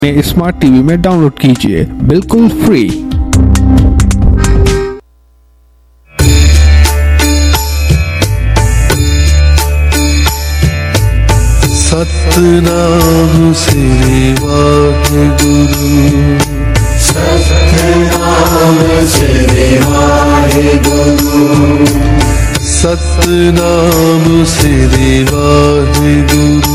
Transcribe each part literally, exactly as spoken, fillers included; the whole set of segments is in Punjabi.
स्मार्ट टीवी में डाउनलोड कीजिए बिल्कुल फ्री। सतनाम श्री वाहिगुरु, सतनाम श्री वाहिगुरु, सतनाम श्री वाहिगुरु,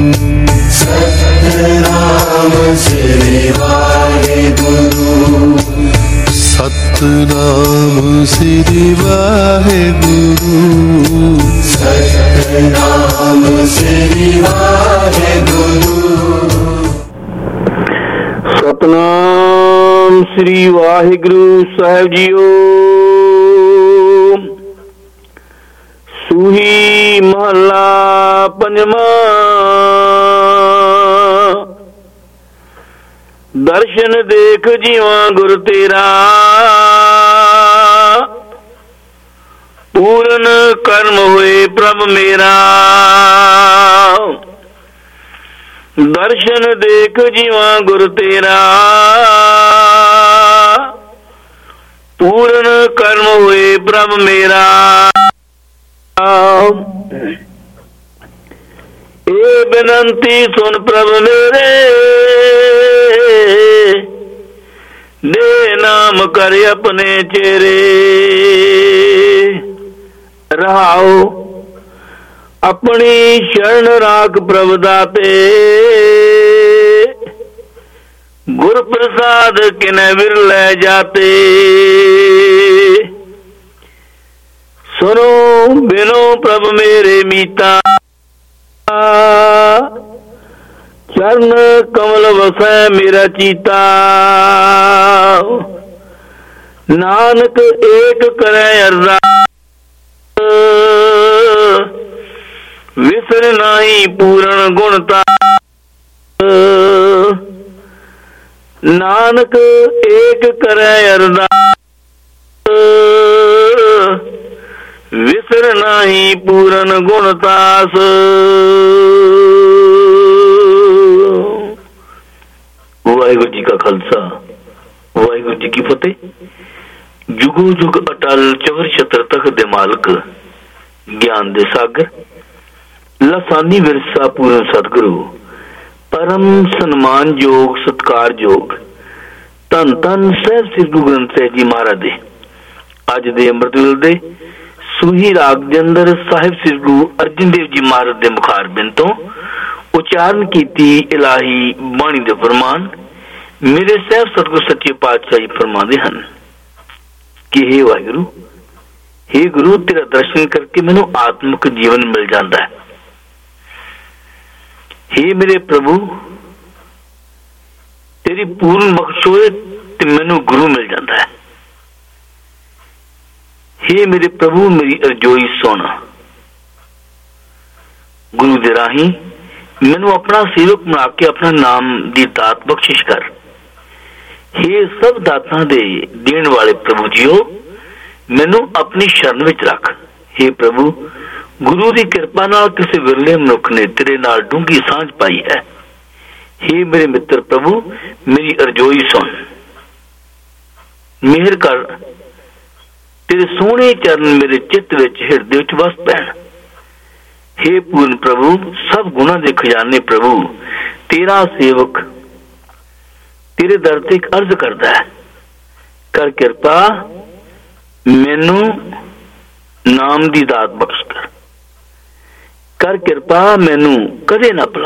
सतनाम श्री वाहिगुरु, सतनाम श्री वाहिगुरु, सतनाम श्री वाहिगुरु। सतनाम श्री वाहिगुरु साहिब जीओ। सूही महला पंजवा। दर्शन देख जीवा गुर तेरा, पूरन कर्म हुए प्रभ मेरा। दर्शन देख जीवा गुर तेरा, पूरन कर्म हुए प्रभ मेरा। ए बिनंती सुन प्रभ मेरे, दे नाम कर अपने चेहरे। रहाओ अपनी शरण राख प्रभ दाते, गुर प्रसाद किने विरले जाते। सुनो बिनो प्रभ मेरे मीता, चरण कमल वसै मेरा चीता। नानक एक करे अरदास, विसर नाही पूर्ण गुणता। नानक एक करे अरदास, विसर नाही पूर्ण गुणतास। वाहिगुरु जी का खालसा, वाहिगुरु जी की फतेह। जुगो जुग अटल चवर छत्र तक दे मालक, ज्ञान दे सागर, लसानी विरसा पूर्ण सतगुरु, परम सन्मान योग सत्कार योग, धन धन साहिब श्री गुरु ग्रंथ साहिब जी महाराज दे अज दे अमृत वेले दे सूही राग दे अंदर साहिब श्री गुरु अर्जन देव जी महाराज दे मुखार बिन तो उच्चारण कीती इलाही बाणी दे फरमान मेरे साहिब सतगुरु सच्चे पातशाह जी फरमाते हैं कि हे वाहिगुरु, हे गुरु, तेरा दर्शन करके मैनू आत्मिक जीवन मिल जाता है। हे मेरे प्रभु, तेरी पूर्ण बख्श होए ते मैनू गुरु मिल जाता है। हे मेरे प्रभु, मेरी अरजोई सोना, गुरु दे राही मैनू अपना सेवक बना के अपना नाम दी दात बख्शिश कर। हे सब दातां दे देण वाले प्रभु जीओ, मैनू अपनी शरण विच रख। हे प्रभु, गुरु दी कृपा नाल किसी विरले मनुख ने तेरे नाल डूंगी सांझ पाई है। हे मेरे मित्र प्रभु, मेरी अरजोई सुन, मेहर कर, तेरे सोहने चरण मेरे चित्त विच हिरदे विच वस पैण। हे पूर्ण प्रभु, सब गुणा दे खजाने प्रभु, तेरा सेवक तेरे दर ते एक अर्ज करता है, कर कृपा मैनू नाम दी दात बख्श कर। कर कृपा मैनू कदे ना भुला,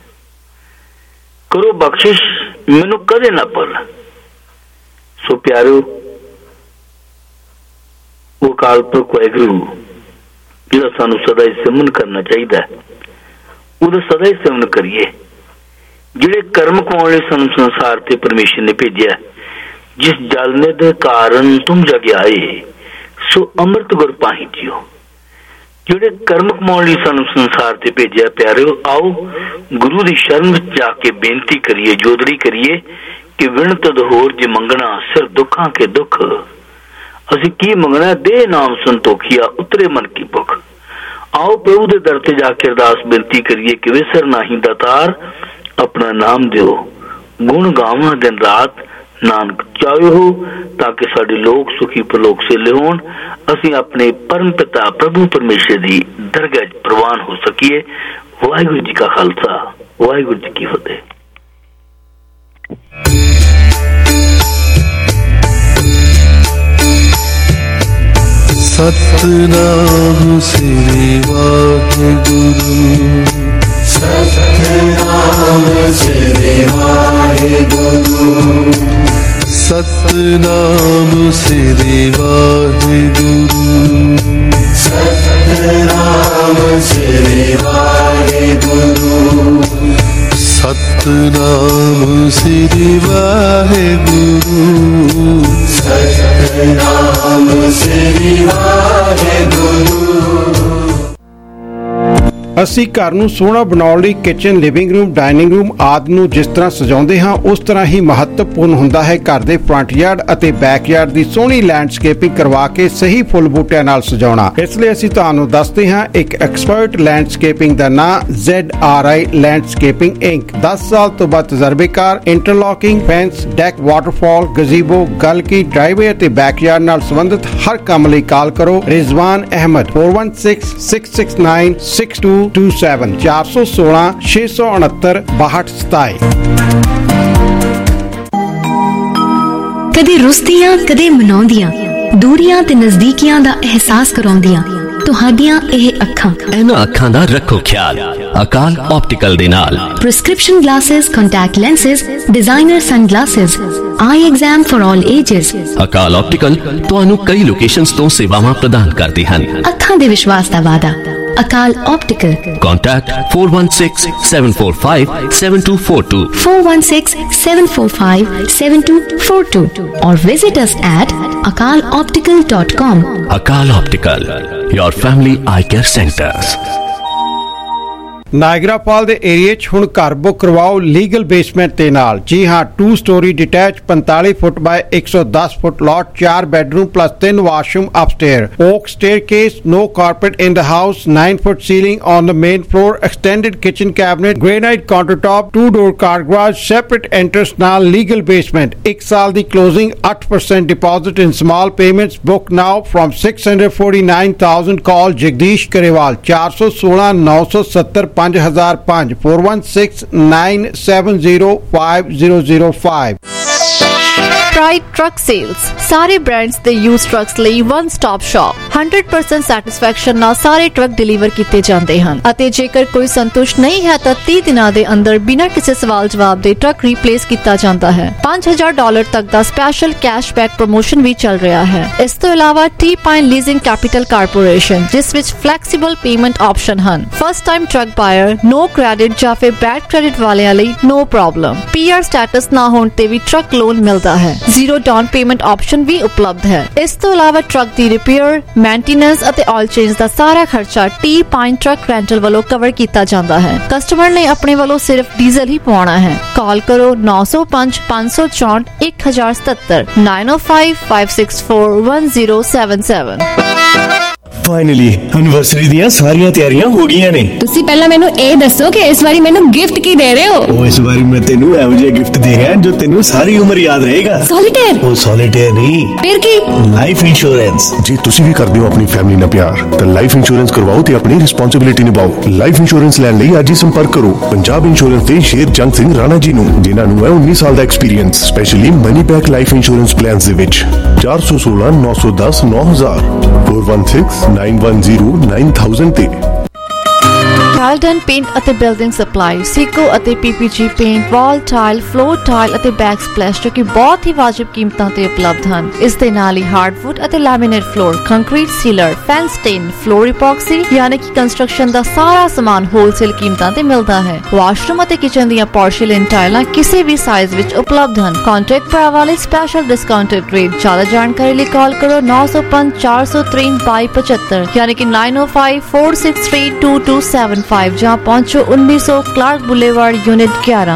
करो बख्शिश मैनू कदे ना भुल। सो प्यारो, वो अकाल पुरख वाहिगुरु जिहड़ा सानू सदा ही सिमरन करना चाहिए, उहदा सदा ही सिमरन करिए। जिहड़े कर्म कमाउण लई सानू संसार ते परमेश्वर ने भेजिया, जिस जलने दे कारण तुम जग आए, सो अमृत गुर पाही जियो। जिहड़े कर्म कमाउण लई सानू संसार ते भेजिया, प्यारिओ आओ गुरु दी शरण विच जाके बेनती करिए, जोदड़ी करिए कि विण तद होर जे मंगना सिर दुखां के दुख। असी की मंगना, दे नाम संतोखिया उतरे मन की भुख। आओ प्रभु दे दर ते जाके अरदास बेनती करिए कि विसर नाही दातार, अपना नाम दियो ਗੁਣ ਗਾਵਾਂ ਦਿਨ ਰਾਤ ਨਾਨਕ ਚਾਹੋ, ਤਾਂ ਕਿ ਸਾਡੇ ਲੋਕ ਸੁਖੀ ਪਰਲੋਕ ਸੇਲੇ ਹੋਣ, ਅਸੀਂ ਆਪਣੇ ਪਰਮ ਪਿਤਾ ਪ੍ਰਭੂ ਪਰਮੇਸ਼ਰ ਦੀ ਦਰਗਾਹ 'ਚ ਪ੍ਰਵਾਨ ਹੋ ਸਕੀਏ। ਵਾਹਿਗੁਰੂ ਜੀ ਕਾ ਖਾਲਸਾ, ਵਾਹਿਗੁਰੂ ਜੀ ਕੀ ਫਤਿਹ। ਸਤਿਨਾਮ ਸ੍ਰੀ ਵਾਹਿਗੁਰੂ, ਸਤਿਨਾਮ ਸ੍ਰੀ ਵਾਹਿਗੁਰੂ, ਸਤਿਨਾਮ ਸ੍ਰੀ ਵਾਹਿਗੁਰੂ, ਸਤਿਨਾਮ ਸ੍ਰੀ ਵਾਹਿਗੁਰੂ, ਸਤਿਨਾਮ ਸ੍ਰੀ ਵਾਹਿਗੁਰੂ, ਸਤਿਨਾਮ ਸ੍ਰੀ ਵਾਹਿਗੁਰੂ। ਅਸੀਂ ਘਰ ਨੂੰ ਸੋਹਣਾ ਬਣਾਉਣ ਲਈ kitchen, living room, dining room ਆਦਿ ਨੂੰ ਜਿਸ ਤਰ੍ਹਾਂ ਸਜਾਉਂਦੇ ਹਾਂ, ਉਸ ਤਰ੍ਹਾਂ ਹੀ ਮਹੱਤਵਪੂਰਨ ਹੁੰਦਾ ਹੈ ਘਰ ਦੇ ਫਰੰਟ ਯਾਰਡ ਅਤੇ ਬੈਕ ਯਾਰਡ ਦੀ ਸੋਹਣੀ ਲੈਂਡਸਕੇਪਿੰਗ ਕਰਵਾ ਕੇ ਸਹੀ ਫੁੱਲ ਬੂਟਿਆਂ ਨਾਲ ਸਜਾਉਣਾ। ਇਸ ਲਈ ਅਸੀਂ ਤੁਹਾਨੂੰ ਦੱਸਦੇ ਹਾਂ ਇੱਕ ਐਕਸਪਰਟ ਲੈਂਡਸਕੇਪਿੰਗ ਦਾ ਨਾਂ Z R I landscaping inc. ਦਸ ਸਾਲ ਤੋਂ ਵੱਧ ਤਜਰਬੇਕਾਰ interlocking, fence, deck, waterfall, gazebo, ਗਲਕੀ, ਡਰਾਈਵੇ ਅਤੇ ਬੈਕ ਯਾਰਡ ਨਾਲ ਸੰਬੰਧਿਤ ਹਰ ਕੰਮ ਲਈ ਕਾਲ ਕਰੋ ਰਿਜ਼ਵਾਨ Ahmad four one six six six nine six two two seven ਚਾਰ ਸੌ ਸੋਲਾਂ ਛੇ ਸੌ ਉਨੱਤਰ ਬਾਹਠ ਸਤਾਈ। ਕਦੇ ਰੁੱਸਦੀਆਂ ਕਦੇ ਮਨਾਉਂਦੀਆਂ, ਦੂਰੀਆਂ ਤੇ ਨਜ਼ਦੀਕੀਆਂ ਦਾ ਅਹਿਸਾਸ ਕਰਾਉਂਦੀਆਂ ਤੁਹਾਡੀਆਂ ਇਹ ਅੱਖਾਂ। ਇਹਨਾਂ ਅੱਖਾਂ ਦਾ ਰੱਖੋ ਖਿਆਲ ਅਕਾਲ ਆਪਟੀਕਲ ਦੇ ਨਾਲ। Prescription glasses, contact lenses, designer sunglasses, eye exam for all ages. Akal optical ਤੁਹਾਨੂੰ ਕਈ ਲੋਕੇਸ਼ਨਸ ਤੋਂ ਸੇਵਾਵਾਂ ਪ੍ਰਦਾਨ ਕਰਦੇ ਹਨ। ਅੱਖਾਂ ਦੇ ਵਿਸ਼ਵਾਸ ਦਾ ਵਾਅਦਾ Akal optical. Contact four one six seven four five seven two four two four one six seven four five seven two four two or visit us at akal optical dot com. Akal Optical, your family eye care centers. Niagara fall ਦੇ ਏਰੀਏ 'ਚ ਹੁਣ ਘਰ ਬੁੱਕ ਕਰਵਾਓ ਲੀਗਲ ਬੇਸਮੈਂਟ ਦੇ ਨਾਲ। ਜੀ ਹਾਂ, ਟੂ ਸਟੋਰੀ ਡਿਟੈਚ ਪੰਤਾਲੀ ਫੁੱਟ ਬਾਏ ਇੱਕ ਸੌ ਦਸ ਫੁੱਟ ਲਾਟ, ਚਾਰ ਬੈਡਰੂਮ ਪਲੱਸ ਤਿੰਨ washroom upstair, oak staircase, no carpet in the house, nine foot ceiling on the main floor, extended kitchen cabinet, granite countertop, two door car garage, separate entrance ਨਾਲ ਲੀਗਲ ਬੇਸਮੈਂਟ। ਇੱਕ ਸਾਲ ਦੀ closing, eight percent deposit in small payments. Book now from six hundred forty-nine thousand. Call Jagdish Karewal ਚਾਰ ਸੌ ਸੋਲਾਂ ਨੌ ਸੌ ਸੱਤਰ ਪੰਜ ਹਜ਼ਾਰ ਪੰਜ four one six nine seven zero five zero zero five। Pride truck sales, ਸਾਰੇ ਬ੍ਰਾਂਡਸ ਦੇ ਯੂਜ਼ਡ ਟਰੱਕਸ ਲਈ one stop shop. one hundred percent satisfaction ਨਾਲ ਸਾਰੇ ਟਰੱਕ ਡਿਲੀਵਰ ਕੀਤੇ ਜਾਂਦੇ ਹਨ ਅਤੇ ਜੇਕਰ ਕੋਈ ਸੰਤੁਸ਼ਟ ਨਹੀਂ ਹੈ ਤਾਂ ਤੀਹ ਦਿਨਾਂ ਦੇ ਅੰਦਰ ਬਿਨਾਂ ਕਿਸੇ ਸਵਾਲ ਜਵਾਬ ਦੇ ਟਰੱਕ ਰੀਪਲੇਸ ਕੀਤਾ ਜਾਂਦਾ ਹੈ। ਪੰਜ ਹਜ਼ਾਰ ਡਾਲਰ ਤੱਕ ਦਾ ਸਪੈਸ਼ਲ ਕੈਸ਼ਬੈਕ ਪ੍ਰਮੋਸ਼ਨ ਵੀ ਚੱਲ ਰਿਹਾ ਹੈ। ਇਸ ਤੋਂ ਇਲਾਵਾ T pine leasing capital corporation, ਜਿਸ ਵਿੱਚ ਫਲੈਕਸੀਬਲ ਪੇਮੈਂਟ ਆਪਸ਼ਨ ਹਨ। First time truck buyer, no credit ਜਾਂ ਫਿਰ ਬੈਡ ਕ੍ਰੈਡਿਟ ਵਾਲਿਆਂ ਲਈ no problem. P R status ਨਾ ਹੋਣ ਤੇ ਵੀ ਟਰੱਕ ਲੋਨ ਮਿਲਦਾ ਹੈ। ਜ਼ੀਰੋ ਡਾਊਨ ਪੇਮੈਂਟ ਆਪਸ਼ਨ ਵੀ ਉਪਲਬਧ ਹੈ। ਇਸ ਤੋਂ ਇਲਾਵਾ ਟਰੱਕ ਦੀ ਰਿਪੇਅਰ, ਮੇਨਟੇਨੈਂਸ ਅਤੇ ਆਇਲ ਚੇਂਜ ਦਾ ਸਾਰਾ ਖਰਚਾ ਟੀ ਪਾਈਨ ਟਰੱਕ ਰੈਂਟਲ ਵੱਲੋਂ ਕਵਰ ਕੀਤਾ ਜਾਂਦਾ ਹੈ। ਕਸਟਮਰ ਨੇ ਆਪਣੇ ਵੱਲੋਂ ਸਿਰਫ ਡੀਜ਼ਲ ਹੀ ਪਵਾਉਣਾ ਹੈ। ਕਾਲ ਕਰੋ ਨੌ ਸੌ ਪੰਜ ਪੰਜ ਸੌ ਚੌਂਹਠ ਇੱਕ ਹਜ਼ਾਰ ਸਤੱਤਰ nine oh five five six four one zero seven seven। Finally anniversary ਦੀਆਂ ਸਾਰੀਆਂ ਤਿਆਰੀਆਂ ਹੋ ਗਈਆਂ ਨੇ। ਤੁਸੀਂ ਪਹਿਲਾਂ ਮੈਨੂੰ ਇਹ ਦੱਸੋ ਕਿ ਇਸ ਵਾਰੀ ਮੈਨੂੰ ਗਿਫਟ ਕੀ ਦੇ ਰਹੇ ਹੋ? ਉਹ ਇਸ ਵਾਰੀ ਮੈਂ ਤੈਨੂੰ ਇਹੋ ਜਿਹਾ ਗਿਫਟ ਦੇ ਰਿਹਾ ਜੋ ਤੈਨੂੰ ਸਾਰੀ ਉਮਰ ਯਾਦ ਰਹੇਗਾ। ਸੋਲੀਟੇਅਰ? ਉਹ ਸੋਲੀਟੇਅਰ ਨਹੀਂ। ਫਿਰ ਕੀ? Life insurance. ਜੇ ਤੁਸੀਂ ਵੀ ਕਰਦੇ ਹੋ ਆਪਣੀ ਫੈਮਿਲੀ ਨਾਲ ਪਿਆਰ ਤਾਂ ਲਾਈਫ ਇੰਸ਼ੋਰੈਂਸ ਕਰਵਾਓ ਤੇ ਆਪਣੀ ਰਿਸਪੌਂਸਿਬਿਲਿਟੀ ਨਿਭਾਓ। ਲਾਈਫ ਇੰਸ਼ੋਰੈਂਸ ਲੈਣ ਲਈ ਅੱਜ ਹੀ ਸੰਪਰਕ ਕਰੋ ਪੰਜਾਬ ਇੰਸ਼ੋਰੈਂਸ ਦੇ ਸ਼ੇਰਜੰਗ ਸਿੰਘ ਰਾਣਾ ਜੀ ਨੂੰ, ਜਿਨ੍ਹਾਂ ਨੂੰ ਹੈ ਉੱਨੀ ਸਾਲ ਦਾ experience, specially money back life insurance plans ਦੇ ਵਿੱਚ। ਚਾਰ ਸੌ ਸੋਲਾਂ ਨੌ ਸੌ ਦਸ ਨੌ ਹਜ਼ਾਰ four one six nine one zero nine thousand ਤੇ। ਟਾਈਲਡਨ ਪੇਂਟ ਅਤੇ ਬਿਲਡਿੰਗ ਸਪਲਾਈ, ਸੀਕੋ ਅਤੇ PPG paint, wall tile, floor tile ਅਤੇ ਬੈਕ ਸਪਲੈਸ਼ ਜੋ ਕਿ ਬਹੁਤ ਹੀ ਵਾਜਿਬ ਕੀਮਤਾਂ ਤੇ ਉਪਲਬਧ ਹਨ। ਇਸ ਦੇ ਨਾਲ ਹੀ ਹਾਰਡਵੁੱਡ ਅਤੇ laminate floor, concrete sealer, fence stain, floor epoxy ਯਾਨੀ ਕਿ ਕੰਸਟਰਕਸ਼ਨ ਦਾ ਸਾਰਾ ਸਮਾਨ ਹੋਲਸੇਲ ਕੀਮਤਾਂ ਤੇ ਮਿਲਦਾ ਹੈ। ਵਾਸ਼ਰੂਮ ਅਤੇ ਕਿਚਨ ਦੀਆਂ ਪੋਰਸਿਲੇਨ ਟਾਈਲਾਂ ਕਿਸੇ ਵੀ ਸਾਈਜ਼ ਵਿੱਚ ਉਪਲਬਧ ਹਨ। ਕੰਟੈਕਟ ਭਰਾਵਾਂ ਲਈ ਸਪੈਸ਼ਲ ਡਿਸਕਾਊਂਟਡ ਰੇਟ। ਜ਼ਿਆਦਾ ਜਾਣਕਾਰੀ ਲਈ ਕਾਲ ਕਰੋ ਨੌ ਸੌ ਪੰਜ ਚਾਰ ਸੌ ਤਰੇਹਠ ਬਾਈ ਪਚੱਤਰ ਯਾਨੀ ਕਿ nine oh five four six three two two seven five ਜਾਂ ਪਹੁੰਚੋ ਉੱਨੀ ਸੌ ਕਲਾਰਕ ਬੁਲੇਵਾਰਡ ਯੂਨਿਟ ਗਿਆਰਾਂ।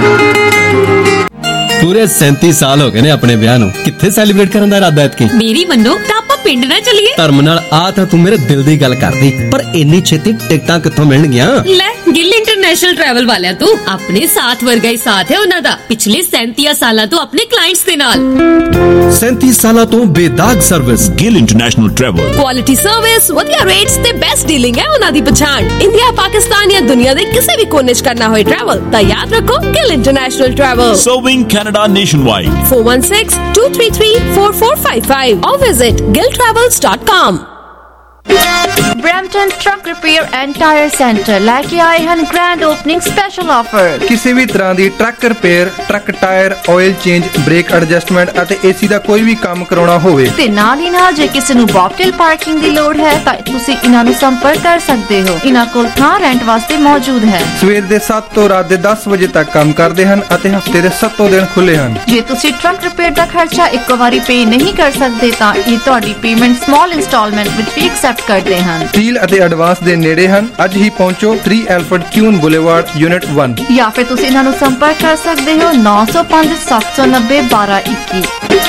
ਪੂਰੇ ਸੈਂਤੀ ਸਾਲ ਹੋ ਗਏ ਨੇ ਆਪਣੇ ਵਿਆਹ ਨੂੰ, ਕਿੱਥੇ ਸੈਲੀਬ੍ਰੇਟ ਕਰਨ ਦਾ ਇਰਾਦਾ ਐਤਕੀ? ਮੇਰੀ ਮੰਨੋ ਤਾਂ ਆਪਾਂ ਪਿੰਡ ਨਾ ਚੱਲੀਏ। ਧਰਮ ਨਾਲ ਆ ਤਾਂ ਤੂੰ ਮੇਰੇ ਦਿਲ ਦੀ ਗੱਲ ਕਰਦੀ, ਪਰ ਇੰਨੀ ਛੇਤੀ ਟਿਕਟਾਂ ਕਿੱਥੋਂ ਮਿਲਣਗੀਆਂ? ਲੈ ਗਿੱਲ ਇੰਟਰਨੈਸ਼ਨਲ ਟਰੈਵਲ ਵਾਲਿਆਂ ਤੋਂ ਆਪਣੇ ਸਾਥ ਵਰਗਾ ਹੀ ਸਾਥ ਹੈ ਉਹਨਾਂ ਦਾ ਪਿਛਲੇ ਸੈਂਤੀ ਸਾਲਾਂ ਤੋਂ ਆਪਣੇ ਕਲਾਇੰਟਸ ਦੇ ਨਾਲ। ਸੈਂਤੀ ਸਾਲਾਂ ਤੋਂ ਬੇਦਾਗ service Gill international travel. Quality service, ਵਧੀਆ ਰੇਟਸ ਤੇ ਬੈਸਟ ਡੀਲਿੰਗ ਹੈ ਉਹਨਾਂ ਦੀ ਪਛਾਣ। ਇੰਡੀਆ, ਪਾਕਿਸਤਾਨ ਜਾਂ ਦੁਨੀਆ ਦੇ ਕਿਸੇ ਵੀ ਕੋਨੇ 'ਚ ਕਰਨਾ ਹੋਏ ਟਰੈਵਲ ਤਾਂ ਯਾਦ ਰੱਖੋ Gill international travel. Serving Canada nationwide. four one six, two three three, four four five five or visit gill travels dot com. Brampton truck repair and tyre centre ਲੈ ਕੇ ਆਏ ਹਨ ਗ੍ਰੈਂਡ ਓਪਨਿੰਗ ਸਪੈਸ਼ਲ ਆਫਰ। ਕਿਸੇ ਵੀ ਤਰ੍ਹਾਂ ਦੀ truck repair, truck tyre, oil change, brake adjustment ਅਤੇ ਏਸੀ ਦਾ ਕੋਈ ਵੀ ਕੰਮ ਕਰਾਉਣਾ ਹੋਵੇ ਤੇ ਨਾਲ ਹੀ ਨਾਲ ਜੇ ਕਿਸੇ ਨੂੰ ਬੌਬਟੇਲ ਪਾਰਕਿੰਗ ਦੀ ਲੋੜ ਹੈ ਤਾਂ ਤੁਸੀਂ ਇਹਨਾਂ ਨੂੰ ਸੰਪਰਕ ਕਰ ਸਕਦੇ ਹੋ। ਇਹਨਾਂ ਕੋਲ ਥਾਂ ਰੈਂਟ ਵਾਸਤੇ ਮੌਜੂਦ ਹੈ। ਸਵੇਰ ਦੇ ਸੱਤ ਤੋਂ ਰਾਤ ਦੇ ਦਸ ਵਜੇ ਤੱਕ ਕੰਮ ਕਰਦੇ ਹਨ ਅਤੇ ਹਫਤੇ ਦੇ ਸੱਤੋਂ ਦਿਨ ਖੁੱਲੇ ਹਨ। ਜੇ ਤੁਸੀਂ ਟਰੱਕ ਰਿਪੇਅਰ ਦਾ ਖਰਚਾ ਇੱਕੋ ਵਾਰੀ ਪੇ ਨਹੀਂ ਕਰ ਸਕਦੇ ਤਾਂ ਇਹ ਤੁਹਾਡੀ ਪੇਮੈਂਟ ਸਮਾਲ ਇੰਸਟਾਲਮੈਂਟ ਵਿੱਚ ਵੀ ਐਕਸੈਪਟ ਕਰਦੇ ਹਨ। ਡੀਲ ਅਤੇ ਐਡਵਾਂਸ ਦੇ ਨੇੜੇ ਹਨ। ਅੱਜ ਹੀ ਪਹੁੰਚੋ three Alfred Kuehne boulevard unit ਇੱਕ। ਜਾਂ ਫਿਰ ਤੁਸੀਂ ਇਹਨਾਂ ਨੂੰ ਸੰਪਰਕ ਕਰ ਸਕਦੇ ਹੋ ਨੌ ਸੌ ਪੰਜ, ਸੱਤ ਸੌ ਨੱਬੇ, ਬਾਰਾਂ ਇੱਕੀ।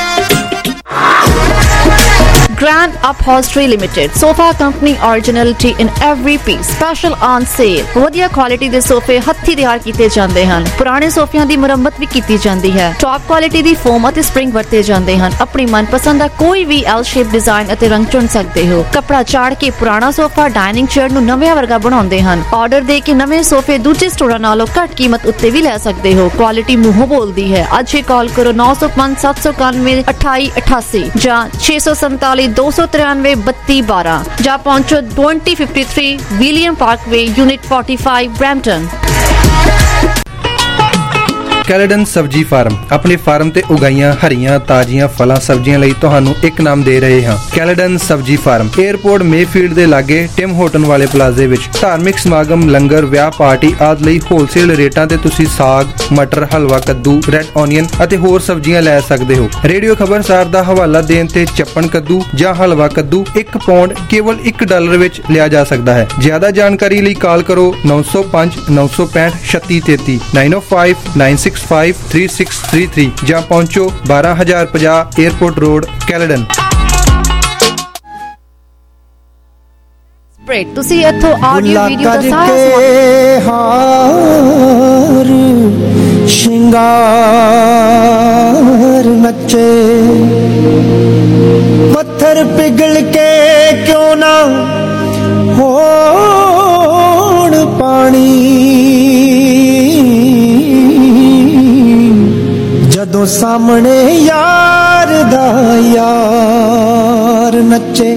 Grand Upholstery Limited, sofa company, originality in every piece, special on sale। ਵਧੀਆ ਕੁਆਲਿਟੀ ਦੇ ਸੋਫੇ ਹੱਥੀਂ ਤਿਆਰ ਕੀਤੇ ਜਾਂਦੇ ਹਨ। ਪੁਰਾਣੇ ਸੋਫਿਆਂ ਦੀ ਮੁਰੰਮਤ ਵੀ ਕੀਤੀ ਜਾਂਦੀ ਹੈ। ਟੌਪ ਕੁਆਲਿਟੀ ਦੀ ਫੋਮ ਅਤੇ ਸਪ੍ਰਿੰਗ ਵਰਤੇ ਜਾਂਦੇ ਹਨ। ਆਪਣੀ ਮਨਪਸੰਦ ਦਾ ਕੋਈ ਵੀ ਐਲ ਸ਼ੇਪ ਡਿਜ਼ਾਈਨ ਅਤੇ ਰੰਗ ਚੁਣ ਸਕਦੇ ਹੋ। ਕੱਪੜਾ ਚਾੜ ਕੇ ਪੁਰਾਣਾ ਸੋਫਾ, ਡਾਈਨਿੰਗ ਚੇਅਰ ਨੂੰ ਨਵੇਂ ਵਰਗਾ ਬਣਾਉਂਦੇ ਹਨ। ਆਰਡਰ ਦੇ ਕੇ ਨਵੇਂ ਸੋਫੇ ਦੂਜੇ ਸਟੋਰਾਂ ਨਾਲੋਂ ਘੱਟ ਕੀਮਤ ਉੱਤੇ ਵੀ ਲੈ ਸਕਦੇ ਹੋ। ਕੁਆਲਿਟੀ ਮੂੰਹੋਂ ਬੋਲਦੀ ਹੈ। ਅੱਜ ਹੀ ਕਾਲ ਕਰੋ ਨੌ ਸੌ ਪੰਜ, ਸੱਤ ਸੌ ਇਕਾਨਵੇਂ, ਅਠਾਈ ਅਠਾਸੀ ਜਾਂ ਛੇ ਸੌ ਸੰਤਾਲੀ, ਦੋ ਸੌ ਤਰਾਨਵੇਂ, ਬੱਤੀ ਬਾਰਾਂ ਜਾਂ ਪਹੁੰਚੋ ਵੀਹ ਤਿੰਨ ਵਿਲੀਅਮ ਪਾਰਕਵੇ ਯੂਨਿਟ ਪੈਂਤਾਲੀ ਬਰੈਂਪਟਨ। ਕੈਲੇਡਨ ਸਬਜ਼ੀ ਫਾਰਮ ਆਪਣੇ ਫਾਰਮ ਤੇ ਉਗਾਈਆਂ ਹਰੀਆਂ ਤਾਜ਼ੀਆਂ ਫਲਾਂ ਸਬਜ਼ੀਆਂ ਲਈ ਤੁਹਾਨੂੰ ਇੱਕ ਨਾਮ ਦੇ ਰਹੇ ਹਾਂ। ਕੈਲੇਡਨ ਸਬਜ਼ੀ ਫਾਰਮ 에ਅਰਪੋਰਟ ਮੇਫੀਲਡ ਦੇ ਲਾਗੇ ਟਿਮ ਹੋਟਨ ਵਾਲੇ ਪਲਾਜ਼ੇ ਵਿੱਚ। ਧਾਰਮਿਕ ਸਮਾਗਮ, ਲੰਗਰ, ਵਿਆਹ, ਪਾਰਟੀ ਆਦਿ ਲਈ ਹੋਲਸੇਲ ਰੇਟਾਂ ਤੇ ਤੁਸੀਂ ਸਾਗ, ਮਟਰ, ਹਲਵਾ, ਕੱਦੂ, ਰੈੱਡ ਓਨੀਅਨ ਅਤੇ ਹੋਰ ਸਬਜ਼ੀਆਂ ਲੈ ਸਕਦੇ ਹੋ। ਰੇਡੀਓ ਖਬਰਸਾਰ ਦਾ ਹਵਾਲਾ ਦੇਣ ਤੇ ਚੱਪਣ ਕੱਦੂ ਜਾਂ ਹਲਵਾ ਕੱਦੂ ਇੱਕ ਪੌਂਡ ਕੇਵਲ ਇੱਕ ਡਾਲਰ ਵਿੱਚ ਲਿਆ ਜਾ ਸਕਦਾ ਹੈ। ਜ਼ਿਆਦਾ ਜਾਣਕਾਰੀ ਲਈ ਕਾਲ ਕਰੋ ਨੌ ਸੌ ਪੰਜ, ਨੌ ਸੌ ਪੈਂਹਠ, ਛੱਤੀ ਤੇਤੀ, ਨਾਈਨ ਓ five, nine six five three six three three ਜਾਂ ਪਹੁੰਚੋ ਬਾਰਾਂ ਹਜ਼ਾਰ ਪੰਜਾਹ 에ਅਰਪੋਰਟ ਰੋਡ, ਕੈਲੇਡਨ। ਤੁਸੀਂ ਇੱਥੋਂ ਆਡੀਓ ਵੀਡੀਓ ਦਾ ਸਾਰਾ ਹਾਰ ਸ਼ਿੰਗਾਰ ਨੱਚੇ ਪੱਥਰ ਪਿਘਲ ਕੇ ਕਿਉਂ ਨਾ ਹੋਣ ਪਾਣੀ ਜਦੋਂ ਸਾਹਮਣੇ ਯਾਰ ਦਾ ਯਾਰ ਨੱਚੇ।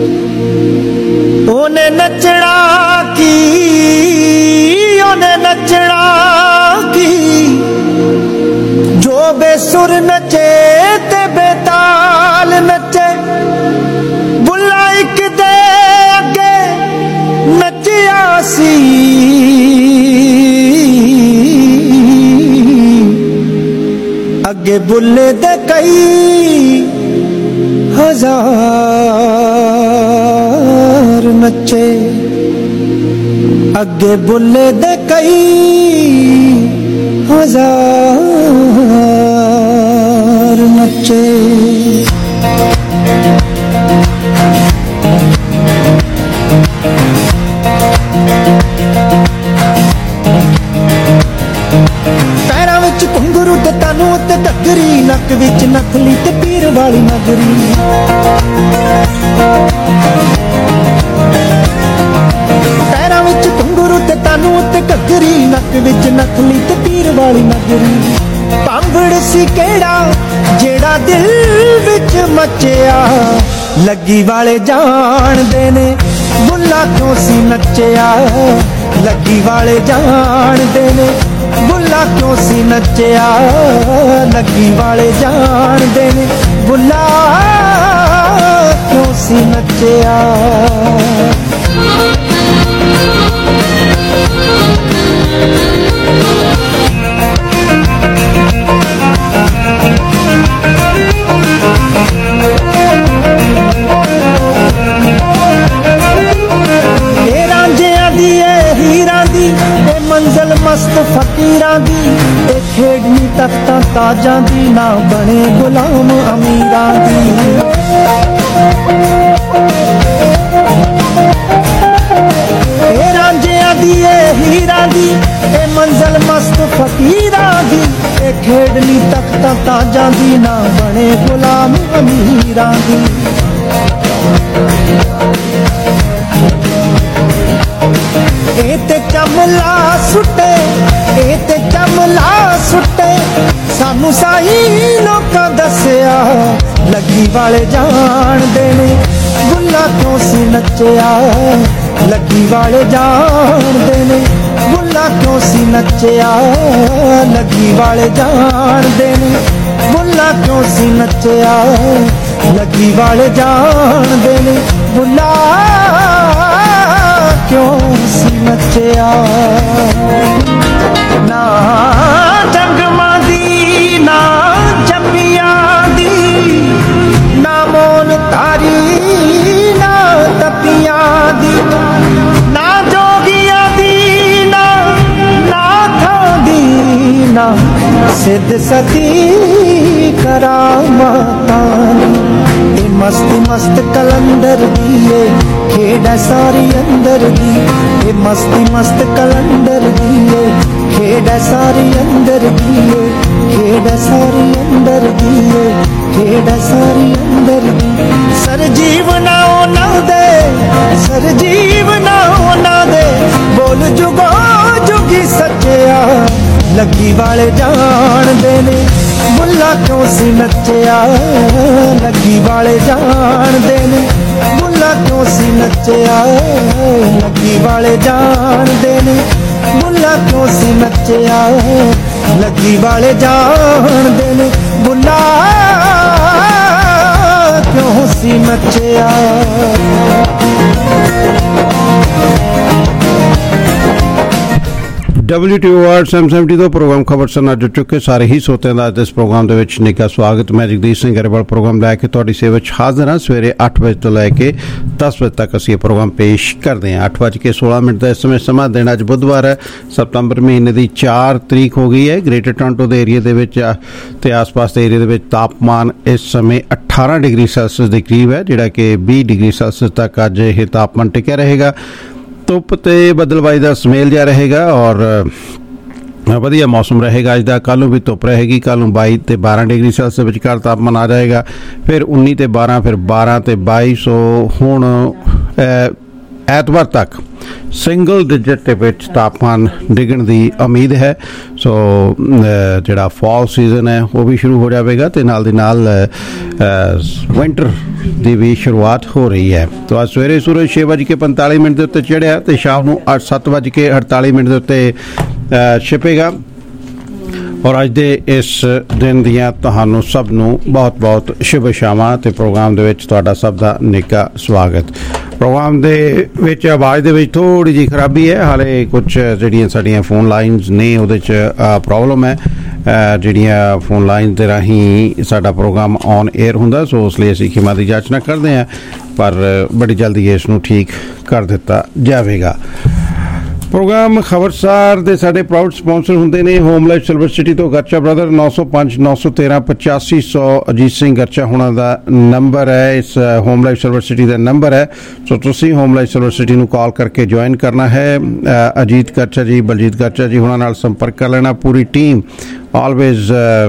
ਉਹਨੇ ਨੱਚਣਾ ਕੀ, ਉਹਨੇ ਨੱਚਣਾ ਕੀ, ਜੋ ਬੇਸੁਰ ਨੱਚੇ ਤੇ ਬੇਤਾਲ ਨੱਚੇ। ਬੁੱਲਾ ਇੱਕ ਦੇ ਅੱਗੇ ਨੱਚਿਆ ਸੀ, ਅੱਗੇ ਬੁੱਲੇ ਦੇ ਕਈ ਹਜ਼ਾਰ ਨੱਚੇ, ਅੱਗੇ ਬੁੱਲੇ ਦੇ ਕਈ ਹਜ਼ਾਰ ਨੱਚੇ। ਪੈਰਾਂ ਵਿੱਚ ਘੁੰਗਰੂ ਤੇ ਤਾਨੂੰ ਤੇ ਡੱਗਰੀ, ਨੱਕ ਵਿੱਚ ਨਕਲੀ ਤੇ ਪੀਰ ਵਾਲੀ ਨਗਰੀ। ਪੈਰਾਂ ਵਿੱਚ ਘੁੰਗਰੂ ਤੇ ਤਾਨੂੰ ਤੇ ਘੱਗਰੀ, ਨੱਕ ਵਿੱਚ ਨਕਲੀ ਤੇ ਪੀਰ ਵਾਲੀ ਨਗਰੀ। ਭਾਂਬੜ ਸੀ ਕਿਹੜਾ ਜਿਹੜਾ ਦਿਲ ਵਿੱਚ ਮੱਚਿਆ, ਲੱਗੀ ਵਾਲੇ ਜਾਣਦੇ ਨੇ ਬੁੱਲਾ ਕਿਉਂ ਸੀ ਨੱਚਿਆ। ਲੱਗੀ ਵਾਲੇ ਜਾਣਦੇ ਨੇ ਬੁੱਲਾ ਕਿਉਂ ਸੀ ਨੱਚਿਆ, ਲੱਗੀ ਵਾਲੇ ਜਾਣਦੇ ਨੇ ਬੁੱਲਾ ਕਿਉਂ ਸੀ ਨੱਚਿਆ। ਇਹ ਰਾਂਝਿਆਂ ਦੀ ਇਹ ਹੀਰਾਂ ਦੀ ਇਹ ਮੰਜ਼ਲ ਮਸਤ ਫਕੀਰਾਂ ਦੀ, ਇਹ ਖੇਡਣੀ ਤਖਤਾਂ ਤਾਜਾਂ ਦੀ, ਨਾ ਬਣੇ ਗੁਲਾਮ ਅਮੀਰਾਂ ਦੀ। ਇਹ ਰਾਂਝਿਆਂ ਦੀ ਇਹ ਪੀਰਾਂ ਦੀ ਇਹ ਮੰਜ਼ਲ ਮਸਤ ਫਕੀਰਾਂ ਦੀ ਇਹ ਖੇਡਣੀ ਤਖਤਾਂ ਤਾਜਾਂ ਦੀ ਨਾ ਬਣੇ ਗੁਲਾਮ ਅਮੀਰਾਂ ਦੀ ਇਹ ਤੇ ਚਮਲਾ ਸੁੱਟੇ ਇਹ ਤੇ ਚਮਲਾ ਸੁੱਟੇ ਸਾਨੂੰ ਸਾਈ ਲੋਕਾਂ ਦੱਸਿਆ ਲੱਗੀ ਵਾਲੇ ਜਾਣਦੇ ਨੇ ਬੁੱਲਾ ਕਿਉਂ ਸੀ ਨੱਚਿਆ ਲੱਗੀ ਵਾਲੇ ਜਾਣਦੇ ਨੇ ਬੁੱਲਾ ਕਿਉਂ ਸੀ ਨੱਚਿਆ ਲੱਗੀ ਵਾਲੇ ਜਾਣਦੇ ਨੇ ਬੁੱਲਾ ਕਿਉਂ ਸੀ ਨੱਚਿਆ ਲੱਗੀ ਵਾਲੇ ਜਾਣਦੇ ਨੇ ਬੁੱਲਾ ਕਿਉਂ ਸੀ ਨੱਚਿਆ ਨਾ ਜੰਗਮਾਂ ਦੀ ਨਾ ਜੰਮੀਆਂ ਦੀ ਨਾ ਮੋਨ ਤਾਰੀ ਨਾ ਤਪੀਆਂ ਦੀ ਨਾ ਜੋਗੀਆਂ ਦੀ ਨਾ ਨਾਥਾਂ ਦੀ ਨਾ ਸਿੱਧ ਸਤੀ ਕਰਾਮਾਤਾਂ ਇਹ ਮਸਤ ਮਸਤ ਕਲੰਦਰ ਦੀ ਏ ਖੇਡ ਸਾਰੀ ਅੰਦਰ ਦੀ ਇਹ ਮਸਤੀ ਮਸਤ ਕਲੰਦਰ ਦੀ ਏ ਖੇਡ ਸਾਰੀ ਅੰਦਰ ਦੀ ਏ ਖੇਡ ਸਾਰੀ ਅੰਦਰ ਦੀ ਏ ਖੇਡ ਸਾਰੀ ਅੰਦਰ ਦੀ ਸਰਜੀਵ ਨਾ ਉਹਨਾਂ ਦੇ ਸਰਜੀਵ ਨਾ ਉਹਨਾਂ ਦੇ ਬੋਲ ਜੁਗੋ ਜੁਗੀ ਸੱਚਿਆ ਲੱਗੀ ਵਾਲੇ ਜਾਣਦੇ ਨੇ ਬੁੱਲਾ ਕਿਉਂ ਸੀ ਨੱਚਿਆ ਲੱਗੀ ਵਾਲੇ ਜਾਣਦੇ ਨੇ ਬੁੱਲਾ ਕਿਉਂ ਸੀ ਨੱਚਿਆ ਲੱਗੀ ਵਾਲੇ ਜਾਣਦੇ ਨੇ ਬੁੱਲਾ ਕਿਉਂ ਸੀ ਨੱਚਿਆ ਲੱਗੀ ਵਾਲੇ ਜਾਣਦੇ ਨੇ ਬੁੱਲਾ ਕਿਉਂ ਸੀ ਨੱਚਿਆ W T O R seven seventy ਤੋਂ ਪ੍ਰੋਗਰਾਮ ਖਬਰ ਸੁਣਾ ਜੁੜ ਚੁੱਕੇ ਸਾਰੇ ਹੀ ਸੋਤਿਆਂ ਦਾ ਇਸ ਪ੍ਰੋਗਰਾਮ ਦੇ ਵਿੱਚ ਨਿੱਘਾ ਸਵਾਗਤ। ਮੈਂ ਜਗਦੀਸ਼ ਸਿੰਘ ਗਰੇਵਾਲ ਪ੍ਰੋਗਰਾਮ ਲੈ ਕੇ ਤੁਹਾਡੀ ਸੇਵਾ ਵਿੱਚ ਹਾਜ਼ਰ ਹਾਂ। ਸਵੇਰੇ ਅੱਠ ਵਜੇ ਤੋਂ ਲੈ ਕੇ ਦਸ ਵਜੇ ਤੱਕ ਅਸੀਂ ਇਹ ਪ੍ਰੋਗਰਾਮ ਪੇਸ਼ ਕਰਦੇ ਹਾਂ। ਅੱਠ ਵੱਜ ਕੇ ਸੋਲਾਂ ਮਿੰਟ ਦਾ ਇਸ ਸਮੇਂ ਸਮਾਂ ਦਿਨ ਅੱਜ ਬੁੱਧਵਾਰ ਹੈ, ਸਤੰਬਰ ਮਹੀਨੇ ਦੀ ਚਾਰ ਤਰੀਕ ਹੋ ਗਈ ਹੈ। ਗ੍ਰੇਟਰ ਟੋਰਾਂਟੋ ਦੇ ਏਰੀਏ ਦੇ ਵਿੱਚ ਅਤੇ ਆਸ-ਪਾਸ ਦੇ ਏਰੀਏ ਦੇ ਵਿੱਚ ਤਾਪਮਾਨ ਇਸ ਸਮੇਂ ਅਠਾਰਾਂ ਡਿਗਰੀ ਸੈਲਸੀਅਸ ਦੇ ਕਰੀਬ ਹੈ, ਜਿਹੜਾ ਕਿ ਵੀਹ ਡਿਗਰੀ ਸੈਲਸੀਅਸ ਤੱਕ ਅੱਜ ਇਹ ਤਾਪਮਾਨ ਟਿਕਿਆ ਰਹੇਗਾ। ਧੁੱਪ ਤੇ ਬੱਦਲਬਾਈ ਦਾ ਸੁਮੇਲ ਜਿਹਾ ਰਹੇਗਾ ਔਰ ਵਧੀਆ ਮੌਸਮ ਰਹੇਗਾ ਅੱਜ ਦਾ। ਕੱਲ੍ਹ ਨੂੰ ਵੀ ਧੁੱਪ ਰਹੇਗੀ, ਕੱਲ੍ਹ ਨੂੰ ਬਾਈ ਤੇ ਬਾਰਾਂ ਡਿਗਰੀ ਸੈਲਸੀਅਸ ਵਿਚਕਾਰ ਤਾਪਮਾਨ ਆ ਜਾਏਗਾ, ਫਿਰ ਉੱਨੀ ਤੇ ਬਾਰਾਂ, ਫਿਰ ਬਾਰਾਂ ਤੇ ਬਾਈ। ਸੋ ਹੁਣ ਐਤਵਾਰ ਤੱਕ ਸਿੰਗਲ ਡਿਜਿਟ ਦੇ ਵਿੱਚ ਤਾਪਮਾਨ ਡਿੱਗਣ ਦੀ ਉਮੀਦ ਹੈ। ਸੋ ਜਿਹੜਾ ਫਾਲ ਸੀਜ਼ਨ ਹੈ ਉਹ ਵੀ ਸ਼ੁਰੂ ਹੋ ਜਾਵੇਗਾ ਅਤੇ ਨਾਲ ਦੀ ਨਾਲ ਵਿੰਟਰ ਦੀ ਵੀ ਸ਼ੁਰੂਆਤ ਹੋ ਰਹੀ ਹੈ। ਤਾਂ ਅੱਜ ਸਵੇਰੇ ਸੂਰਜ ਛੇ ਵੱਜ ਕੇ ਪੰਤਾਲੀ ਮਿੰਟ ਦੇ ਉੱਤੇ ਚੜ੍ਹਿਆ ਅਤੇ ਸ਼ਾਮ ਨੂੰ ਅੱਠ ਸੱਤ ਵੱਜ ਕੇ ਅੜਤਾਲੀ ਮਿੰਟ ਦੇ ਉੱਤੇ ਛਿਪੇਗਾ। ਔਰ ਅੱਜ ਦੇ ਇਸ ਦਿਨ ਦੀਆਂ ਤੁਹਾਨੂੰ ਸਭ ਨੂੰ ਬਹੁਤ ਬਹੁਤ ਸ਼ੁਭ ਇਛਾਵਾਂ ਅਤੇ ਪ੍ਰੋਗਰਾਮ ਦੇ ਵਿੱਚ ਤੁਹਾਡਾ ਸਭ ਦਾ ਨਿੱਘਾ ਸਵਾਗਤ। ਪ੍ਰੋਗਰਾਮ ਦੇ ਵਿੱਚ ਆਵਾਜ਼ ਦੇ ਵਿੱਚ ਥੋੜ੍ਹੀ ਜਿਹੀ ਖਰਾਬੀ ਹੈ, ਹਾਲੇ ਕੁਝ ਜਿਹੜੀਆਂ ਸਾਡੀਆਂ ਫੋਨ ਲਾਈਨਸ ਨੇ ਉਹਦੇ 'ਚ ਪ੍ਰੋਬਲਮ ਹੈ। ਜਿਹੜੀਆਂ ਫੋਨ ਲਾਈਨ ਦੇ ਰਾਹੀਂ ਸਾਡਾ ਪ੍ਰੋਗਰਾਮ ਔਨ ਏਅਰ ਹੁੰਦਾ, ਸੋ ਉਸ ਲਈ ਅਸੀਂ ਖਿਮਾ ਦੀ ਜਾਚਨਾ ਕਰਦੇ ਹਾਂ, ਪਰ ਬੜੀ ਜਲਦੀ ਇਸ ਨੂੰ ਠੀਕ ਕਰ ਦਿੱਤਾ ਜਾਵੇਗਾ। ਪ੍ਰੋਗਰਾਮ ਖਬਰਸਾਰ ਦੇ ਸਾਡੇ ਪ੍ਰਾਊਡ ਸਪਾਂਸਰ ਹੁੰਦੇ ਨੇ ਹੋਮ ਲਾਈਫ ਸਿਲਵਰ ਸਿਟੀ ਤੋਂ ਗਰਚਾ ਬ੍ਰਦਰ। ਨੌ ਸੌ ਪੰਜ ਨੌ ਸੌ ਤੇਰਾਂ ਪਚਾਸੀ ਸੌ ਅਜੀਤ ਸਿੰਘ ਗਰਚਾ ਹੋਣਾ ਦਾ ਨੰਬਰ ਹੈ, ਇਸ ਹੋਮ ਲਾਈਫ ਸਿਲਵਰ ਸਿਟੀ ਦਾ ਨੰਬਰ ਹੈ। ਸੋ ਤੁਸੀਂ ਹੋਮ ਲਾਈਫ ਸਿਲਵਰ ਸਿਟੀ ਨੂੰ ਕਾਲ ਕਰਕੇ ਜੁਆਇਨ ਕਰਨਾ ਹੈ। ਅਜੀਤ ਗਰਚਾ ਜੀ, ਬਲਜੀਤ ਗਰਚਾ ਜੀ ਹੋਣਾ ਨਾਲ ਸੰਪਰਕ ਕਰ ਲੈਣਾ। ਪੂਰੀ ਟੀਮ ਆਲਵੇਜ਼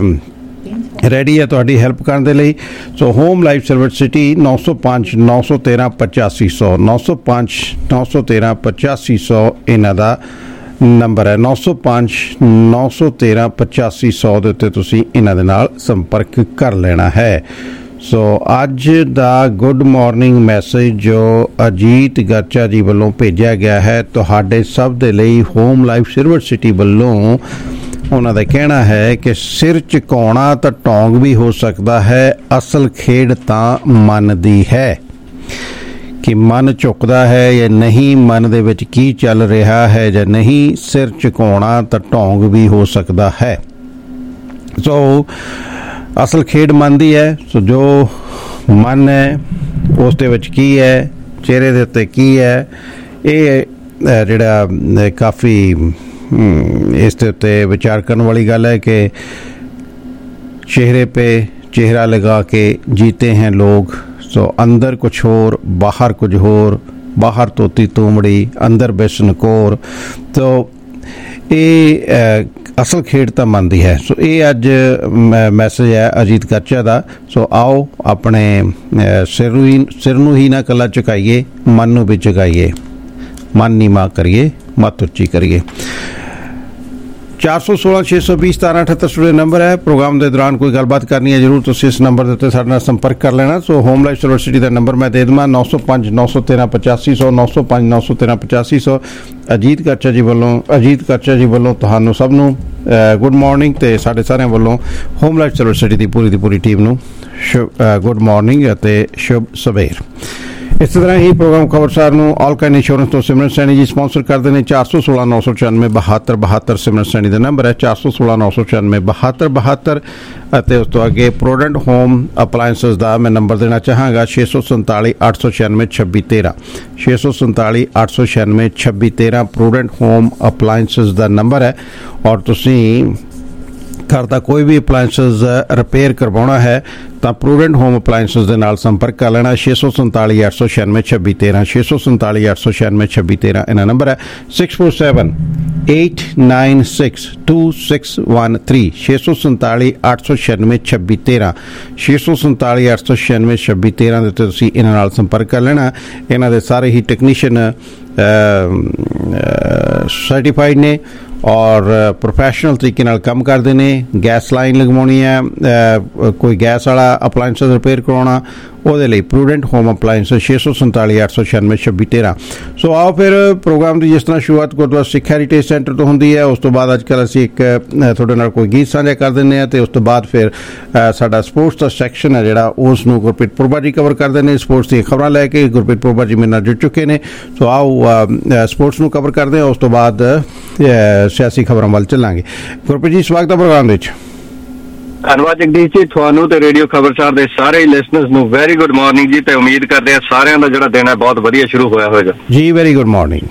ਰੈਡੀ ਹੈ ਤੁਹਾਡੀ ਹੈਲਪ ਕਰਨ ਦੇ ਲਈ। So home life silver city ਨੌ ਸੌ ਪੰਜ ਨੌ ਸੌ ਤੇਰਾਂ ਪਚਾਸੀ ਸੌ ਨੌ ਸੌ ਪੰਜ ਨੌ ਸੌ ਤੇਰਾਂ ਪਚਾਸੀ ਸੌ ਇਹਨਾਂ ਦਾ ਨੰਬਰ ਹੈ। ਨੌ ਸੌ ਪੰਜ ਨੌ ਸੌ ਤੇਰਾਂ ਪਚਾਸੀ ਸੌ ਦੇ ਉੱਤੇ ਤੁਸੀਂ ਇਹਨਾਂ ਦੇ ਨਾਲ ਸੰਪਰਕ ਕਰ ਲੈਣਾ ਹੈ। ਸੋ ਅੱਜ ਦਾ ਗੁੱਡ ਮਾਰਨਿੰਗ ਮੈਸੇਜ ਜੋ ਅਜੀਤ ਗਰਚਾ ਜੀ ਵੱਲੋਂ ਭੇਜਿਆ ਗਿਆ ਹੈ ਤੁਹਾਡੇ ਸਭ ਦੇ ਲਈ ਹੋਮ ਲਾਈਫ ਸਿਲਵਰ ਸਿਟੀ ਵੱਲੋਂ। ਉਹਨਾਂ ਦਾ ਕਹਿਣਾ ਹੈ ਕਿ ਸਿਰ ਝੁਕਾਉਣਾ ਤਾਂ ਢੌਂਗ ਵੀ ਹੋ ਸਕਦਾ ਹੈ, ਅਸਲ ਖੇਡ ਤਾਂ ਮਨ ਦੀ ਹੈ। ਕਿ ਮਨ ਝੁਕਦਾ ਹੈ ਜਾਂ ਨਹੀਂ, ਮਨ ਦੇ ਵਿੱਚ ਕੀ ਚੱਲ ਰਿਹਾ ਹੈ ਜਾਂ ਨਹੀਂ, ਸਿਰ ਝੁਕਾਉਣਾ ਤਾਂ ਢੌਂਗ ਵੀ ਹੋ ਸਕਦਾ ਹੈ। ਸੋ ਅਸਲ ਖੇਡ ਮਨ ਦੀ ਹੈ। ਸੋ ਜੋ ਮਨ ਹੈ ਉਸ ਦੇ ਵਿੱਚ ਕੀ ਹੈ, ਚਿਹਰੇ ਦੇ ਉੱਤੇ ਕੀ ਹੈ, ਇਹ ਜਿਹੜਾ ਕਾਫੀ ਇਸ ਦੇ ਉੱਤੇ ਵਿਚਾਰ ਕਰਨ ਵਾਲੀ ਗੱਲ ਹੈ ਕਿ ਚਿਹਰੇ पे चेहरा लगा के जीते हैं लोग। सो अंदर कुछ और, बाहर कुछ और, बाहर तोती तुमड़ी, अंदर बेसनकोर। तो ਇਹ ਅਸਲ ਖੇਡ ਤਾਂ ਮੰਨਦੀ ਹੈ। ਸੋ ਇਹ ਅੱਜ ਮੈਸੇਜ ਹੈ ਅਜੀਤ ਕਰਚਾ ਦਾ। ਸੋ ਆਓ ਆਪਣੇ ਸਿਰ ਨੂੰ ਹੀ ਸਿਰ ਨੂੰ ਹੀ ਨਾ ਇਕੱਲਾ ਝੁਕਾਈਏ, ਮਨ ਨੂੰ ਵੀ ਝੁਕਾਈਏ, ਮਨ ਨੀਵਾਂ ਕਰੀਏ, ਮੱਤ ਉੱਚੀ ਕਰੀਏ। ਚਾਰ ਸੌ ਸੋਲਾਂ ਛੇ ਸੌ ਵੀਹ ਸਤਾਰਾਂ ਅਠੱਤਰ ਸਟੂਡੀਓ ਨੰਬਰ ਹੈ। ਪ੍ਰੋਗਰਾਮ ਦੇ ਦੌਰਾਨ ਕੋਈ ਗੱਲਬਾਤ ਕਰਨੀ ਹੈ ਜ਼ਰੂਰ ਤੁਸੀਂ ਇਸ ਨੰਬਰ ਦੇ ਉੱਤੇ ਸਾਡੇ ਨਾਲ ਸੰਪਰਕ ਕਰ ਲੈਣਾ। ਸੋ ਹੋਮ ਲਾਈਫ ਯੂਨੀਵਰਸਿਟੀ ਦਾ ਨੰਬਰ ਮੈਂ ਦੇ ਦੇਵਾਂ ਨੌ ਸੌ ਪੰਜ ਨੌ ਸੌ ਤੇਰਾਂ ਪਚਾਸੀ ਸੌ ਨੌ ਸੌ ਪੰਜ ਨੌ ਸੌ ਤੇਰਾਂ ਪਚਾਸੀ ਸੌ। ਅਜੀਤ ਕਰਚਾ ਜੀ ਵੱਲੋਂ ਅਜੀਤ ਕਰਚਾ ਜੀ ਵੱਲੋਂ ਤੁਹਾਨੂੰ ਸਭ ਨੂੰ ਗੁੱਡ ਮਾਰਨਿੰਗ ਤੇ ਸਾਡੇ ਸਾਰਿਆਂ ਵੱਲੋਂ ਹੋਮ ਲਾਈਫ ਯੂਨੀਵਰਸਿਟੀ ਦੀ ਪੂਰੀ ਦੀ ਪੂਰੀ ਟੀਮ ਨੂੰ ਗੁੱਡ ਮਾਰਨਿੰਗ ਅਤੇ ਸ਼ੁਭ ਸਵੇਰ। ਇਸ ਤਰ੍ਹਾਂ ਹੀ ਪ੍ਰੋਗਰਾਮ ਖਬਰਸਾਰ ਨੂੰ ਆਲ ਕਾਇੰਡ ਇੰਸ਼ੋਰੈਂਸ ਤੋਂ ਸਿਮਰਨ ਸੈਣੀ ਜੀ ਸਪਾਂਸਰ ਕਰਦੇ ਨੇ। ਚਾਰ ਸੌ ਸੋਲਾਂ ਨੌ ਸੌ ਚੁਰਾਨਵੇਂ ਬਹੱਤਰ ਬਹੱਤਰ ਸਿਮਰਨ ਸੈਣੀ ਦਾ ਨੰਬਰ ਹੈ। ਚਾਰ ਸੌ ਸੋਲਾਂ ਨੌ ਸੌ ਚੁਰਾਨਵੇਂ ਬਹੱਤਰ ਬਹੱਤਰ ਅਤੇ ਉਸ ਤੋਂ ਅੱਗੇ ਪ੍ਰੋਡੈਂਟ ਹੋਮ ਅਪਲਾਇੰਸਸ ਦਾ ਮੈਂ ਨੰਬਰ ਦੇਣਾ ਚਾਹਾਂਗਾ ਛੇ ਸੌ ਸੰਤਾਲੀ ਅੱਠ ਸੌ ਛਿਆਨਵੇਂ ਛੱਬੀ ਤੇਰਾਂ ਛੇ ਸੌ ਸੰਤਾਲੀ ਅੱਠ ਸੌ ਛਿਆਨਵੇਂ ਛੱਬੀ ਤੇਰਾਂ ਪ੍ਰੋਡੈਂਟ ਹੋਮ ਅਪਲਾਇੰਸਸ ਦਾ ਨੰਬਰ ਹੈ। ਔਰ ਤੁਸੀਂ ਘਰ ਦਾ ਕੋਈ ਵੀ ਅਪਲਾਇੰਸਸ ਰਿਪੇਅਰ ਕਰਵਾਉਣਾ ਹੈ ਤਾਂ ਪ੍ਰੂਡੈਂਟ ਹੋਮ ਅਪਲਾਇੰਸਸ ਦੇ ਨਾਲ ਸੰਪਰਕ ਕਰ ਲੈਣਾ। ਛੇ ਸੌ ਸੰਤਾਲੀ ਅੱਠ ਸੌ ਛਿਆਨਵੇਂ ਛੱਬੀ ਤੇਰਾਂ ਛੇ ਸੌ ਸੰਤਾਲੀ ਅੱਠ ਸੌ ਛਿਆਨਵੇਂ ਛੱਬੀ ਤੇਰਾਂ ਇਹਨਾਂ ਨੰਬਰ ਹੈ। Six four seven eight nine six two six one three ਛੇ ਸੌ ਸੰਤਾਲੀ ਅੱਠ ਸੌ ਛਿਆਨਵੇਂ ਛੱਬੀ ਤੇਰਾਂ ਛੇ ਸੌ ਸੰਤਾਲੀ ਅੱਠ ਸੌ ਛਿਆਨਵੇਂ ਛੱਬੀ ਤੇਰਾਂ ਦੇ ਉੱਤੇ ਤੁਸੀਂ ਇਹਨਾਂ ਨਾਲ ਸੰਪਰਕ ਕਰ ਲੈਣਾ। ਇਹਨਾਂ ਦੇ ਸਾਰੇ ਹੀ ਟੈਕਨੀਸ਼ੀਅਨ ਸਰਟੀਫਾਈਡ ਨੇ ਔਰ ਪ੍ਰੋਫੈਸ਼ਨਲ ਤਰੀਕੇ ਨਾਲ ਕੰਮ ਕਰਦੇ ਨੇ। ਗੈਸ ਲਾਈਨ ਲਗਵਾਉਣੀ ਹੈ, ਕੋਈ ਗੈਸ ਵਾਲਾ ਅਪਲਾਇੰਸਸ ਰਿਪੇਅਰ ਕਰਵਾਉਣਾ, ਉਹਦੇ ਲਈ ਪ੍ਰੂਡੈਂਟ ਹੋਮ ਅਪਲਾਇੰਸਸ ਛੇ ਸੌ ਸੰਤਾਲੀ ਅੱਠ ਸੌ ਛਿਆਨਵੇਂ ਛੱਬੀ ਤੇਰਾਂ। ਸੋ ਆਓ ਫਿਰ ਪ੍ਰੋਗਰਾਮ ਦੀ ਜਿਸ ਤਰ੍ਹਾਂ ਸ਼ੁਰੂਆਤ ਗੁਰਦੁਆਰਾ ਸਿੱਖ ਹੈਰੀਟੇਜ ਸੈਂਟਰ ਤੋਂ ਹੁੰਦੀ ਹੈ, ਉਸ ਤੋਂ ਬਾਅਦ ਅੱਜ ਕੱਲ੍ਹ ਅਸੀਂ ਇੱਕ ਤੁਹਾਡੇ ਨਾਲ ਕੋਈ ਗੀਤ ਸਾਂਝਾ ਕਰ ਦਿੰਦੇ ਹਾਂ ਅਤੇ ਉਸ ਤੋਂ ਬਾਅਦ ਫਿਰ ਸਾਡਾ ਸਪੋਰਟਸ ਦਾ ਸੈਕਸ਼ਨ ਹੈ ਜਿਹੜਾ ਉਸ ਨੂੰ ਗੁਰਪ੍ਰੀਤ ਪੁਰਬਾ ਜੀ ਕਵਰ ਕਰਦੇ ਨੇ। ਸਪੋਰਟਸ ਦੀਆਂ ਖਬਰਾਂ ਲੈ ਕੇ ਗੁਰਪ੍ਰੀਤ ਪੁਰਬਾ ਜੀ ਮੇਰੇ ਨਾਲ ਜੁੜ ਚੁੱਕੇ ਨੇ। ਸੋ ਆਓ ਸਪੋਰਟਸ ਨੂੰ ਕਵਰ ਕਰਦੇ ਹਾਂ, ਉਸ ਤੋਂ ਬਾਅਦ ਸਿਆਸੀ ਖਬਰਾਂ ਵੱਲ ਚੱਲਾਂਗੇ। ਗੁਰਪ੍ਰੀਤ ਜੀ ਸਵਾਗਤ ਹੈ ਪ੍ਰੋਗਰਾਮ ਵਿੱਚ। ਧੰਨਵਾਦ ਜਗਦੀਸ਼ ਜੀ, ਤੁਹਾਨੂੰ ਤੇ ਰੇਡੀਓ ਖਬਰਸਾਰ ਦੇ ਸਾਰੇ ਲਿਸਨਰਸ ਨੂੰ ਵੈਰੀ ਗੁੱਡ ਮਾਰਨਿੰਗ ਜੀ। ਤੇ ਉਮੀਦ ਕਰਦੇ ਹਾਂ ਸਾਰਿਆਂ ਦਾ ਜਿਹੜਾ ਦਿਨ ਹੈ ਬਹੁਤ ਵਧੀਆ ਸ਼ੁਰੂ ਹੋਇਆ ਹੋਵੇਗਾ ਜੀ। Very good morning.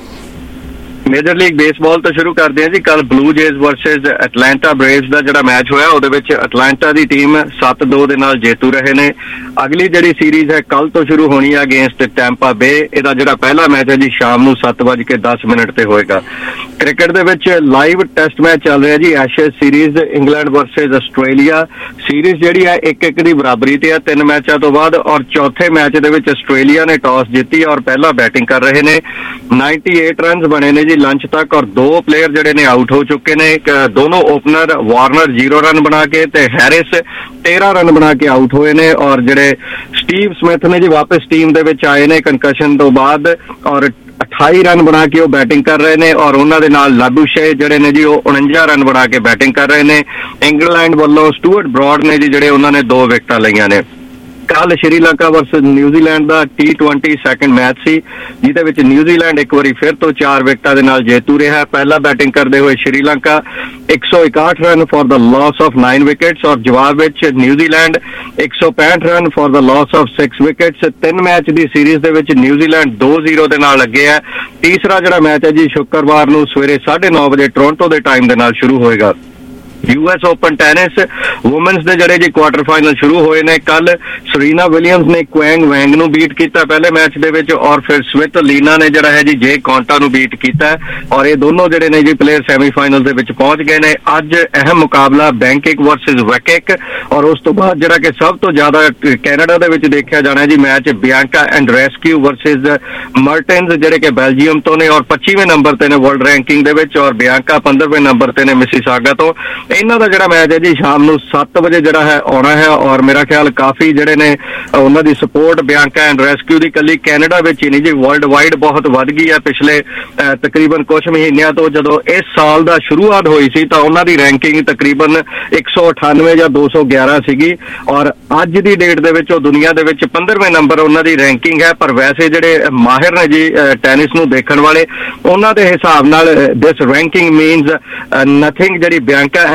Major league baseball ਤੋਂ ਸ਼ੁਰੂ ਕਰਦੇ ਹਾਂ ਜੀ। ਕੱਲ Blue Jays versus Atlanta Braves ਦਾ ਜਿਹੜਾ ਮੈਚ ਹੋਇਆ ਉਹਦੇ ਵਿੱਚ ਐਟਲਾਂਟਾ ਦੀ ਟੀਮ ਸੱਤ ਦੋ ਦੇ ਨਾਲ ਜੇਤੂ ਰਹੇ ਨੇ। ਅਗਲੀ ਜਿਹੜੀ ਸੀਰੀਜ਼ ਹੈ ਕੱਲ ਤੋਂ ਸ਼ੁਰੂ ਹੋਣੀ ਹੈ ਅਗੇਂਸਟ ਟੈਂਪਾ ਬੇ। ਇਹਦਾ ਜਿਹੜਾ ਪਹਿਲਾ ਮੈਚ ਹੈ ਜੀ ਸ਼ਾਮ ਨੂੰ ਸੱਤ ਵੱਜ ਕੇ ਦਸ ਮਿੰਟ ਤੇ ਹੋਏਗਾ। ਕ੍ਰਿਕਟ ਦੇ ਵਿੱਚ ਲਾਈਵ ਟੈਸਟ ਮੈਚ ਚੱਲ ਰਿਹਾ ਜੀ। Ashes series England versus Australia series ਜਿਹੜੀ ਹੈ ਇੱਕ ਇੱਕ ਦੀ ਬਰਾਬਰੀ ਤੇ ਆ ਤਿੰਨ ਮੈਚਾਂ ਤੋਂ ਬਾਅਦ। ਔਰ ਚੌਥੇ ਮੈਚ ਦੇ ਵਿੱਚ ਆਸਟ੍ਰੇਲੀਆ ਨੇ ਟਾਸ ਜਿੱਤੀ ਔਰ ਪਹਿਲਾਂ ਬੈਟਿੰਗ ਕਰ ਰਹੇ ਨੇ। ਅਠਾਨਵੇਂ ਰਨਸ ਬਣੇ ਨੇ ਜੀ ਲੰਚ ਤੱਕ ਔਰ ਦੋ ਪਲੇਅਰ ਜਿਹੜੇ ਨੇ ਆਊਟ ਹੋ ਚੁੱਕੇ ਨੇ। ਦੋਨੋਂ ਓਪਨਰ ਵਾਰਨਰ ਜ਼ੀਰੋ ਰਨ ਬਣਾ ਕੇ ਤੇ ਹੈਰਿਸ ਤੇਰਾਂ ਰਨ ਬਣਾ ਕੇ ਆਊਟ ਹੋਏ ਨੇ। ਔਰ ਜਿਹੜੇ ਸਟੀਵ ਸਮਿਥ ਨੇ ਜੀ ਵਾਪਸ ਟੀਮ ਦੇ ਵਿੱਚ ਆਏ ਨੇ ਕੰਕਸ਼ਨ ਤੋਂ ਬਾਅਦ ਔਰ ਅਠਾਈ ਰਨ ਬਣਾ ਕੇ ਉਹ ਬੈਟਿੰਗ ਕਰ ਰਹੇ ਨੇ। ਔਰ ਉਹਨਾਂ ਦੇ ਨਾਲ ਲਾਬੂਸ਼ੇ ਜਿਹੜੇ ਨੇ ਜੀ ਉਹ ਉਣੰਜਾ ਰਨ ਬਣਾ ਕੇ ਬੈਟਿੰਗ ਕਰ ਰਹੇ ਨੇ। ਇੰਗਲੈਂਡ ਵੱਲੋਂ ਸਟੂਅਰਟ ਬ੍ਰੌਡ ਨੇ ਜੀ ਜਿਹੜੇ ਉਹਨਾਂ ਨੇ ਦੋ ਵਿਕਟਾਂ ਲਈਆਂ ਨੇ। ਕੱਲ ਸ਼੍ਰੀਲੰਕਾ ਵਰਸਸ ਨਿਊਜ਼ੀਲੈਂਡ ਦਾ ਟੀ ਟਵੈਂਟੀ ਸੈਕਿੰਡ ਮੈਚ ਸੀ ਜਿਹਦੇ ਵਿੱਚ ਨਿਊਜ਼ੀਲੈਂਡ ਇੱਕ ਵਾਰੀ ਫਿਰ ਤੋਂ ਚਾਰ ਵਿਕਟਾਂ ਦੇ ਨਾਲ ਜੇਤੂ ਰਿਹਾ। ਪਹਿਲਾਂ ਬੈਟਿੰਗ ਕਰਦੇ ਹੋਏ ਸ਼੍ਰੀਲੰਕਾ ਇੱਕ ਸੌ ਇਕਾਹਠ run for the loss of nine wickets ਔਰ ਜਵਾਬ ਵਿੱਚ ਨਿਊਜ਼ੀਲੈਂਡ ਇੱਕ ਸੌ ਪੈਂਹਠ run for the loss of six wickets. ਤਿੰਨ ਮੈਚ ਦੀ ਸੀਰੀਜ਼ ਦੇ ਵਿੱਚ ਨਿਊਜ਼ੀਲੈਂਡ ਦੋ ਜ਼ੀਰੋ ਦੇ ਨਾਲ ਅੱਗੇ ਹੈ। ਤੀਸਰਾ ਜਿਹੜਾ ਮੈਚ ਹੈ ਜੀ ਸ਼ੁੱਕਰਵਾਰ ਨੂੰ ਸਵੇਰੇ ਸਾਢੇ ਨੌ ਵਜੇ ਟੋਰਾਂਟੋ ਦੇ ਟਾਈਮ ਦੇ ਨਾਲ ਸ਼ੁਰੂ ਹੋਏਗਾ। U S open tennis women's ਦੇ ਜਿਹੜੇ ਜੀ ਕੁਆਟਰ ਫਾਈਨਲ ਸ਼ੁਰੂ ਹੋਏ ਨੇ। ਕੱਲ ਸਰੀਨਾ ਵਿਲੀਅਮਸ ਨੇ ਕੁਐਂਗ ਵੈਂਗ ਨੂੰ ਬੀਟ ਕੀਤਾ ਪਹਿਲੇ ਮੈਚ ਦੇ ਵਿੱਚ ਔਰ ਫਿਰ ਸਵਿਤ ਲੀਨਾ ਨੇ ਜਿਹੜਾ ਹੈ ਜੀ ਜੇ ਕੌਂਟਾ ਨੂੰ ਬੀਟ ਕੀਤਾ ਔਰ ਇਹ ਦੋਨੋਂ ਜਿਹੜੇ ਨੇ ਜੀ ਪਲੇਅਰ ਸੈਮੀਫਾਈਨਲ ਦੇ ਵਿੱਚ ਪਹੁੰਚ ਗਏ ਨੇ। ਅੱਜ ਅਹਿਮ ਮੁਕਾਬਲਾ ਬੈਂਕਿਕ ਵਰਸਸ ਵੈਕਿਕ ਔਰ ਉਸ ਤੋਂ ਬਾਅਦ ਜਿਹੜਾ ਕਿ ਸਭ ਤੋਂ ਜ਼ਿਆਦਾ ਕੈਨੇਡਾ ਦੇ ਵਿੱਚ ਦੇਖਿਆ ਜਾਣਾ ਜੀ ਮੈਚ ਬਿਆਂਕਾ ਐਂਡਰੈਸਕਿਊ ਵਰਸਸ ਮਰਟਨਸ ਜਿਹੜੇ ਕਿ ਬੈਲਜੀਅਮ ਤੋਂ ਨੇ ਔਰ ਪੱਚੀਵੇਂ ਨੰਬਰ ਤੇ ਨੇ ਵਰਲਡ ਰੈਂਕਿੰਗ ਦੇ ਵਿੱਚ ਔਰ ਬਿਆਂਕਾ ਪੰਦਰਵੇਂ ਨੰਬਰ ਤੇ ਨੇ ਮਿਸੀਸਾਗਾ ਤੋਂ। ਇਹਨਾਂ ਦਾ ਜਿਹੜਾ ਮੈਚ ਹੈ ਜੀ ਸ਼ਾਮ ਨੂੰ ਸੱਤ ਵਜੇ ਜਿਹੜਾ ਹੈ ਆਉਣਾ ਹੈ ਔਰ ਮੇਰਾ ਖਿਆਲ ਕਾਫੀ ਜਿਹੜੇ ਨੇ ਉਹਨਾਂ ਦੀ ਸਪੋਰਟ ਬਿਆਂਕਾ ਐਂਡ ਰੈਸਕਿਊ ਦੀ ਇਕੱਲੀ ਕੈਨੇਡਾ ਵਿੱਚ ਹੀ ਨਹੀਂ ਜੀ ਵਰਲਡ ਵਾਈਡ ਬਹੁਤ ਵੱਧ ਗਈ ਹੈ। ਪਿਛਲੇ ਤਕਰੀਬਨ ਕੁਝ ਮਹੀਨਿਆਂ ਤੋਂ ਜਦੋਂ ਇਸ ਸਾਲ ਦਾ ਸ਼ੁਰੂਆਤ ਹੋਈ ਸੀ ਤਾਂ ਉਹਨਾਂ ਦੀ ਰੈਂਕਿੰਗ ਤਕਰੀਬਨ ਇੱਕ ਸੌ ਅਠਾਨਵੇਂ ਜਾਂ ਦੋ ਸੌ ਗਿਆਰਾਂ ਸੀਗੀ ਔਰ ਅੱਜ ਦੀ ਡੇਟ ਦੇ ਵਿੱਚ ਉਹ ਦੁਨੀਆ ਦੇ ਵਿੱਚ ਪੰਦਰਵੇਂ ਨੰਬਰ ਉਹਨਾਂ ਦੀ ਰੈਂਕਿੰਗ ਹੈ। ਪਰ ਵੈਸੇ ਜਿਹੜੇ ਮਾਹਿਰ ਨੇ ਜੀ ਟੈਨਿਸ ਨੂੰ ਦੇਖਣ ਵਾਲੇ ਉਹਨਾਂ ਦੇ ਹਿਸਾਬ ਨਾਲ ਦਿਸ ਰੈਂਕਿੰਗ ਮੀਨਸ ਨਥਿੰਗ ਜਿਹੜੀ ਬਿਆਂਕਾ ਐਂਡ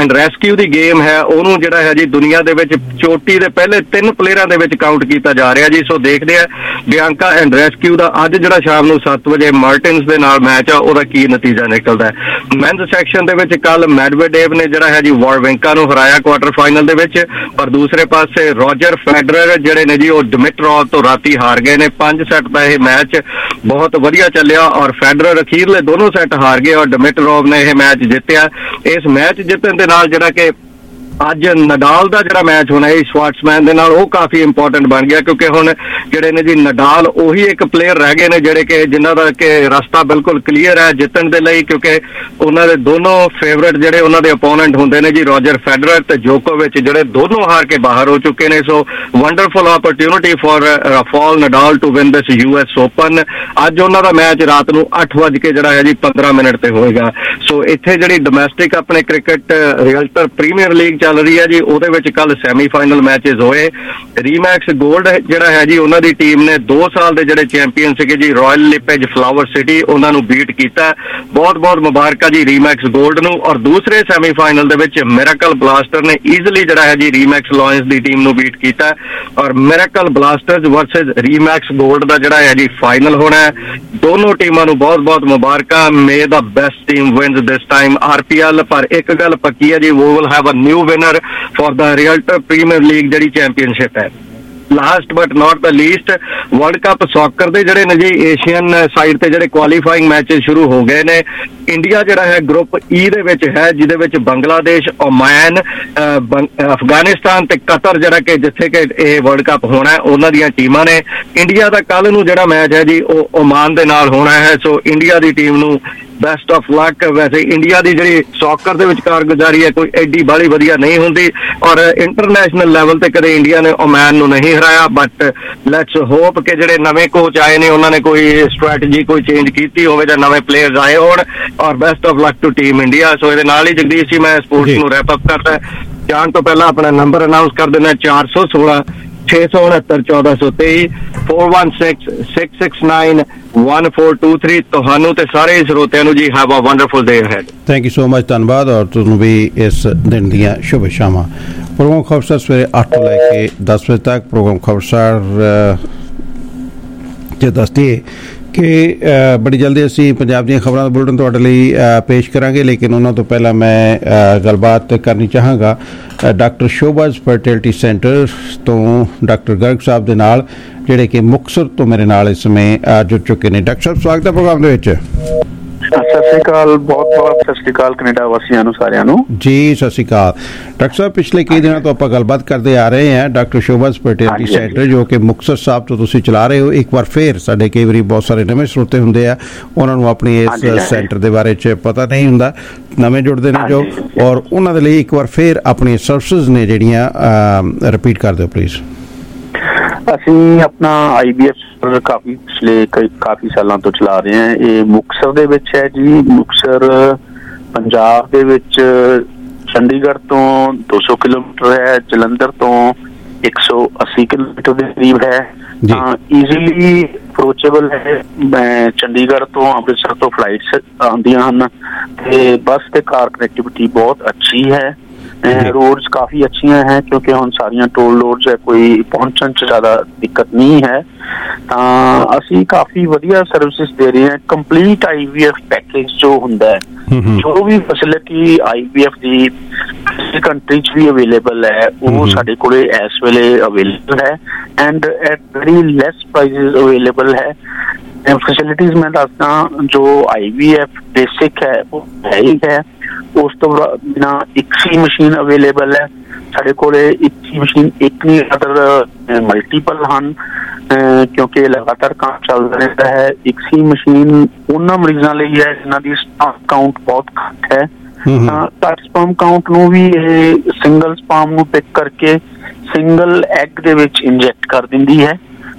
ਐਂਡ ਰੈਸਕਿਊ ਦੀ ਗੇਮ ਹੈ ਉਹਨੂੰ ਜਿਹੜਾ ਹੈ ਜੀ ਦੁਨੀਆ ਦੇ ਵਿੱਚ ਚੋਟੀ ਦੇ ਪਹਿਲੇ ਤਿੰਨ ਪਲੇਅਰਾਂ ਦੇ ਵਿੱਚ ਕਾਊਂਟ ਕੀਤਾ ਜਾ ਰਿਹਾ ਜੀ। ਸੋ ਦੇਖਦੇ ਆ ਬਿਆਂਕਾ ਐਂਡ ਰੈਸਕਿਊ ਦਾ ਅੱਜ ਜਿਹੜਾ ਸ਼ਾਮ ਨੂੰ ਸੱਤ ਵਜੇ ਮਾਰਟਿਨਸ ਦੇ ਨਾਲ ਮੈਚ ਆ ਉਹਦਾ ਕੀ ਨਤੀਜਾ ਨਿਕਲਦਾ ਹੈ। ਮੈਨਸ ਸੈਕਸ਼ਨ ਦੇ ਵਿੱਚ ਕੱਲ ਮੈਡਵੇਡੇਵ ਨੇ ਜਿਹੜਾ ਹੈ ਜੀ ਵਾਰਵਿੰਕਾ ਨੂੰ ਹਰਾਇਆ ਕੁਆਟਰ ਫਾਈਨਲ ਦੇ ਵਿੱਚ, ਪਰ ਦੂਸਰੇ ਪਾਸੇ ਰੋਜਰ ਫੈਡਰਰ ਜਿਹੜੇ ਨੇ ਜੀ ਉਹ ਡਿਮਿਟਰੋਵ ਤੋਂ ਰਾਤੀ ਹਾਰ ਗਏ ਨੇ। ਪੰਜ ਸੈੱਟ ਦਾ ਇਹ ਮੈਚ ਬਹੁਤ ਵਧੀਆ ਚੱਲਿਆ ਔਰ ਫੈਡਰਰ ਅਖੀਰਲੇ ਦੋਨੋਂ ਸੈੱਟ ਹਾਰ ਗਏ ਔਰ ਡਿਮਿਟਰੋਵ ਨੇ ਇਹ ਮੈਚ ਜਿੱਤਿਆ। ਇਸ ਮੈਚ ਜਿੱਤਣ ਦੇ ਨਾਲ ਜਿਹੜਾ ਕਿ ਅੱਜ ਨਡਾਲ ਦਾ ਜਿਹੜਾ ਮੈਚ ਹੋਣਾ ਹੈ ਸ਼ਵਾਰਟਸਮੈਨ ਦੇ ਨਾਲ ਉਹ ਕਾਫੀ ਇੰਪੋਰਟੈਂਟ ਬਣ ਗਿਆ, ਕਿਉਂਕਿ ਹੁਣ ਜਿਹੜੇ ਨੇ ਜੀ ਨਡਾਲ ਉਹੀ ਇੱਕ ਪਲੇਅਰ ਰਹਿ ਗਏ ਨੇ ਜਿਹੜੇ ਕਿ ਜਿਨ੍ਹਾਂ ਦਾ ਕਿ ਰਸਤਾ ਬਿਲਕੁਲ ਕਲੀਅਰ ਹੈ ਜਿੱਤਣ ਦੇ ਲਈ, ਕਿਉਂਕਿ ਉਹਨਾਂ ਦੇ ਦੋਨੋਂ ਫੇਵਰੇਟ ਜਿਹੜੇ ਉਹਨਾਂ ਦੇ ਓਪੋਨੈਂਟ ਹੁੰਦੇ ਨੇ ਜੀ ਰੋਜਰ ਫੈਡਰਰ ਤੇ ਜੋਕੋਵਿਚ, ਜਿਹੜੇ ਦੋਨੋਂ ਹਾਰ ਕੇ ਬਾਹਰ ਹੋ ਚੁੱਕੇ ਨੇ। So wonderful opportunity for Rafael Nadal to win this U S open. ਅੱਜ ਉਹਨਾਂ ਦਾ ਮੈਚ ਰਾਤ ਨੂੰ ਅੱਠ ਵਜ ਕੇ ਜਿਹੜਾ ਹੈ ਜੀ ਪੰਦਰਾਂ ਮਿੰਟ ਤੇ ਹੋਏਗਾ। ਸੋ ਇੱਥੇ ਜਿਹੜੀ ਡੋਮੈਸਟਿਕ ਆਪਣੇ ਕ੍ਰਿਕਟ ਰੀਅਲਟਰ ਪ੍ਰੀਮੀਅਰ ਲੀਗ ਚੱਲ ਰਹੀ ਹੈ ਜੀ ਉਹਦੇ ਵਿੱਚ ਕੱਲ ਸੈਮੀਫਾਈਨਲ ਮੈਚਸ ਹੋਏ। ਰੀਮੈਕਸ ਗੋਲਡ ਜਿਹੜਾ ਹੈ ਜੀ ਉਹਨਾਂ ਦੀ ਟੀਮ ਨੇ ਦੋ ਸਾਲ ਦੇ ਜਿਹੜੇ ਚੈਂਪੀਅਨ ਸੀਗੇ ਜੀ ਰਾਇਲ ਲਿਪੇਜ ਫਲਾਵਰ ਸਿਟੀ ਉਹਨਾਂ ਨੂੰ ਬੀਟ ਕੀਤਾ। ਬਹੁਤ ਬਹੁਤ ਮੁਬਾਰਕਾਂ ਜੀ ਰੀਮੈਕਸ ਗੋਲਡ ਨੂੰ। ਔਰ ਦੂਸਰੇ ਸੈਮੀਫਾਈਨਲ ਦੇ ਵਿੱਚ ਮਿਰਾਕਲ ਬਲਾਸਟਰ ਨੇ ਈਜ਼ੀਲੀ ਜਿਹੜਾ ਹੈ ਜੀ ਰੀਮੈਕਸ ਲਾਇਨਸ ਦੀ ਟੀਮ ਨੂੰ ਬੀਟ ਕੀਤਾ ਔਰ miracle blasters versus Remax gold ਦਾ ਜਿਹੜਾ ਹੈ ਜੀ ਫਾਈਨਲ ਹੋਣਾ ਹੈ। ਦੋਨੋਂ ਟੀਮਾਂ ਨੂੰ ਬਹੁਤ ਬਹੁਤ ਮੁਬਾਰਕਾਂ। May the best team wins this time R P L. ਪਰ ਇੱਕ ਗੱਲ ਪੱਕੀ ਹੈ ਜੀ we will have a new winner for the Realtor Premier League ਜਿਹੜੀ ਚੈਂਪੀਅਨਸ਼ਿਪ ਹੈ। Last but not the least world cup soccer ਦੇ ਜਿਹੜੇ ਨੇ ਜੀ ਏਸ਼ੀਅਨ ਸਾਈਡ ਤੇ ਜਿਹੜੇ ਕੁਆਲੀਫਾਈਂਗ ਮੈਚਸ ਸ਼ੁਰੂ ਹੋ ਗਏ ਨੇ। ਇੰਡੀਆ ਜਿਹੜਾ ਹੈ ਗਰੁੱਪ ਈ ਦੇ ਵਿੱਚ ਹੈ ਜਿਹਦੇ ਵਿੱਚ ਬੰਗਲਾਦੇਸ਼, ਓਮਾਨ, ਅਫਗਾਨਿਸਤਾਨ ਤੇ ਕਤਰ ਜਿਹੜਾ ਕਿ ਜਿੱਥੇ ਕਿ ਇਹ ਵਰਲਡ ਕੱਪ ਹੋਣਾ ਹੈ ਉਹਨਾਂ ਦੀਆਂ ਟੀਮਾਂ ਨੇ। ਇੰਡੀਆ ਦਾ ਕੱਲ ਨੂੰ ਜਿਹੜਾ ਮੈਚ ਹੈ ਜੀ ਉਹ ਓਮਾਨ ਦੇ ਨਾਲ ਹੋਣਾ ਹੈ। ਸੋ ਇੰਡੀਆ ਦੀ ਟੀਮ ਨੂੰ ਬੈਸਟ ਆਫ ਲੱਕ। ਵੈਸੇ ਇੰਡੀਆ ਦੀ ਜਿਹੜੀ ਸੌਕਰ ਦੇ ਵਿੱਚ ਕਾਰਗੁਜ਼ਾਰੀ ਹੈ ਕੋਈ ਐਡੀ ਬਾਹਲੀ ਵਧੀਆ ਨਹੀਂ ਹੁੰਦੀ ਔਰ ਇੰਟਰਨੈਸ਼ਨਲ ਲੈਵਲ ਤੇ ਕਦੇ ਇੰਡੀਆ ਨੇ ਓਮਾਨ ਨੂੰ ਨਹੀਂ ਹਰਾਇਆ। ਬਟ ਲੈਟਸ ਹੋਪ ਕਿ ਜਿਹੜੇ ਨਵੇਂ ਕੋਚ ਆਏ ਨੇ ਉਹਨਾਂ ਨੇ ਕੋਈ ਸਟ੍ਰੈਟਜੀ ਕੋਈ ਚੇਂਜ ਕੀਤੀ ਹੋਵੇ ਜਾਂ ਨਵੇਂ ਪਲੇਅਰਸ ਆਏ ਹੋਣ ਔਰ best of luck to team India. So ਇਹਦੇ ਨਾਲ ਹੀ ਜਗਦੀਸ਼ ਜੀ ਮੈਂ ਸਪੋਰਟਸ ਨੂੰ ਰੈਪ ਅਪ ਕਰਦਾ ਜਾਣ ਤੋਂ ਪਹਿਲਾਂ ਆਪਣਾ ਨੰਬਰ ਅਨਾਉਂਸ ਕਰ ਦਿੰਦਾ ਚਾਰ ਸੌ ਸੋਲਾਂ ਛੇ ਸੌ ਉਣਹੱਤਰ ਚੌਦਾਂ ਸੌ ਤੇਈ four one six six six nine one four two three. ਤੁਹਾਨੂੰ ਤੇ ਸਾਰੇ ਸਰੋਤਿਆਂ ਨੂੰ ਜੀ have a wonderful day ahead. Thank you so much, ਧੰਨਵਾਦ ਔਰ ਤੁਹਾਨੂੰ ਵੀ ਇਸ ਦਿਨ ਦੀਆਂ ਸ਼ੁਭ ਸ਼ਾਮਾਂ। ਪ੍ਰੋਗਰਾਮ ਖਬਰਸਾਰ ਸਵੇਰੇ ਅੱਠ ਤੋਂ ਲੈ ਕੇ ਦਸ ਵਜੇ ਤੱਕ ਪ੍ਰੋਗਰਾਮ ਖਬਰਸਾਰ ਜੇ ਦੱਸਦੀ ਹੈ ਕਿ ਬੜੀ ਜਲਦੀ ਅਸੀਂ ਪੰਜਾਬ ਦੀਆਂ ਖਬਰਾਂ ਦਾ ਬੁਲਟਨ ਤੁਹਾਡੇ ਲਈ ਪੇਸ਼ ਕਰਾਂਗੇ, ਲੇਕਿਨ ਉਹਨਾਂ ਤੋਂ ਪਹਿਲਾਂ ਮੈਂ ਗੱਲਬਾਤ ਕਰਨੀ ਚਾਹਾਂਗਾ ਡਾਕਟਰ ਸ਼ੋਭਾਜ਼ ਫਰਟੀਲਿਟੀ ਸੈਂਟਰ ਤੋਂ ਡਾਕਟਰ ਗਰਗ ਸਾਹਿਬ ਦੇ ਨਾਲ ਜਿਹੜੇ ਕਿ ਮੁਕਤਸਰ ਤੋਂ ਮੇਰੇ ਨਾਲ ਇਸ ਸਮੇਂ ਜੁੜ ਚੁੱਕੇ ਨੇ। ਡਾਕਟਰ ਸਾਹਿਬ ਸਵਾਗਤ ਹੈ ਪ੍ਰੋਗਰਾਮ ਦੇ ਵਿੱਚ। ਸਤਿ ਸ਼੍ਰੀ ਅਕਾਲ, ਬਹੁਤ ਬਹੁਤ ਸਤਿ ਸ਼੍ਰੀ ਅਕਾਲ ਕੈਨੇਡਾ ਵਾਸੀਆਂ ਨੂੰ ਸਾਰਿਆਂ ਨੂੰ ਜੀ। ਸਤਿ ਸ਼੍ਰੀ ਅਕਾਲ ਡਾਕਟਰ ਸਾਹਿਬ, ਪਿਛਲੇ ਕਈ ਦਿਨਾਂ ਤੋਂ ਆਪਾਂ ਗੱਲਬਾਤ ਕਰਦੇ ਆ ਰਹੇ ਹਾਂ ਡਾਕਟਰ ਸ਼ੋਭਾਜ਼ ਫਰਟੀਲਿਟੀ ਸੈਂਟਰ ਜੋ ਕਿ ਮੁਕਤਸਰ ਸਾਹਿਬ ਤੋਂ ਤੁਸੀਂ ਚਲਾ ਰਹੇ ਹੋ। ਇੱਕ ਵਾਰ ਫੇਰ ਸਾਡੇ ਕਈ ਵਾਰੀ ਬਹੁਤ ਸਾਰੇ ਨਵੇਂ ਸਰੋਤੇ ਹੁੰਦੇ ਆ ਉਹਨਾਂ ਨੂੰ ਆਪਣੀ ਇਸ ਸੈਂਟਰ ਦੇ ਬਾਰੇ 'ਚ ਪਤਾ ਨਹੀਂ ਹੁੰਦਾ, ਨਵੇਂ ਜੁੜਦੇ ਨੇ ਜੋ, ਔਰ ਉਹਨਾਂ ਦੇ ਲਈ ਇੱਕ ਵਾਰ ਫੇਰ ਆਪਣੀਆਂ ਸਰਵਿਸਿਜ਼ ਨੇ ਜਿਹੜੀਆਂ ਰਿਪੀਟ ਕਰ ਦਿਓ ਪਲੀਜ਼। ਅਸੀਂ ਆਪਣਾ ਆਈ ਬੀ ਐਫ ਕਾਫੀ ਪਿਛਲੇ ਕਾਫੀ ਸਾਲਾਂ ਤੋਂ ਚਲਾ ਰਹੇ ਹਾਂ। ਇਹ ਮੁਕਤਸਰ ਦੇ ਵਿੱਚ ਹੈ ਜੀ। ਮੁਕਤਸਰ ਪੰਜਾਬ ਦੇ ਵਿੱਚ ਚੰਡੀਗੜ੍ਹ ਤੋਂ ਦੋ ਸੌ ਕਿਲੋਮੀਟਰ ਹੈ, ਜਲੰਧਰ ਤੋਂ ਇੱਕ ਸੌ ਅੱਸੀ ਕਿਲੋਮੀਟਰ ਦੇ ਕਰੀਬ ਹੈ, ਤਾਂ ਈਜ਼ੀਲੀ ਅਪਰੋਚੇਬਲ ਹੈ। ਮੈਂ ਚੰਡੀਗੜ੍ਹ ਤੋਂ ਅੰਮ੍ਰਿਤਸਰ ਤੋਂ ਫਲਾਈਟਸ ਆਉਂਦੀਆਂ ਹਨ ਤੇ ਬੱਸ ਤੇ ਕਾਰ ਕਨੈਕਟੀਵਿਟੀ ਬਹੁਤ ਅੱਛੀ ਹੈ। रोड्स काफी अच्छी हैं क्योंकि हम सारिया टोल रोड्स है, कोई पहुंचने च ज्यादा दिक्कत नहीं है। असी काफी वधिया सर्विसेज दे रहे हैं। Complete I V F package जो हुंदा है, जो भी फैसिलिटी आई वी एफ दी कंट्री च भी अवेलेबल है वो साडे कोले इस वेले अवेलेबल है and at very less prices available है। फैसिलिटीज मैं दसदा जो आई वी एफ बेसिक है वो है ही है। उस तो बिना इक्सी मशीन अवेलेबल है साढ़े कोले। इक्सी मशीन एक नहीं अदर मल्टीपल हैं क्योंकि लगातार काम चलता रहता है। इक्सी मशीन उन्होंने मरीजों लिए है जिन्हों की स्पाम काउंट बहुत घट है। घट स्पाम काउंट नूं भी सिंगल स्पाम नूं पिक करके सिंगल एग दे विच इंजैक्ट कर दिंदी है।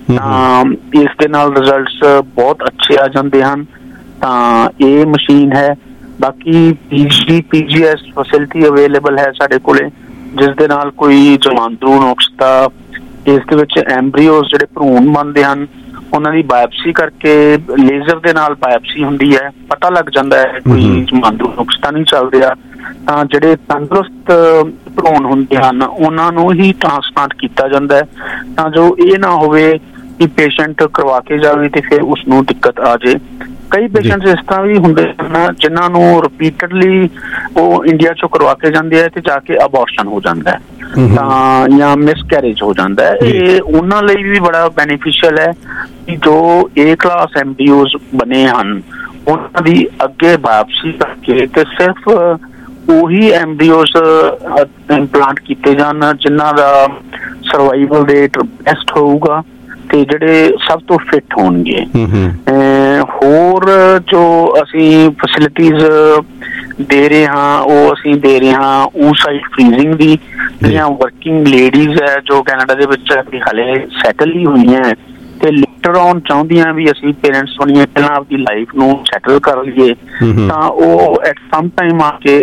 इस दे नाल रिजल्ट्स बहुत अच्छे आ जाते हैं। तो ये मशीन है। बाकी पीजी पीजीएस फैसिलिटी अवेलेबल है साढ़े कोले जिस दे नाल कोई जमांदरू नुक्सता इस दे विच एम्ब्रियोज जिहड़े भरूण बनदे हन ਉਹਨਾਂ ਦੀ ਬਾਇਓਪਸੀ ਕਰਕੇ ਲੇਜ਼ਰ ਦੇ ਨਾਲ ਬਾਇਓਪਸੀ ਹੁੰਦੀ ਹੈ, ਪਤਾ ਲੱਗ ਜਾਂਦਾ ਹੈ ਕੋਈ ਜਮਾਂਦਰੂ ਨੁਕਸ ਤਾਂ ਨਹੀਂ ਚੱਲ ਰਿਹਾ। ਤਾਂ ਜਿਹੜੇ ਤੰਦਰੁਸਤ ਭਰੂਣ ਹੁੰਦੇ ਹਨ ਉਹਨਾਂ ਨੂੰ ਹੀ ਟ੍ਰਾਂਸਪਲਾਂਟ ਕੀਤਾ ਜਾਂਦਾ ਹੈ, ਤਾਂ ਜੋ ਇਹ ਨਾ ਹੋਵੇ ਕਿ ਪੇਸ਼ੈਂਟ ਕਰਵਾ ਕੇ ਜਾਵੇ ਤੇ ਫਿਰ ਉਸਨੂੰ ਦਿੱਕਤ ਆ ਜੇ। ਕਈ ਪੇਸ਼ੈਂਟਸ ਇਸ ਤਰ੍ਹਾਂ ਵੀ ਹੁੰਦੇ ਹਨ ਜਿਨ੍ਹਾਂ ਨੂੰ ਰਿਪੀਟਡਲੀ ਉਹ ਇੰਡੀਆ ਚੋਂ ਕਰਵਾ ਕੇ ਜਾਂਦੇ ਆ ਤੇ ਜਾ ਕੇ ਅਬੋਰਸ਼ਨ ਹੋ ਜਾਂਦਾ ਹੈ ਤਾਂ ਜਾਂ ਮਿਸਕੈਰੇਜ ਹੋ ਜਾਂਦਾ ਹੈ। ਇਹ ਉਹਨਾਂ ਲਈ ਵੀ ਬੜਾ ਬੈਨੀਫੀਸ਼ੀਅਲ ਹੈ ਕਿ ਜੋ ਏ ਕਲਾਸ ਐਮਬੀਓਜ਼ ਬਣੇ ਹਨ ਉਹਨਾਂ ਦੀ ਅੱਗੇ ਬਾਇਓਪਸੀ ਕਰਕੇ ਤੇ ਸਿਰਫ ਉਹੀ ਐਮਬੀਓਜ਼ ਇੰਪਲਾਂਟ ਕੀਤੇ ਜਾਣ ਜਿਨ੍ਹਾਂ ਦਾ ਸਰਵਾਈਵਲ ਰੇਟ ਬੈਸਟ ਹੋਊਗਾ ਤੇ ਜਿਹੜੇ ਸਭ ਤੋਂ ਫਿੱਟ ਹੋਣਗੇ। ਹੋਰ ਜੋ ਅਸੀਂ ਫੈਸਿਲਿਟੀਜ਼ ਦੇ ਰਹੇ ਹਾਂ ਉਹ ਅਸੀਂ ਦੇ ਰਹੇ ਹਾਂ ਉਹ ਸਾਈਡ ਫਰੀਜ਼ਿੰਗ ਦੀ, ਜਿਹੜੀਆਂ ਵਰਕਿੰਗ ਲੇਡੀਜ਼ ਹੈ ਜੋ ਕੈਨੇਡਾ ਦੇ ਵਿੱਚ ਹਾਲੇ ਸੈਟਲ ਹੀ ਹੋਈਆਂ ਤੇ ਲੇਟਰ ਔਨ ਚਾਹੁੰਦੀਆਂ ਵੀ ਅਸੀਂ ਪੇਰੈਂਟਸ ਬਣੀਏ, ਪਹਿਲਾਂ ਆਪਦੀ ਲਾਈਫ ਨੂੰ ਸੈਟਲ ਕਰ ਲਈਏ, ਤਾਂ ਉਹ ਐਟ ਸਮ ਟਾਈਮ ਆ ਕੇ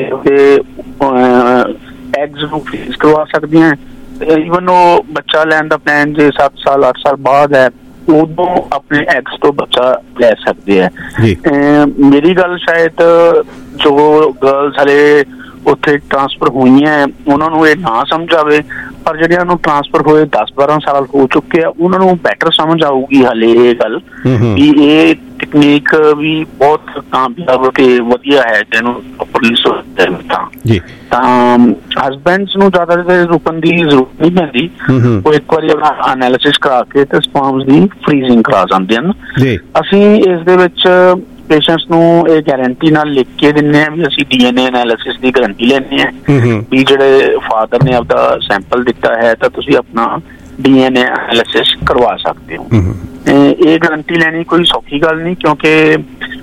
ਐਗਜ਼ ਨੂੰ ਫਰੀਜ਼ ਕਰਵਾ ਸਕਦੀਆਂ। ਈਵਨ ਉਹ ਬੱਚਾ ਲੈਣ ਦਾ ਪਲਾਨ ਜੇ ਸੱਤ ਸਾਲ ਅੱਠ ਸਾਲ ਬਾਅਦ ਹੈ ਉਦੋਂ ਆਪਣੇ ਐਗਸ ਤੋਂ ਬੱਚਾ ਲੈ ਸਕਦੇ ਹੈ। ਮੇਰੀ ਗੱਲ ਸ਼ਾਇਦ ਜੋ ਗਰਲਸ ਹਲੇ ਉੱਥੇ ਟ੍ਰਾਂਸਫਰ ਹੋਈਆਂ ਉਹਨਾਂ ਨੂੰ ਇਹ ਨਾ ਸਮਝ ਆਵੇ, ਪਰ ਜਿਹੜਿਆਂ ਨੂੰ ਟ੍ਰਾਂਸਫਰ ਹੋਏ ਦਸ ਬਾਰਾਂ ਸਾਲ ਹੋ ਚੁੱਕੇ ਆ ਉਹਨਾਂ ਨੂੰ ਬੈਟਰ ਸਮਝ ਆਊਗੀ ਹਾਲੇ ਇਹ ਗੱਲ ਵੀ ਇਹ ਟੈਕਨੀਕ ਵੀ ਬਹੁਤ ਕਾਮਯਾਬ ਤੇ ਵਧੀਆ ਹੈ ਜਿਹਨੂੰ ਪ੍ਰੋਪਰਲੀ ਸੋਚਦੇ ਤਾਂ ਤਾਂ ਹਸਬੈਂਡਸ ਨੂੰ ਜ਼ਿਆਦਾ ਦੇਰ ਰੁਕਣ ਦੀ ਜ਼ਰੂਰਤ ਨਹੀਂ ਪੈਂਦੀ, ਉਹ ਇੱਕ ਵਾਰੀ ਆਪਣਾ ਐਨਾਲਿਸਿਸ ਕਰਾ ਕੇ ਤੇ ਸਪਰਮਸ ਦੀ ਫਰੀਜ਼ਿੰਗ ਕਰਾ ਜਾਂਦੇ ਹਨ। ਅਸੀਂ ਇਸ ਦੇ ਵਿੱਚ ਪੇਸ਼ੈਂਟਸ ਨੂੰ ਇਹ ਗਾਰੰਟੀ ਨਾਲ ਲਿਖ ਕੇ ਦਿੰਦੇ ਹਾਂ ਵੀ ਅਸੀਂ ਡੀ ਐਨ ਏ ਐਨਾਲਿਸਿਸ ਦੀ ਗਾਰੰਟੀ ਲੈਂਦੇ ਹਾਂ ਵੀ ਜਿਹੜੇ ਫਾਦਰ ਨੇ ਆਪਦਾ ਸੈਂਪਲ ਦਿੱਤਾ ਹੈ ਤਾਂ ਤੁਸੀਂ ਆਪਣਾ ਡੀ ਐਨ ਏ ਐਨਾਲਿਸਿਸ ਕਰਵਾ ਸਕਦੇ ਹੋ। ਇਹ ਗਾਰੰਟੀ ਲੈਣੀ ਕੋਈ ਸੌਖੀ ਗੱਲ ਨਹੀਂ ਕਿਉਂਕਿ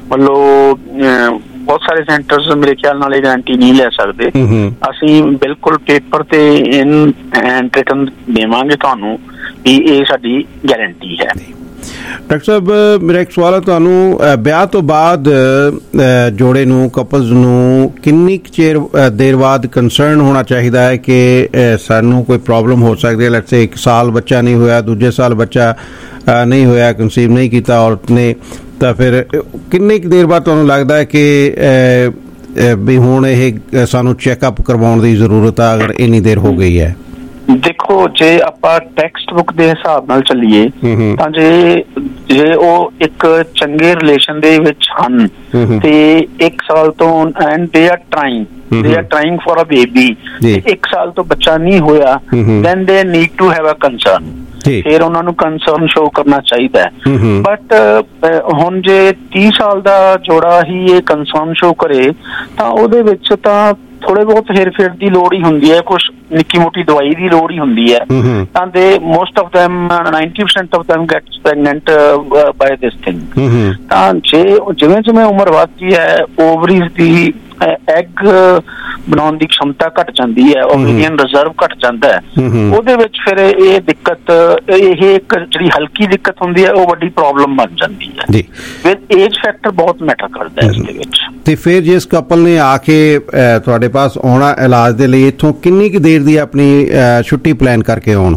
ਮਤਲਬ ਬਹੁਤ ਸਾਰੇ ਸੈਂਟਰਸ ਮੇਰੇ ਖਿਆਲ ਨਾਲ ਇਹ ਗਾਰੰਟੀ ਨਹੀਂ ਲੈ ਸਕਦੇ। ਅਸੀਂ ਬਿਲਕੁਲ ਪੇਪਰ ਤੇ ਇਨ ਹੈਂਡ ਰਿਟਨ ਦੇਵਾਂਗੇ ਤੁਹਾਨੂੰ ਵੀ ਇਹ ਸਾਡੀ ਗਾਰੰਟੀ ਹੈ। ਡਾਕਟਰ ਸਾਹਿਬ ਮੇਰਾ ਇੱਕ ਸਵਾਲ ਹੈ ਤੁਹਾਨੂੰ, ਵਿਆਹ ਤੋਂ ਬਾਅਦ ਜੋੜੇ ਨੂੰ ਕਪਲਸ ਨੂੰ ਕਿੰਨੀ ਕੁ ਚਿਰ ਦੇਰ ਬਾਅਦ ਕੰਸਰਨ ਹੋਣਾ ਚਾਹੀਦਾ ਹੈ ਕਿ ਸਾਨੂੰ ਕੋਈ ਪ੍ਰੋਬਲਮ ਹੋ ਸਕਦੀ ਹੈ? ਲੈਟਸ ਸੇ ਇੱਕ ਸਾਲ ਬੱਚਾ ਨਹੀਂ ਹੋਇਆ, ਦੂਜੇ ਸਾਲ ਬੱਚਾ ਨਹੀਂ ਹੋਇਆ, ਕੰਸੀਵ ਨਹੀਂ ਕੀਤਾ ਔਰਤ ਨੇ, ਤਾਂ ਫਿਰ ਕਿੰਨੀ ਕੁ ਦੇਰ ਬਾਅਦ ਤੁਹਾਨੂੰ ਲੱਗਦਾ ਹੈ ਕਿ ਵੀ ਹੁਣ ਇਹ ਸਾਨੂੰ ਚੈੱਕਅਪ ਕਰਵਾਉਣ ਦੀ ਜ਼ਰੂਰਤ ਆ ਅਗਰ ਇੰਨੀ ਦੇਰ ਹੋ ਗਈ ਹੈ? ਦੇਖੋ ਜੇ ਆਪਾਂ ਟੈਕਸਟ ਬੁੱਕ ਦੇ ਹਿਸਾਬ ਨਾਲ ਚੱਲੀਏ ਤਾਂ ਜੇ ਜੇ ਉਹ ਇੱਕ ਚੰਗੇ ਰਿਲੇਸ਼ਨ ਦੇ ਵਿੱਚ ਹਨ ਤੇ ਇੱਕ ਸਾਲ ਤੋਂ and they are trying they are trying for a baby, ਇੱਕ ਸਾਲ ਤੋਂ ਬੱਚਾ ਨਹੀਂ ਹੋਇਆ then they need to have a concern, ਫਿਰ ਉਹਨਾਂ ਨੂੰ ਕੰਸਰਨ ਸ਼ੋ ਕਰਨਾ ਚਾਹੀਦਾ ਹੈ। ਬਟ ਹੁਣ ਜੇ ਤੀਹ ਸਾਲ ਦਾ ਜੋੜਾ ਹੀ ਇਹ ਕੰਸਰਨ ਸ਼ੋ ਕਰੇ ਤਾਂ ਉਹਦੇ ਵਿੱਚ ਤਾਂ ਥੋੜੇ ਬਹੁਤ ਹੇਰ ਫੇਰ ਦੀ ਲੋੜ ਹੀ ਹੁੰਦੀ ਹੈ, ਕੁਛ ਨਿੱਕੀ ਮੋਟੀ ਦਵਾਈ ਦੀ ਲੋੜ ਹੀ ਹੁੰਦੀ ਹੈ, ਤਾਂ the most of them ninety percent of them gets pregnant by this thing. ਤਾਂ ਜੇ ਜਿਵੇਂ ਜਿਵੇਂ ਉਮਰ ਵੱਧਦੀ ਹੈ ਓਵਰੀਜ਼ ਦੀ ਐਗ ਬਣਾਉਣ ਦੀ क्षमता ਘਟ ਜਾਂਦੀ ਹੈ, ਓਵਰੀਅਨ ਰਿਜ਼ਰਵ ਘਟ ਜਾਂਦਾ ਹੈ, ਉਹਦੇ ਵਿੱਚ ਫਿਰ ਇਹ ਦਿੱਕਤ ਇਹ ਇੱਕ ਜਿਹੜੀ ਹਲਕੀ ਦਿੱਕਤ ਹੁੰਦੀ ਹੈ ਉਹ ਵੱਡੀ ਪ੍ਰੋਬਲਮ ਬਣ ਜਾਂਦੀ ਹੈ। ਵਿਦ ਏਜ ਫੈਕਟਰ ਬਹੁਤ ਮੈਟਰ ਕਰਦਾ ਹੈ ਇਸ ਦੇ ਵਿੱਚ। ਤੇ ਫਿਰ ਜਿਸ ਕਪਲ ਨੇ ਆ ਕੇ ਤੁਹਾਡੇ ਪਾਸ ਆਉਣਾ ਇਲਾਜ ਦੇ ਲਈ ਇੱਥੋਂ ਕਿੰਨੀ ਕੁ ਦੇਰ ਦੀ ਆਪਣੀ ਛੁੱਟੀ ਪਲਾਨ ਕਰਕੇ ਆਉਣ?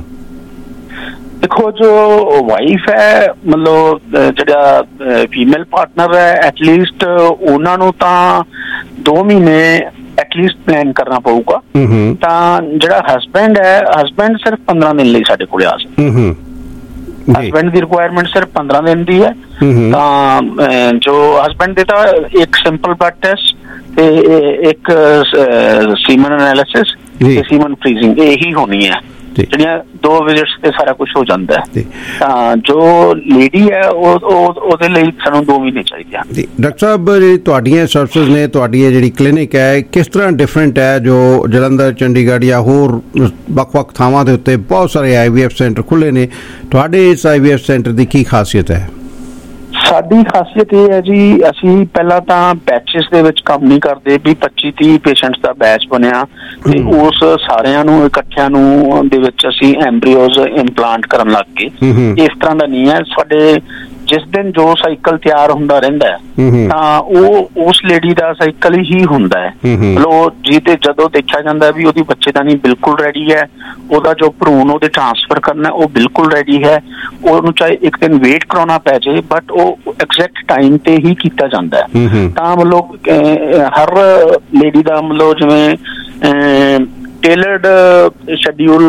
ਦੇਖੋ ਜੋ ਵਾਈਫ ਹੈ ਮਤਲਬ ਜਿਹੜਾ ਫੀਮੇਲ ਪਾਰਟਨਰ ਹੈ ਐਟਲੀਸਟ ਉਹਨਾਂ ਨੂੰ ਤਾਂ ਦੋ ਮਹੀਨੇ ਐਟਲੀਸਟ ਪਲਾਨ ਕਰਨਾ ਪਊਗਾ, ਤਾਂ ਜਿਹੜਾ ਹਸਬੈਂਡ ਹੈ ਹਸਬੈਂਡ ਸਿਰਫ ਪੰਦਰਾਂ ਦਿਨ ਲਈ ਸਾਡੇ ਕੋਲ ਆ ਸਕਦਾ। ਹਸਬੈਂਡ ਦੀ ਰਿਕੁਆਇਰਮੈਂਟ ਸਿਰਫ ਪੰਦਰਾਂ ਦਿਨ ਦੀ ਹੈ, ਤਾਂ ਜੋ ਹਸਬੈਂਡ ਦੇ ਤਾਂ ਇੱਕ ਸਿੰਪਲ ਬਲੱਡ ਟੈਸਟ ਤੇ ਇੱਕ ਸੀਮਨ ਐਨਾਲਿਸਿਸ ਤੇ ਸੀਮਨ ਫਰੀਜ਼ਿੰਗ ਇਹੀ ਹੋਣੀ ਹੈ, ਜਿਹੜੀਆਂ ਦੋ ਵਿਜ਼ਿਟਸ ਤੇ ਸਾਰਾ ਕੁਝ ਹੋ ਜਾਂਦਾ ਹੈ। ਤਾਂ ਜੋ ਲੇਡੀ ਹੈ ਉਹ ਉਹਦੇ ਲਈ ਸਾਨੂੰ ਦੋ ਮਹੀਨੇ ਚਾਹੀਦੇ ਹਨ। ਡਾਕਟਰ ਸਾਹਿਬ ਜਿਹੜੀ ਤੁਹਾਡੀਆਂ ਸਰਵਿਸਿਜ਼ ਨੇ, ਤੁਹਾਡੀ ਇਹ ਜਿਹੜੀ ਕਲੀਨਿਕ ਹੈ ਕਿਸ ਤਰ੍ਹਾਂ ਡਿਫਰੈਂਟ ਹੈ ਜੋ ਜਲੰਧਰ, ਚੰਡੀਗੜ੍ਹ ਜਾਂ ਹੋਰ ਵੱਖ-ਵੱਖ ਥਾਵਾਂ ਦੇ ਉੱਤੇ ਬਹੁਤ ਸਾਰੇ ਆਈ ਵੀ ਐਫ ਸੈਂਟਰ ਖੁੱਲ੍ਹੇ ਨੇ, ਤੁਹਾਡੇ ਇਸ ਆਈ ਵੀ ਐਫ ਸੈਂਟਰ ਦੀ ਕੀ ਖਾਸੀਅਤ ਹੈ? ਸਾਡੀ ਖਾਸੀਅਤ ਇਹ ਹੈ ਜੀ ਅਸੀਂ ਪਹਿਲਾਂ ਤਾਂ ਬੈਚਿਸ ਦੇ ਵਿੱਚ ਕੰਮ ਨਹੀਂ ਕਰਦੇ ਵੀ ਪੱਚੀ ਤੀਹ ਪੇਸ਼ੈਂਟਸ ਦਾ ਬੈਚ ਬਣਿਆ ਤੇ ਉਸ ਸਾਰਿਆਂ ਨੂੰ ਇਕੱਠਿਆਂ ਨੂੰ ਦੇ ਵਿੱਚ ਅਸੀਂ ਐਮਬਰੀਓਜ਼ ਇੰਪਲਾਂਟ ਕਰਨ ਲੱਗ ਗਏ। ਇਸ ਤਰ੍ਹਾਂ ਦਾ ਨਹੀਂ ਹੈ, ਸਾਡੇ ਜਿਸ ਦਿਨ ਜੋ ਸਾਈਕਲ ਤਿਆਰ ਹੁੰਦਾ ਰਹਿੰਦਾ ਹੈ ਤਾਂ ਉਹ ਉਸ ਲੇਡੀ ਦਾ ਸਾਈਕਲ ਹੀ ਹੁੰਦਾ ਹੈ। ਮਤਲਬ ਜਿਹਦੇ ਜਦੋਂ ਦੇਖਿਆ ਜਾਂਦਾ ਵੀ ਉਹਦੀ ਬੱਚੇਦਾਨੀ ਬਿਲਕੁਲ ਰੈਡੀ ਹੈ, ਉਹਦਾ ਜੋ ਭਰੂਣ ਉਹਦੇ ਟ੍ਰਾਂਸਫਰ ਕਰਨਾ ਉਹ ਬਿਲਕੁਲ ਰੈਡੀ ਹੈ, ਉਹਨੂੰ ਚਾਹੇ ਇੱਕ ਦਿਨ ਵੇਟ ਕਰਾਉਣਾ ਪੈ ਜਾਏ ਬਟ ਉਹ ਐਗਜ਼ੈਕਟ ਟਾਈਮ ਤੇ ਹੀ ਕੀਤਾ ਜਾਂਦਾ ਹੈ। ਤਾਂ ਮਤਲਬ ਹਰ ਲੇਡੀ ਦਾ ਮਤਲਬ ਜਿਵੇਂ ਟੇਲਰਡ ਸ਼ੈਡਿਊਲ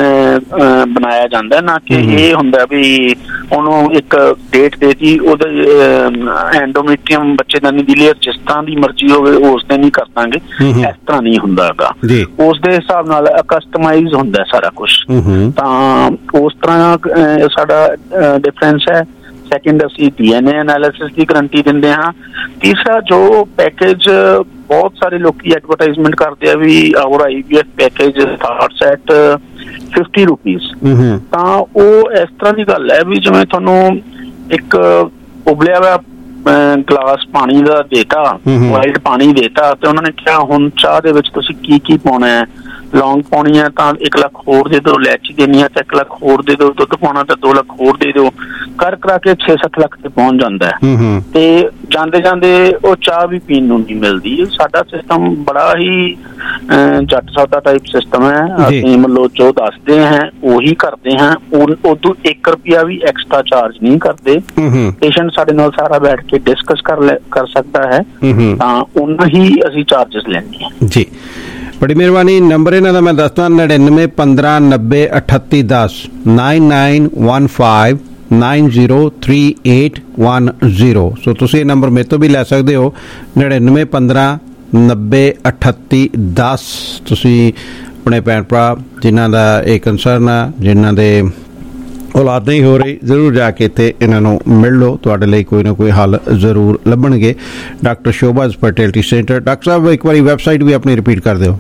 ਬਣਾਇਆ ਜਾਂਦਾ, ਨਾ ਕਿ ਇਹ ਹੁੰਦਾ ਵੀ ਉਹਨੂੰ ਇੱਕ ਡੇਟ ਦੇਤੀ ਉਹਦੇ ਐਂਡੋਮੀਟਰੀਅਮ ਬੱਚੇਦਾਨੀ ਦੀ ਲੇਅਰ ਜਿਸ ਤਰ੍ਹਾਂ ਦੀ ਮਰਜ਼ੀ ਹੋਵੇ ਉਸ ਦਿਨ ਹੀ ਕਰ ਦਾਂਗੇ, ਇਸ ਤਰ੍ਹਾਂ ਨਹੀਂ ਹੁੰਦਾ ਹੈਗਾ। ਉਸ ਦੇ ਹਿਸਾਬ ਨਾਲ ਕਸਟਮਾਈਜ਼ ਹੁੰਦਾ ਸਾਰਾ ਕੁਛ, ਤਾਂ ਉਸ ਤਰ੍ਹਾਂ ਸਾਡਾ ਡਿਫਰੈਂਸ ਹੈ। ਸੈਕਿੰਡ ਅਸੀਂ ਡੀ ਐਨ ਏ ਐਨਾਲਿਸਿਸ ਦੀ ਗਰੰਟੀ ਦਿੰਦੇ ਹਾਂ। ਤੀਸਰਾ ਜੋ ਪੈਕੇਜ ਬਹੁਤ ਸਾਰੇ ਲੋਕੀ ਐਡਵਰਟਾਈਜ਼ਮੈਂਟ ਕਰਦੇ ਆ ਵੀ our I V F package starts at fifty rupees, ਤਾਂ ਉਹ ਇਸ ਤਰ੍ਹਾਂ ਦੀ ਗੱਲ ਹੈ ਵੀ ਜਿਵੇਂ ਤੁਹਾਨੂੰ ਇੱਕ ਉਬਲਿਆ ਹੋਇਆ ਗਲਾਸ ਪਾਣੀ ਦਾ ਦੇਤਾ, ਵਾਈਟ ਪਾਣੀ ਦੇਤਾ, ਤੇ ਉਹਨਾਂ ਨੇ ਕਿਹਾ ਹੁਣ ਚਾਹ ਦੇ ਵਿੱਚ ਤੁਸੀਂ ਕੀ ਕੀ ਪਾਉਣਾ ਹੈ, ਲੌਂਗ ਪਾਉਣੀ ਹੈ ਤਾਂ ਇੱਕ ਲੱਖ ਹੋਰ ਦੇ ਦਿਓ, ਇਲਾਇਚੀ ਦੇਣੀ ਹੈ ਤਾਂ ਇੱਕ ਲੱਖ ਹੋਰ ਦੇ ਦਿਓ, ਦੁੱਧ ਪਾਉਣਾ ਤਾਂ ਦੋ ਲੱਖ ਹੋਰ ਦੇ ਦਿਓ, ਕਰ ਕਰਾ ਕੇ ਛੇ ਸੱਤ ਲੱਖ ਤੇ ਪਹੁੰਚ ਜਾਂਦਾ ਹੈ। ਤੇ ਜਾਂਦੇ ਜਾਂਦੇ ਉਹ ਚਾਹ ਵੀ ਪੀਣ ਨੂੰ ਨਹੀਂ ਮਿਲਦੀ। ਸਾਡਾ ਸਿਸਟਮ ਬੜਾ ਹੀ ਜੱਟ ਸੌਦਾ ਟਾਈਪ ਸਿਸਟਮ ਹੈ। ਅਸੀਂ ਮਤਲਬ ਜੋ ਦੱਸਦੇ ਹਾਂ ਉਹੀ ਕਰਦੇ ਹਾਂ, ਉਦੋਂ ਇੱਕ ਰੁਪਇਆ ਵੀ ਐਕਸਟਰਾ ਚਾਰਜ ਨਹੀਂ ਕਰਦੇ। ਪੇਸ਼ੈਂਟ ਸਾਡੇ ਨਾਲ ਸਾਰਾ ਬੈਠ ਕੇ ਡਿਸਕਸ ਕਰ ਕਰ ਸਕਦਾ ਹੈ, ਤਾਂ ਉਹਨਾਂ ਹੀ ਅਸੀਂ ਚਾਰਜਸ ਲੈਂਦੇ ਹਾਂ ਜੀ। ਬੜੀ ਮਿਹਰਬਾਨੀ। ਨੰਬਰ ਇਹਨਾਂ ਦਾ ਮੈਂ ਦੱਸਦਾ ਨੜਿਨਵੇਂ ਪੰਦਰਾਂ ਨੱਬੇ ਅਠੱਤੀ ਦਸ nine nine one five nine zero three eight one zero. So ਤੁਸੀਂ ਇਹ ਨੰਬਰ ਮੇਰੇ ਤੋਂ ਵੀ ਲੈ ਸਕਦੇ ਹੋ, ਨੜਿਨਵੇਂ ਪੰਦਰਾਂ ਨੱਬੇ ਅਠੱਤੀ ਦਸ। ਤੁਸੀਂ ਆਪਣੇ ਭੈਣ ਭਰਾ ਜਿਨ੍ਹਾਂ ਦਾ ਇਹ ਕੰਸਰਨ ਆ, ਜਿਨ੍ਹਾਂ ਦੇ ਔਲਾਦ ਨਹੀਂ ਹੋ ਰਹੀ, ਜ਼ਰੂਰ ਜਾ ਕੇ ਇੱਥੇ ਇਹਨਾਂ ਨੂੰ ਮਿਲ ਲਓ, ਤੁਹਾਡੇ ਲਈ ਕੋਈ ਨਾ ਕੋਈ ਹੱਲ ਜ਼ਰੂਰ ਲੱਭਣਗੇ। Doctor Shobha's fertility centre. Doctor ਸਾਹਿਬ ਇੱਕ ਵਾਰੀ ਵੈਬਸਾਈਟ ਵੀ ਆਪਣੀ ਰਿਪੀਟ ਕਰ ਦਿਓ।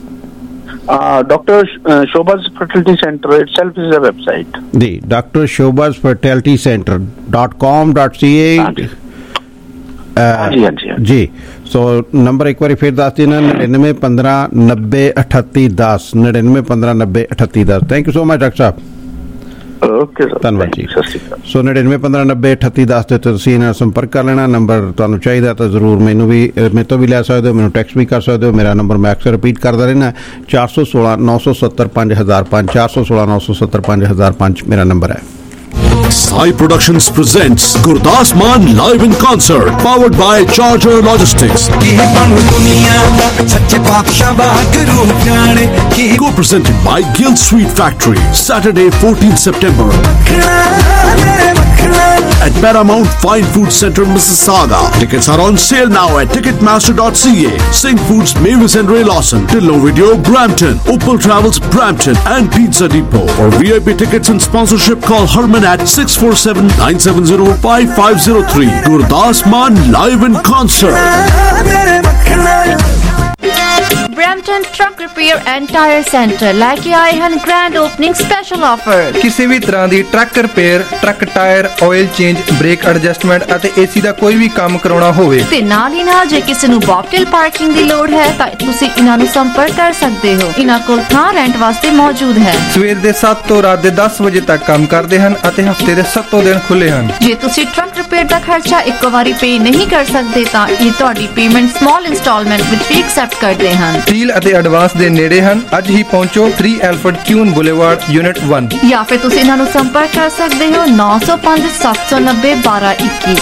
Doctor Shobha's fertility centre itself is a website ਜੀ, doctor Shobha's fertility centre dot com dot C A ਜੀ। ਸੋ ਨੰਬਰ ਇੱਕ ਵਾਰੀ ਫਿਰ ਦੱਸ ਦੇਣਾ, ਨੜਿਨਵੇਂ ਪੰਦਰਾਂ ਨੱਬੇ ਅਠੱਤੀ ਦਸ ਨੜਿਨਵੇਂ ਪੰਦਰਾਂ ਨੱਬੇ ਅਠੱਤੀ ਦਸ। Thank you so much doctor ਸਾਹਿਬ। ਓਕੇ ਸਰ, ਧੰਨਵਾਦ ਜੀ। ਸਤਿ ਸ਼੍ਰੀ ਅਕਾਲ। ਸੋ ਨੜਿਨਵੇਂ ਪੰਦਰਾਂ ਨੱਬੇ ਅਠੱਤੀ ਦਸ ਤੇ ਤੁਸੀਂ ਇਹਨਾਂ ਨਾਲ ਸੰਪਰਕ ਕਰ ਲੈਣਾ। ਨੰਬਰ ਤੁਹਾਨੂੰ ਚਾਹੀਦਾ ਤਾਂ ਜ਼ਰੂਰ ਮੈਨੂੰ ਵੀ ਮੇਰੇ ਤੋਂ ਵੀ ਲੈ ਸਕਦੇ ਹੋ, ਮੈਨੂੰ ਟੈਕਸਟ ਵੀ ਕਰ ਸਕਦੇ ਹੋ। ਮੇਰਾ ਨੰਬਰ ਮੈਂ ਅਕਸਰ ਰਿਪੀਟ ਕਰਦਾ ਰਹਿਣਾ, ਚਾਰ ਸੌ ਸੋਲਾਂ ਨੌ ਸੌ ਸੱਤਰ ਪੰਜ ਹਜ਼ਾਰ ਪੰਜ ਚਾਰ ਸੌ ਸੋਲਾਂ ਨੌ ਸੌ ਸੱਤਰ ਪੰਜ ਹਜ਼ਾਰ ਪੰਜ ਮੇਰਾ ਨੰਬਰ ਹੈ। Sai Productions presents Gurdas Maan live in concert, powered by Charger Logistics. Co-presented by Guild Sweet Factory, Saturday fourteenth September at Paramount Fine Food Center, Mississauga. Tickets are on sale now at ticketmaster dot c a. Sing Foods, Mavis and Ray Lawson, Tillo Video, Brampton, Opal Travels, Brampton, and Pizza Depot. For V I P tickets and sponsorship, call Herman at six four seven nine seven zero five five zero three. Gurdas Maan live in concert. Brampton Truck Repair and Tire Center ਲੈ ਕੇ ਆਏ ਹਨ ਗ੍ਰੈਂਡ ਓਪਨਿੰਗ ਸਪੈਸ਼ਲ ਆਫਰ। ਕਿਸੇ ਵੀ ਤਰ੍ਹਾਂ ਦੀ truck repair, truck tyre, oil change, brake adjustment ਅਤੇ ਏਸੀ ਦਾ ਕੋਈ ਵੀ ਕੰਮ ਕਰਾਉਣਾ ਹੋਵੇ ਤੇ ਨਾਲ ਹੀ ਨਾਲ ਜੇ ਕਿਸੇ ਨੂੰ ਬੌਕਟੇਲ ਪਾਰਕਿੰਗ ਦੀ ਲੋੜ ਹੈ ਤਾਂ ਤੁਸੀਂ ਇਹਨਾਂ ਨੂੰ ਸੰਪਰਕ ਕਰ ਸਕਦੇ ਹੋ। ਇਹਨਾਂ ਕੋਲ ਥਾਂ ਰੈਂਟ ਵਾਸਤੇ ਮੌਜੂਦ ਹੈ। ਸਵੇਰ ਦੇ ਸੱਤ ਤੋਂ ਰਾਤ ਦੇ ਦਸ ਵਜੇ ਤੱਕ ਕੰਮ ਕਰਦੇ ਹਨ ਅਤੇ ਹਫਤੇ ਦੇ ਸੱਤੋਂ ਦਿਨ ਖੁੱਲੇ ਹਨ। ਜੇ ਤੁਸੀਂ ਟਰੱਕ ਰਿਪੇਅਰ ਦਾ ਖਰਚਾ ਇੱਕੋ ਵਾਰੀ ਪੇ ਨਹੀਂ ਕਰ ਸਕਦੇ ਤਾਂ ਇਹ ਤੁਹਾਡੀ ਪੇਮੈਂਟ ਸਮਾਲ ਇੰਸਟਾਲਮੈਂਟ ਵਿੱਚ ਵੀ ਐਕਸੈਪਟ ਕਰਦੇ ਹਨ। ਡੀਲ ਅਤੇ ਐਡਵਾਂਸ ਦੇ ਨੇੜੇ ਹਨ। ਅੱਜ ਹੀ ਪਹੁੰਚੋ three Alfred Kuehne boulevard unit ਇੱਕ, ਜਾਂ ਫਿਰ ਤੁਸੀਂ ਇਹਨਾਂ ਨੂੰ ਸੰਪਰਕ ਕਰ ਸਕਦੇ ਹੋ ਨੌ ਸੌ ਪੰਜ ਸੱਤ ਸੌ ਨੱਬੇ ਬਾਰਾਂ ਇੱਕੀ।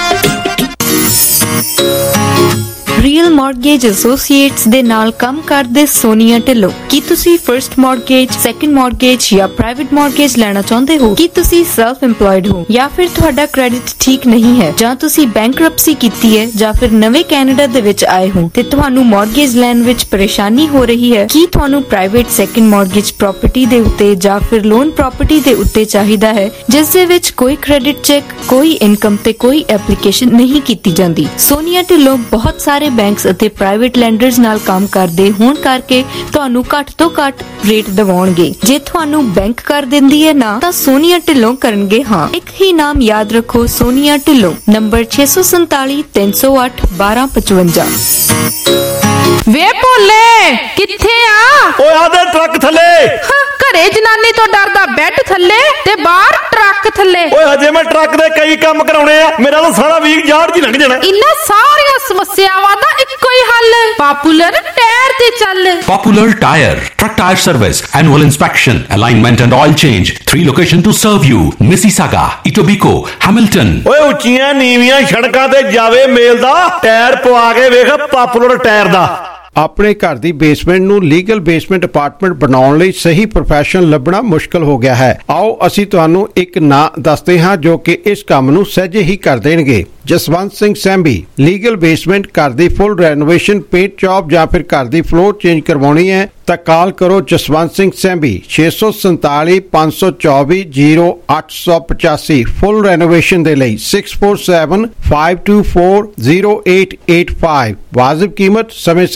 ਰੀਅਲ ਮਾਰਗੇਜ ਐਸੋਸੀਏਟਸ ਦੇ ਨਾਲ ਕੰਮ ਕਰਦੇ ਸੋਨੀਆ ਢਿੱਲੋਂ। ਕੀ ਤੁਸੀਂ ਫਰਸਟ ਮਾਰਗੇਜ, ਸੈਕੰਡ ਮਾਰਗੇਜ ਜਾਂ ਪ੍ਰਾਈਵੇਟ ਮਾਰਗੇਜ ਲੈਣਾ ਚਾਹੁੰਦੇ ਹੋ? ਕੀ ਤੁਸੀਂ ਸੈਲਫ ਇੰਪਲੋਇਡ ਹੋ ਜਾਂ ਫਿਰ ਤੁਹਾਡਾ ਕ੍ਰੈਡਿਟ ਠੀਕ ਨਹੀਂ ਹੈ, ਜਾਂ ਤੁਸੀਂ ਬੈਂਕਰਪਸੀ ਕੀਤੀ ਹੈ, ਜਾਂ ਫਿਰ ਨਵੇਂ ਕੈਨੇਡਾ ਦੇ ਵਿੱਚ ਆਏ ਹੋ ਤੇ ਤੁਹਾਨੂੰ ਮਾਰਗੇਜ ਲੈਣ ਵਿੱਚ ਪਰੇਸ਼ਾਨੀ ਹੋ ਰਹੀ ਹੈ? ਕੀ ਤੁਹਾਨੂੰ ਪ੍ਰਾਈਵੇਟ ਸੈਕੰਡ ਮਾਰਗੇਜ ਪ੍ਰਾਪਰਟੀ ਦੇ ਉੱਤੇ ਜਾਂ ਫਿਰ ਲੋਨ ਪ੍ਰਾਪਰਟੀ ਦੇ ਉੱਤੇ ਚਾਹੀਦਾ ਹੈ ਜਿਸ ਦੇ ਵਿੱਚ ਕੋਈ ਕ੍ਰੈਡਿਟ ਚੈੱਕ, ਕੋਈ ਇਨਕਮ ਤੇ ਕੋਈ ਐਪਲੀਕੇਸ਼ਨ ਨਹੀਂ ਕੀਤੀ ਜਾਂਦੀ? ਸੋਨੀਆ ਢਿੱਲੋਂ ਬਹੁਤ ਸਾਰੇ ਬੈਂਕਸ ਅਤੇ ਪ੍ਰਾਈਵੇਟ ਲੈਂਡਰਸ ਨਾਲ ਕੰਮ ਕਰਦੇ ਹੋਣ ਕਰਕੇ ਤੁਹਾਨੂੰ ਘੱਟ ਤੋਂ ਘੱਟ ਰੇਟ ਦਿਵਾਉਣਗੇ। ਜੇ ਤੁਹਾਨੂੰ ਬੈਂਕ ਕਰ ਦਿੰਦੀ ਹੈ ਨਾ ਤਾਂ ਸੋਨੀਆ ਢਿੱਲੋਂ ਕਰਨਗੇ ਹਾਂ। ਇੱਕ ਹੀ ਨਾਮ ਯਾਦ ਰੱਖੋ, ਸੋਨੀਆ ਢਿੱਲੋਂ। ਨੰਬਰ ਛੇ ਸੌ ਸੰਤਾਲੀ ਤਿੰਨ ਸੌ ਅੱਠ ਬਾਰਾਂ ਪਚਵੰਜਾ। ਵੇ ਭੋਲੇ ਕਿੱਥੇ ਆ? ਓਏ ਆਦੇ ਟਰੱਕ ਥੱਲੇ। ਘਰੇ ਜਨਾਨੀ ਤੋਂ ਡਰਦਾ ਬੈੱਡ ਥੱਲੇ ਤੇ ਬਾਹਰ ਟਰੱਕ ਥੱਲੇ। ਓਏ ਹਜੇ ਮੈਂ ਟਰੱਕ ਦੇ ਕਈ ਕੰਮ ਕਰਾਉਣੇ ਆ, ਮੇਰਾ ਤਾਂ ਸਾਰਾ ਵੀਕ ਯਾਰਡ 'ਚ ਲੰਘ ਜਾਣਾ। ਇਨ੍ਹਾਂ ਸਾਰੀਆਂ ਸਮੱਸਿਆਵਾਂ ਦਾ ਇੱਕੋ ਹੀ ਹੱਲ, ਪਾਪੂਲਰ ਟਾਇਰ ਤੇ ਚੱਲ। Popular Tire, truck tire service, annual inspection, alignment and oil change. Three location to serve you: Mississauga, Etobicoke, Hamilton. ਓਏ ਉੱਚੀਆਂ ਨੀਵੀਆਂ ਸੜਕਾਂ ਤੇ ਜਾਵੇ ਮੇਲ ਦਾ ਟਾਇਰ ਪਵਾ ਕੇ ਵੇਖ ਪਾਪੂਲਰ ਟਾਇਰ ਦਾ। ਆਪਣੇ ਘਰ ਦੀ ਬੇਸਮੈਂਟ ਨੂੰ ਲੀਗਲ ਬੇਸਮੈਂਟ ਅਪਾਰਟਮੈਂਟ ਬਣਾਉਣ ਲਈ ਸਹੀ ਪ੍ਰੋਫੈਸ਼ਨਲ ਲੱਭਣਾ ਮੁਸ਼ਕਲ ਹੋ ਗਿਆ ਹੈ। ਆਓ ਅਸੀਂ ਤੁਹਾਨੂੰ ਇੱਕ ਨਾਂ ਦੱਸਦੇ ਹਾਂ ਜੋ ਕਿ ਇਸ ਕੰਮ ਨੂੰ ਸਹਿਜੇ ਹੀ ਕਰ ਦੇਣਗੇ। ਜਸਵੰਤ ਸਿੰਘ ਸੈਂਬੀ, ਲੀਗਲ ਬੇਸਮੈਂਟ, ਘਰ ਦੀ ਫੁੱਲ ਰੈਨੋਵੇਸ਼ਨ, ਪੇਂਟ ਜੌਬ ਜਾਂ ਫਿਰ ਘਰ ਦੀ ਫਲੋਰ ਚੇਂਜ ਕਰਵਾਉਣੀ ਹੈ ਤਾਂ ਕਾਲ ਕਰੋ ਜਸਵੰਤ ਸਿੰਘ ਸੈਂਬੀ ਛੇ ਸੌ ਸੰਤਾਲੀ ਪੰਜ ਸੌ ਚੌਵੀ ਜ਼ੀਰੋ ਅੱਠ ਸੌ ਪਚਾਸੀ ਫੁੱਲ ਰੈਨੋਵੇਸ਼ਨ ਦੇ ਲਈ six four seven five two four zero eight eight five. ਵਾਜਿਬ ਕੀਮਤ, ਸਮੇਂ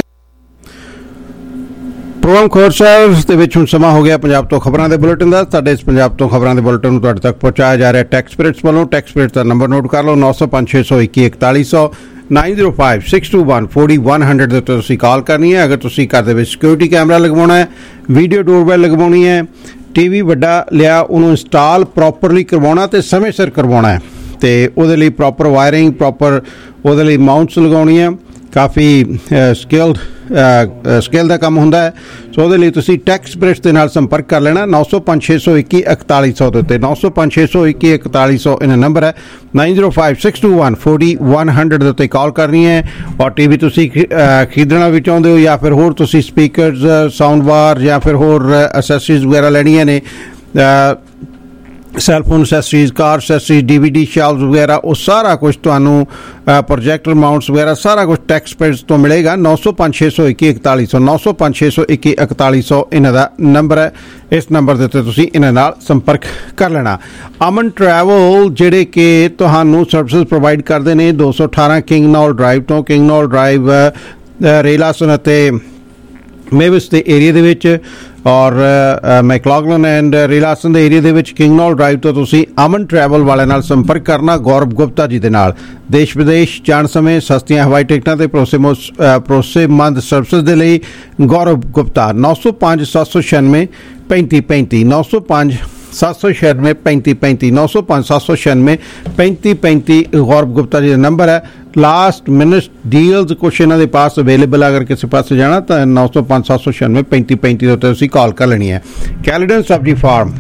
ਪ੍ਰੋਗਰਾਮ ਖਬਰ ਸਾਹਿਬ ਦੇ ਵਿੱਚ ਹੁਣ ਸਮਾਂ ਹੋ ਗਿਆ ਪੰਜਾਬ ਤੋਂ ਖਬਰਾਂ ਦੇ ਬੁਲੇਟਿਨ ਦਾ। ਸਾਡੇ ਇਸ ਪੰਜਾਬ ਤੋਂ ਖਬਰਾਂ ਦੇ ਬੁਲੇਟਿਨ ਨੂੰ ਤੁਹਾਡੇ ਤੱਕ ਪਹੁੰਚਾਇਆ ਜਾ ਰਿਹਾ ਟੈਕਸ ਸਪਿਰਿਟਸ ਵੱਲੋਂ। ਟੈਕਸ ਸਪਿਰਿਟਸ ਦਾ ਨੰਬਰ ਨੋਟ ਕਰ ਲਓ ਨੌ ਸੌ ਪੰਜ ਛੇ ਸੌ ਇੱਕੀ ਇਕਤਾਲੀ ਸੌ nine zero five six two one forty one hundred ਦੇ ਉੱਤੇ ਤੁਸੀਂ ਕਾਲ ਕਰਨੀ ਹੈ। ਅਗਰ ਤੁਸੀਂ ਘਰ ਦੇ ਵਿੱਚ ਸਿਕਿਉਰਿਟੀ ਕੈਮਰਾ ਲਗਵਾਉਣਾ ਹੈ, ਵੀਡੀਓ ਡੋਰਬੈਲ ਲਗਵਾਉਣੀ ਹੈ, ਟੀ ਵੀ ਵੱਡਾ ਲਿਆ ਉਹਨੂੰ ਇੰਸਟਾਲ ਪ੍ਰੋਪਰਲੀ ਕਰਵਾਉਣਾ ਤੇ ਸਮੇਂ ਸਿਰ ਕਰਵਾਉਣਾ ਹੈ ਤੇ ਉਹਦੇ ਲਈ ਪ੍ਰੋਪਰ ਵਾਇਰਿੰਗ, ਪ੍ਰੋਪਰ ਉਹਦੇ ਲਈ ਮਾਊਂਟਸ ਲਗਾਉਣੀ ਹੈ, ਕਾਫੀ ਸਕਿਲਡ ਸਕਿਲ ਦਾ ਕੰਮ ਹੁੰਦਾ ਹੈ। ਸੋ ਉਹਦੇ ਲਈ ਤੁਸੀਂ ਟੈਕਸ ਸਪਿਰਿਟਸ ਦੇ ਨਾਲ ਸੰਪਰਕ ਕਰ ਲੈਣਾ ਨੌ ਸੌ ਪੰਜ ਛੇ ਸੌ ਇੱਕੀ ਇਕਤਾਲੀ ਸੌ ਦੇ ਉੱਤੇ। ਨੌ ਸੌ ਪੰਜ ਛੇ ਸੌ ਇੱਕੀ ਇਕਤਾਲੀ ਸੌ ਇਹਨਾਂ ਨੰਬਰ ਹੈ। Nine zero five six two one forty one hundred ਦੇ ਉੱਤੇ ਕਾਲ ਕਰਨੀ ਹੈ। ਔਰ ਟੀ ਵੀ ਤੁਸੀਂ ਖਰੀਦਣਾ ਵੀ ਚਾਹੁੰਦੇ ਹੋ ਜਾਂ ਫਿਰ ਹੋਰ ਤੁਸੀਂ ਸਪੀਕਰਸ, ਸਾਊਂਡ ਬਾਰ ਜਾਂ ਫਿਰ ਹੋਰ ਅਸੈਸਰੀਜ਼ ਵਗੈਰਾ ਲੈਣੀਆਂ ਨੇ, cellphone accessories, car accessories, D V D shelves ਵਗੈਰਾ, ਉਹ ਸਾਰਾ ਕੁਝ ਤੁਹਾਨੂੰ ਪ੍ਰੋਜੈਕਟਰ ਮਾਊਂਟਸ ਵਗੈਰਾ ਸਾਰਾ ਕੁਝ ਟੈਕਸ ਸਪਿਰਿਟਸ ਤੋਂ ਮਿਲੇਗਾ। ਨੌ ਸੌ ਪੰਜ ਛੇ ਸੌ ਇੱਕੀ ਇਕਤਾਲੀ ਸੌ ਨੌ ਸੌ ਪੰਜ ਛੇ ਸੌ ਇੱਕੀ ਇਕਤਾਲੀ ਸੌ ਇਹਨਾਂ ਦਾ ਨੰਬਰ ਹੈ। ਇਸ ਨੰਬਰ ਦੇ ਉੱਤੇ ਤੁਸੀਂ ਇਹਨਾਂ ਨਾਲ ਸੰਪਰਕ ਕਰ ਲੈਣਾ। ਅਮਨ ਟਰੈਵਲ ਜਿਹੜੇ ਕਿ ਤੁਹਾਨੂੰ ਸਰਵਿਸਿਜ਼ ਪ੍ਰੋਵਾਈਡ ਕਰਦੇ ਨੇ ਦੋ ਸੌ ਅਠਾਰਾਂ ਕਿੰਗ ਨੌਲ ਡਰਾਈਵ ਤੋਂ। ਕਿੰਗ ਨੌਲ ਡਰਾਈਵ ਰੇਲਾਸਨ ਅਤੇ ਮੇਵਿਸ ਦੇ ਏਰੀਆ ਦੇ ਵਿੱਚ ਔਰ ਮੈਕਲੌਗਲਨ ਐਂਡ ਰੀਲਾਸਨ ਦੇ ਏਰੀਆ ਦੇ ਵਿੱਚ ਕਿੰਗ ਨੌਲ ਡਰਾਈਵ ਤੋਂ ਤੁਸੀਂ ਅਮਨ ਟਰੈਵਲ ਵਾਲਿਆਂ ਨਾਲ ਸੰਪਰਕ ਕਰਨਾ। ਗੌਰਵ ਗੁਪਤਾ ਜੀ ਦੇ ਨਾਲ ਦੇਸ਼ ਵਿਦੇਸ਼ ਜਾਣ ਸਮੇਂ ਸਸਤੀਆਂ ਹਵਾਈ ਟਿਕਟਾਂ ਤੇ ਭਰੋਸੇਮੰਦ ਭਰੋਸੇਮੰਦ ਸਰਵਿਸਿਜ਼ ਦੇ ਲਈ ਗੌਰਵ ਗੁਪਤਾ ਨੌ ਸੌ ਪੰਜ ਸੱਤ ਸੌ ਛਿਆਨਵੇਂ ਪੈਂਤੀ ਪੈਂਤੀ ਨੌ ਸੌ ਪੰਜ ਸੱਤ ਸੌ ਛਿਆਨਵੇਂ ਪੈਂਤੀ ਪੈਂਤੀ ਨੌ ਸੌ ਪੰਜ ਸੱਤ ਸੌ ਛਿਆਨਵੇਂ ਪੈਂਤੀ ਪੈਂਤੀ ਗੌਰਵ ਗੁਪਤਾ ਜੀ ਦਾ ਨੰਬਰ ਹੈ। ਲਾਸਟ ਮਿਨਟ ਡੀਲਸ ਕੁਛ ਇਹਨਾਂ ਦੇ ਪਾਸ ਅਵੇਲੇਬਲ, ਅਗਰ ਕਿਸੇ ਪਾਸੇ ਜਾਣਾ ਤਾਂ ਨੌ ਸੌ ਪੰਜ ਸੱਤ ਸੌ ਛਿਆਨਵੇਂ ਪੈਂਤੀ ਪੈਂਤੀ ਦੇ ਉੱਤੇ ਤੁਸੀਂ ਕਾਲ ਕਰ ਲੈਣੀ ਹੈ। ਕੈਲੀਡਨ ਸਬਜ਼ੀ ਫਾਰਮ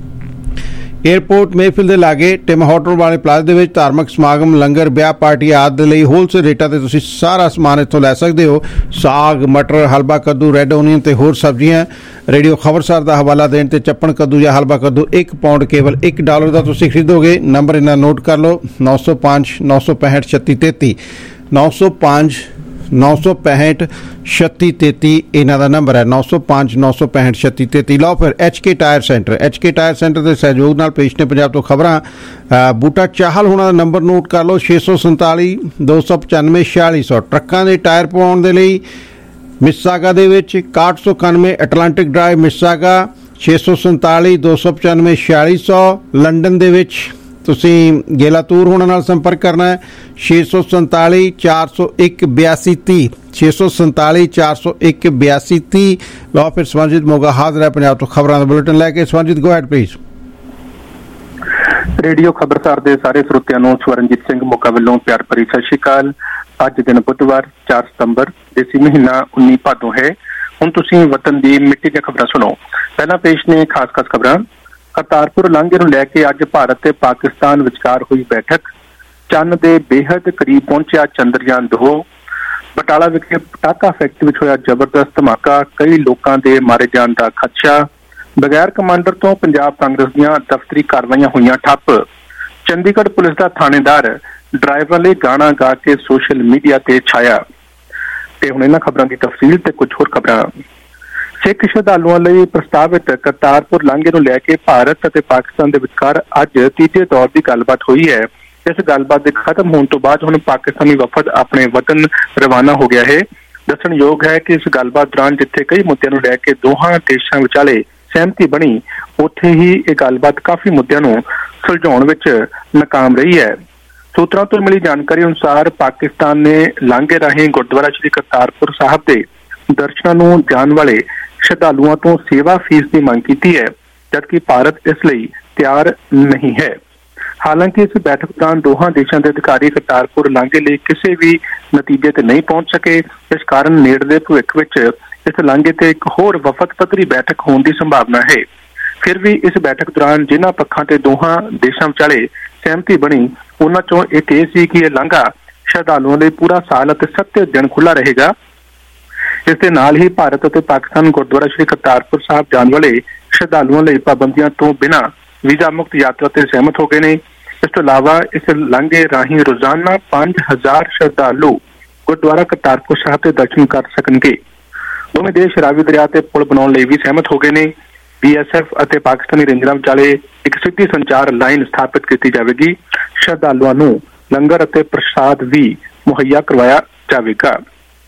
ਏਅਰਪੋਰਟ ਮੇਫਿਲ ਦੇ ਲਾਗੇ ਟਿਮ ਹੋਟਲ ਵਾਲੇ ਪਲਾਜ਼ਾ ਦੇ ਵਿੱਚ ਧਾਰਮਿਕ ਸਮਾਗਮ, ਲੰਗਰ, ਵਿਆਹ, ਪਾਰਟੀ ਆਦਿ ਦੇ ਲਈ ਹੋਲਸੇਲ ਰੇਟਾਂ ਤੇ ਤੁਸੀਂ ਸਾਰਾ ਸਮਾਨ ਇੱਥੋਂ ਲੈ ਸਕਦੇ ਹੋ। ਸਾਗ, ਮਟਰ, ਹਲਵਾ ਕੱਦੂ, ਰੈੱਡ ਓਨੀਅਨ ਤੇ ਹੋਰ ਸਬਜ਼ੀਆਂ। ਰੇਡੀਓ ਖਬਰਸਾਰ ਦਾ ਹਵਾਲਾ ਦੇਣ ਤੇ ਚੱਪਣ ਕੱਦੂ ਜਾਂ ਹਲਵਾ ਕੱਦੂ ਇੱਕ ਪਾਉਂਡ ਕੇਵਲ ਇੱਕ ਡਾਲਰ ਦਾ ਤੁਸੀਂ ਖਰੀਦੋਗੇ। ਨੰਬਰ ਇਹਨਾਂ ਨੋਟ ਕਰ ਲਓ ਨੌ ਸੌ ਪੰਜ ਨੌ ਸੌ ਪੈਂਹਠ ਛੱਤੀ ਤੇਤੀ ਨੌ ਸੌ ਪੰਜ ਨੌ ਸੌ ਪੈਂਹਠ ਛੱਤੀ ਤੇਤੀ ਇਹਨਾਂ ਦਾ ਨੰਬਰ ਹੈ। ਨੌ ਸੌ ਪੰਜ ਨੌ ਸੌ ਪੈਂਹਠ ਛੱਤੀ ਤੇਤੀ। ਲਓ ਫਿਰ H K tyre centre H K tyre centre ਦੇ ਸਹਿਯੋਗ ਨਾਲ ਪੇਸ਼ ਨੇ ਪੰਜਾਬ ਤੋਂ ਖਬਰਾਂ। ਬੂਟਾ ਚਾਹਲ ਹੋਣਾ ਦਾ ਨੰਬਰ ਨੋਟ ਕਰ ਲਓ ਛੇ ਸੌ ਸੰਤਾਲੀ ਦੋ ਸੌ ਪਚਾਨਵੇਂ ਛਿਆਲੀ ਸੌ। ਟਰੱਕਾਂ ਦੇ ਟਾਇਰ ਪਵਾਉਣ ਦੇ ਲਈ ਮਿਸਾਗਾ ਦੇ ਵਿੱਚ ਇਕਾਹਠ ਸੌ ਇਕਾਨਵੇਂ ਐਟਲਾਂਟਿਕ ਡਰਾਈਵ ਮਿਸਾਗਾ ਛੇ ਸੌ ਸੰਤਾਲੀ ਦੋ ਸੌ ਪਚਾਨਵੇਂ ਛਿਆਲੀ ਸੌ। ਲੰਡਨ ਦੇ ਵਿੱਚ ਤੁਸੀਂ ਗੇਲਾਤੂਰ ਹੋਣਾ ਨਾਲ ਸੰਪਰਕ ਕਰਨਾ ਹੈ ਛੇ ਸੌ ਸੰਤਾਲੀ ਚਾਰ ਸੌ ਇੱਕ ਬਿਆਸੀ ਤੀਹ ਛੇ ਸੌ ਸੰਤਾਲੀ ਚਾਰ ਸੌ ਇੱਕ ਬਿਆਸੀ ਤੀਹ। ਲਓ ਫਿਰ ਸਵੰਜੀਤ ਮੋਗਾ ਹਾਜ਼ਰ ਹੈ ਪੰਜਾਬ ਤੋਂ ਖਬਰਾਂ ਦਾ ਬੁਲੇਟਿਨ ਲੈ ਕੇ। Swanjeet go ahead please. Radio ਖਬਰਸਾਰ ਦੇ ਸਾਰੇ ਸਰੋਤਿਆਂ ਨੂੰ ਸਵਰਨਜੀਤ ਸਿੰਘ ਮੋਗਾ ਵੱਲੋਂ ਪਿਆਰ ਭਰੀ ਸਤਿ ਸ਼੍ਰੀ ਅਕਾਲ। ਅੱਜ ਦਿਨ ਬੁੱਧਵਾਰ ਚਾਰ ਸਤੰਬਰ ਦੇਸੀ ਮਹੀਨਾ ਉੱਨੀ ਭਾਦੋਂ ਹੈ। ਹੁਣ ਤੁਸੀਂ ਵਤਨ ਦੀ ਮਿੱਟੀ ਦੀਆਂ ਖਬਰਾਂ ਸੁਣੋ। ਪਹਿਲਾਂ ਪੇਸ਼ ਨੇ ਖਾਸ ਖਾਸ ਖਬਰਾਂ। ਕਰਤਾਰਪੁਰ ਲਾਂਘੇ ਨੂੰ ਲੈ ਕੇ ਅੱਜ ਭਾਰਤ ਤੇ ਪਾਕਿਸਤਾਨ ਵਿਚਕਾਰ ਹੋਈ ਬੈਠਕ। ਚੰਨ ਦੇ ਬੇਹੱਦ ਕਰੀਬ ਪਹੁੰਚਿਆ ਚੰਦਰਯਾਨ ਦੋ। ਬਟਾਲਾ ਵਿਖੇ ਪਟਾਕਾ ਫੈਕਟਰੀ ਵਿੱਚ ਹੋਇਆ ਜ਼ਬਰਦਸਤ ਧਮਾਕਾ, ਕਈ ਲੋਕਾਂ ਦੇ ਮਾਰੇ ਜਾਣ ਦਾ ਖਦਸ਼ਾ। ਬਗੈਰ ਕਮਾਂਡਰ ਤੋਂ ਪੰਜਾਬ ਕਾਂਗਰਸ ਦੀਆਂ ਦਫ਼ਤਰੀ ਕਾਰਵਾਈਆਂ ਹੋਈਆਂ ਠੱਪ। ਚੰਡੀਗੜ੍ਹ ਪੁਲਿਸ ਦਾ ਥਾਣੇਦਾਰ ਡਰਾਈਵਰਾਂ ਲਈ ਗਾਣਾ ਗਾ ਕੇ ਸੋਸ਼ਲ ਮੀਡੀਆ ਤੇ ਛਾਇਆ। ਤੇ ਹੁਣ ਇਹਨਾਂ ਖਬਰਾਂ ਦੀ ਤਫਸੀਲ ਤੇ ਕੁਝ ਹੋਰ ਖਬਰਾਂ। ਸਿੱਖ ਸ਼ਰਧਾਲੂਆਂ ਲਈ ਪ੍ਰਸਤਾਵਿਤ ਕਰਤਾਰਪੁਰ ਲਾਂਘੇ ਨੂੰ ਲੈ ਕੇ ਭਾਰਤ ਅਤੇ ਪਾਕਿਸਤਾਨ ਦੇ ਵਿਚਕਾਰ ਅੱਜ ਤੀਜੇ ਦੌਰ ਦੀ ਗੱਲਬਾਤ ਹੋਈ ਹੈ। ਇਸ ਗੱਲਬਾਤ ਦੇ ਖਤਮ ਹੋਣ ਤੋਂ ਬਾਅਦ ਹੁਣ ਪਾਕਿਸਤਾਨੀ ਵਫਦ ਆਪਣੇ ਵਤਨ ਰਵਾਨਾ ਹੋ ਗਿਆ ਹੈ। ਦੱਸਣਯੋਗ ਹੈ ਕਿ ਇਸ ਗੱਲਬਾਤ ਦੌਰਾਨ ਜਿੱਥੇ ਕਈ ਮੁੱਦਿਆਂ ਨੂੰ ਲੈ ਕੇ ਦੋਹਾਂ ਦੇਸ਼ਾਂ ਵਿਚਾਲੇ ਸਹਿਮਤੀ ਬਣੀ, ਉੱਥੇ ਹੀ ਇਹ ਗੱਲਬਾਤ ਕਾਫੀ ਮੁੱਦਿਆਂ ਨੂੰ ਸੁਲਝਾਉਣ ਵਿੱਚ ਨਾਕਾਮ ਰਹੀ ਹੈ। ਸੂਤਰਾਂ ਤੋਂ ਮਿਲੀ ਜਾਣਕਾਰੀ ਅਨੁਸਾਰ ਪਾਕਿਸਤਾਨ ਨੇ ਲਾਂਘੇ ਰਾਹੀਂ ਗੁਰਦੁਆਰਾ ਸ਼੍ਰੀ ਕਰਤਾਰਪੁਰ ਸਾਹਿਬ ਦੇ ਦਰਸ਼ਨਾਂ ਨੂੰ ਜਾਣ ਵਾਲੇ ਸ਼ਰਧਾਲੂਆਂ ਤੋਂ ਸੇਵਾ ਫੀਸ ਦੀ ਮੰਗ ਕੀਤੀ ਹੈ, ਜਦਕਿ ਭਾਰਤ ਇਸ ਲਈ ਤਿਆਰ ਨਹੀਂ ਹੈ। ਹਾਲਾਂਕਿ ਇਸ ਬੈਠਕ ਦੌਰਾਨ ਦੋਹਾਂ ਦੇਸ਼ਾਂ ਦੇ ਅਧਿਕਾਰੀ ਕਰਤਾਰਪੁਰ ਲਾਂਘੇ ਲਈ ਕਿਸੇ ਵੀ ਨਤੀਜੇ ਤੇ ਨਹੀਂ ਪਹੁੰਚ ਸਕੇ। ਇਸ ਕਾਰਨ ਨੇੜਲੇ ਭਵਿੱਖ ਵਿੱਚ ਇਸ ਲਾਂਘੇ ਤੇ ਇੱਕ ਹੋਰ ਵਫਦ ਪੱਧਰੀ ਬੈਠਕ ਹੋਣ ਦੀ ਸੰਭਾਵਨਾ ਹੈ। ਫਿਰ ਵੀ ਇਸ ਬੈਠਕ ਦੌਰਾਨ ਜਿਨ੍ਹਾਂ ਪੱਖਾਂ ਤੇ ਦੋਹਾਂ ਦੇਸ਼ਾਂ ਵਿਚਾਲੇ ਸਹਿਮਤੀ ਬਣੀ, ਉਹਨਾਂ ਚੋਂ ਇੱਕ ਇਹ ਸੀ ਕਿ ਇਹ ਲਾਂਘਾ ਸ਼ਰਧਾਲੂਆਂ ਲਈ ਪੂਰਾ ਸਾਲ ਅਤੇ ਸੱਤ ਦਿਨ ਖੁੱਲ੍ਹਾ ਰਹੇਗਾ। ਇਸ ਦੇ ਨਾਲ ਹੀ ਭਾਰਤ ਅਤੇ ਪਾਕਿਸਤਾਨ ਗੁਰਦੁਆਰਾ ਸ਼੍ਰੀ ਕਰਤਾਰਪੁਰ ਸਾਹਿਬ ਜਾਣ ਵਾਲੇ ਸ਼ਰਧਾਲੂਆਂ ਲਈ ਪਾਬੰਦੀਆਂ ਤੋਂ ਬਿਨਾਂ ਵੀਜ਼ਾ ਮੁਕਤ ਯਾਤਰਾ ਤੇ ਸਹਿਮਤ ਹੋ ਗਏ ਨੇ। ਇਸ ਤੋਂ ਇਲਾਵਾ ਇਸ ਲਾਂਘੇ ਰਾਹੀਂ ਰੋਜ਼ਾਨਾ ਪੰਜ ਹਜ਼ਾਰ ਸ਼ਰਧਾਲੂ ਗੁਰਦੁਆਰਾ ਕਰਤਾਰਪੁਰ ਸਾਹਿਬ ਦੇ ਦਰਸ਼ਨ ਕਰ ਸਕਣਗੇ। ਦੋਵੇਂ ਦੇਸ਼ ਰਾਵੀ ਦਰਿਆ ਤੇ ਪੁਲ ਬਣਾਉਣ ਲਈ ਵੀ ਸਹਿਮਤ ਹੋ ਗਏ ਨੇ। ਬੀ ਐਸ ਐਫ ਅਤੇ ਪਾਕਿਸਤਾਨੀ ਰੇਂਜਰਾਂ ਵਿਚਾਲੇ ਇੱਕ ਸਿੱਧੀ ਸੰਚਾਰ ਲਾਈਨ ਸਥਾਪਿਤ ਕੀਤੀ ਜਾਵੇਗੀ। ਸ਼ਰਧਾਲੂਆਂ ਨੂੰ ਲੰਗਰ ਅਤੇ ਪ੍ਰਸ਼ਾਦ ਵੀ ਮੁਹੱਈਆ ਕਰਵਾਇਆ ਜਾਵੇਗਾ।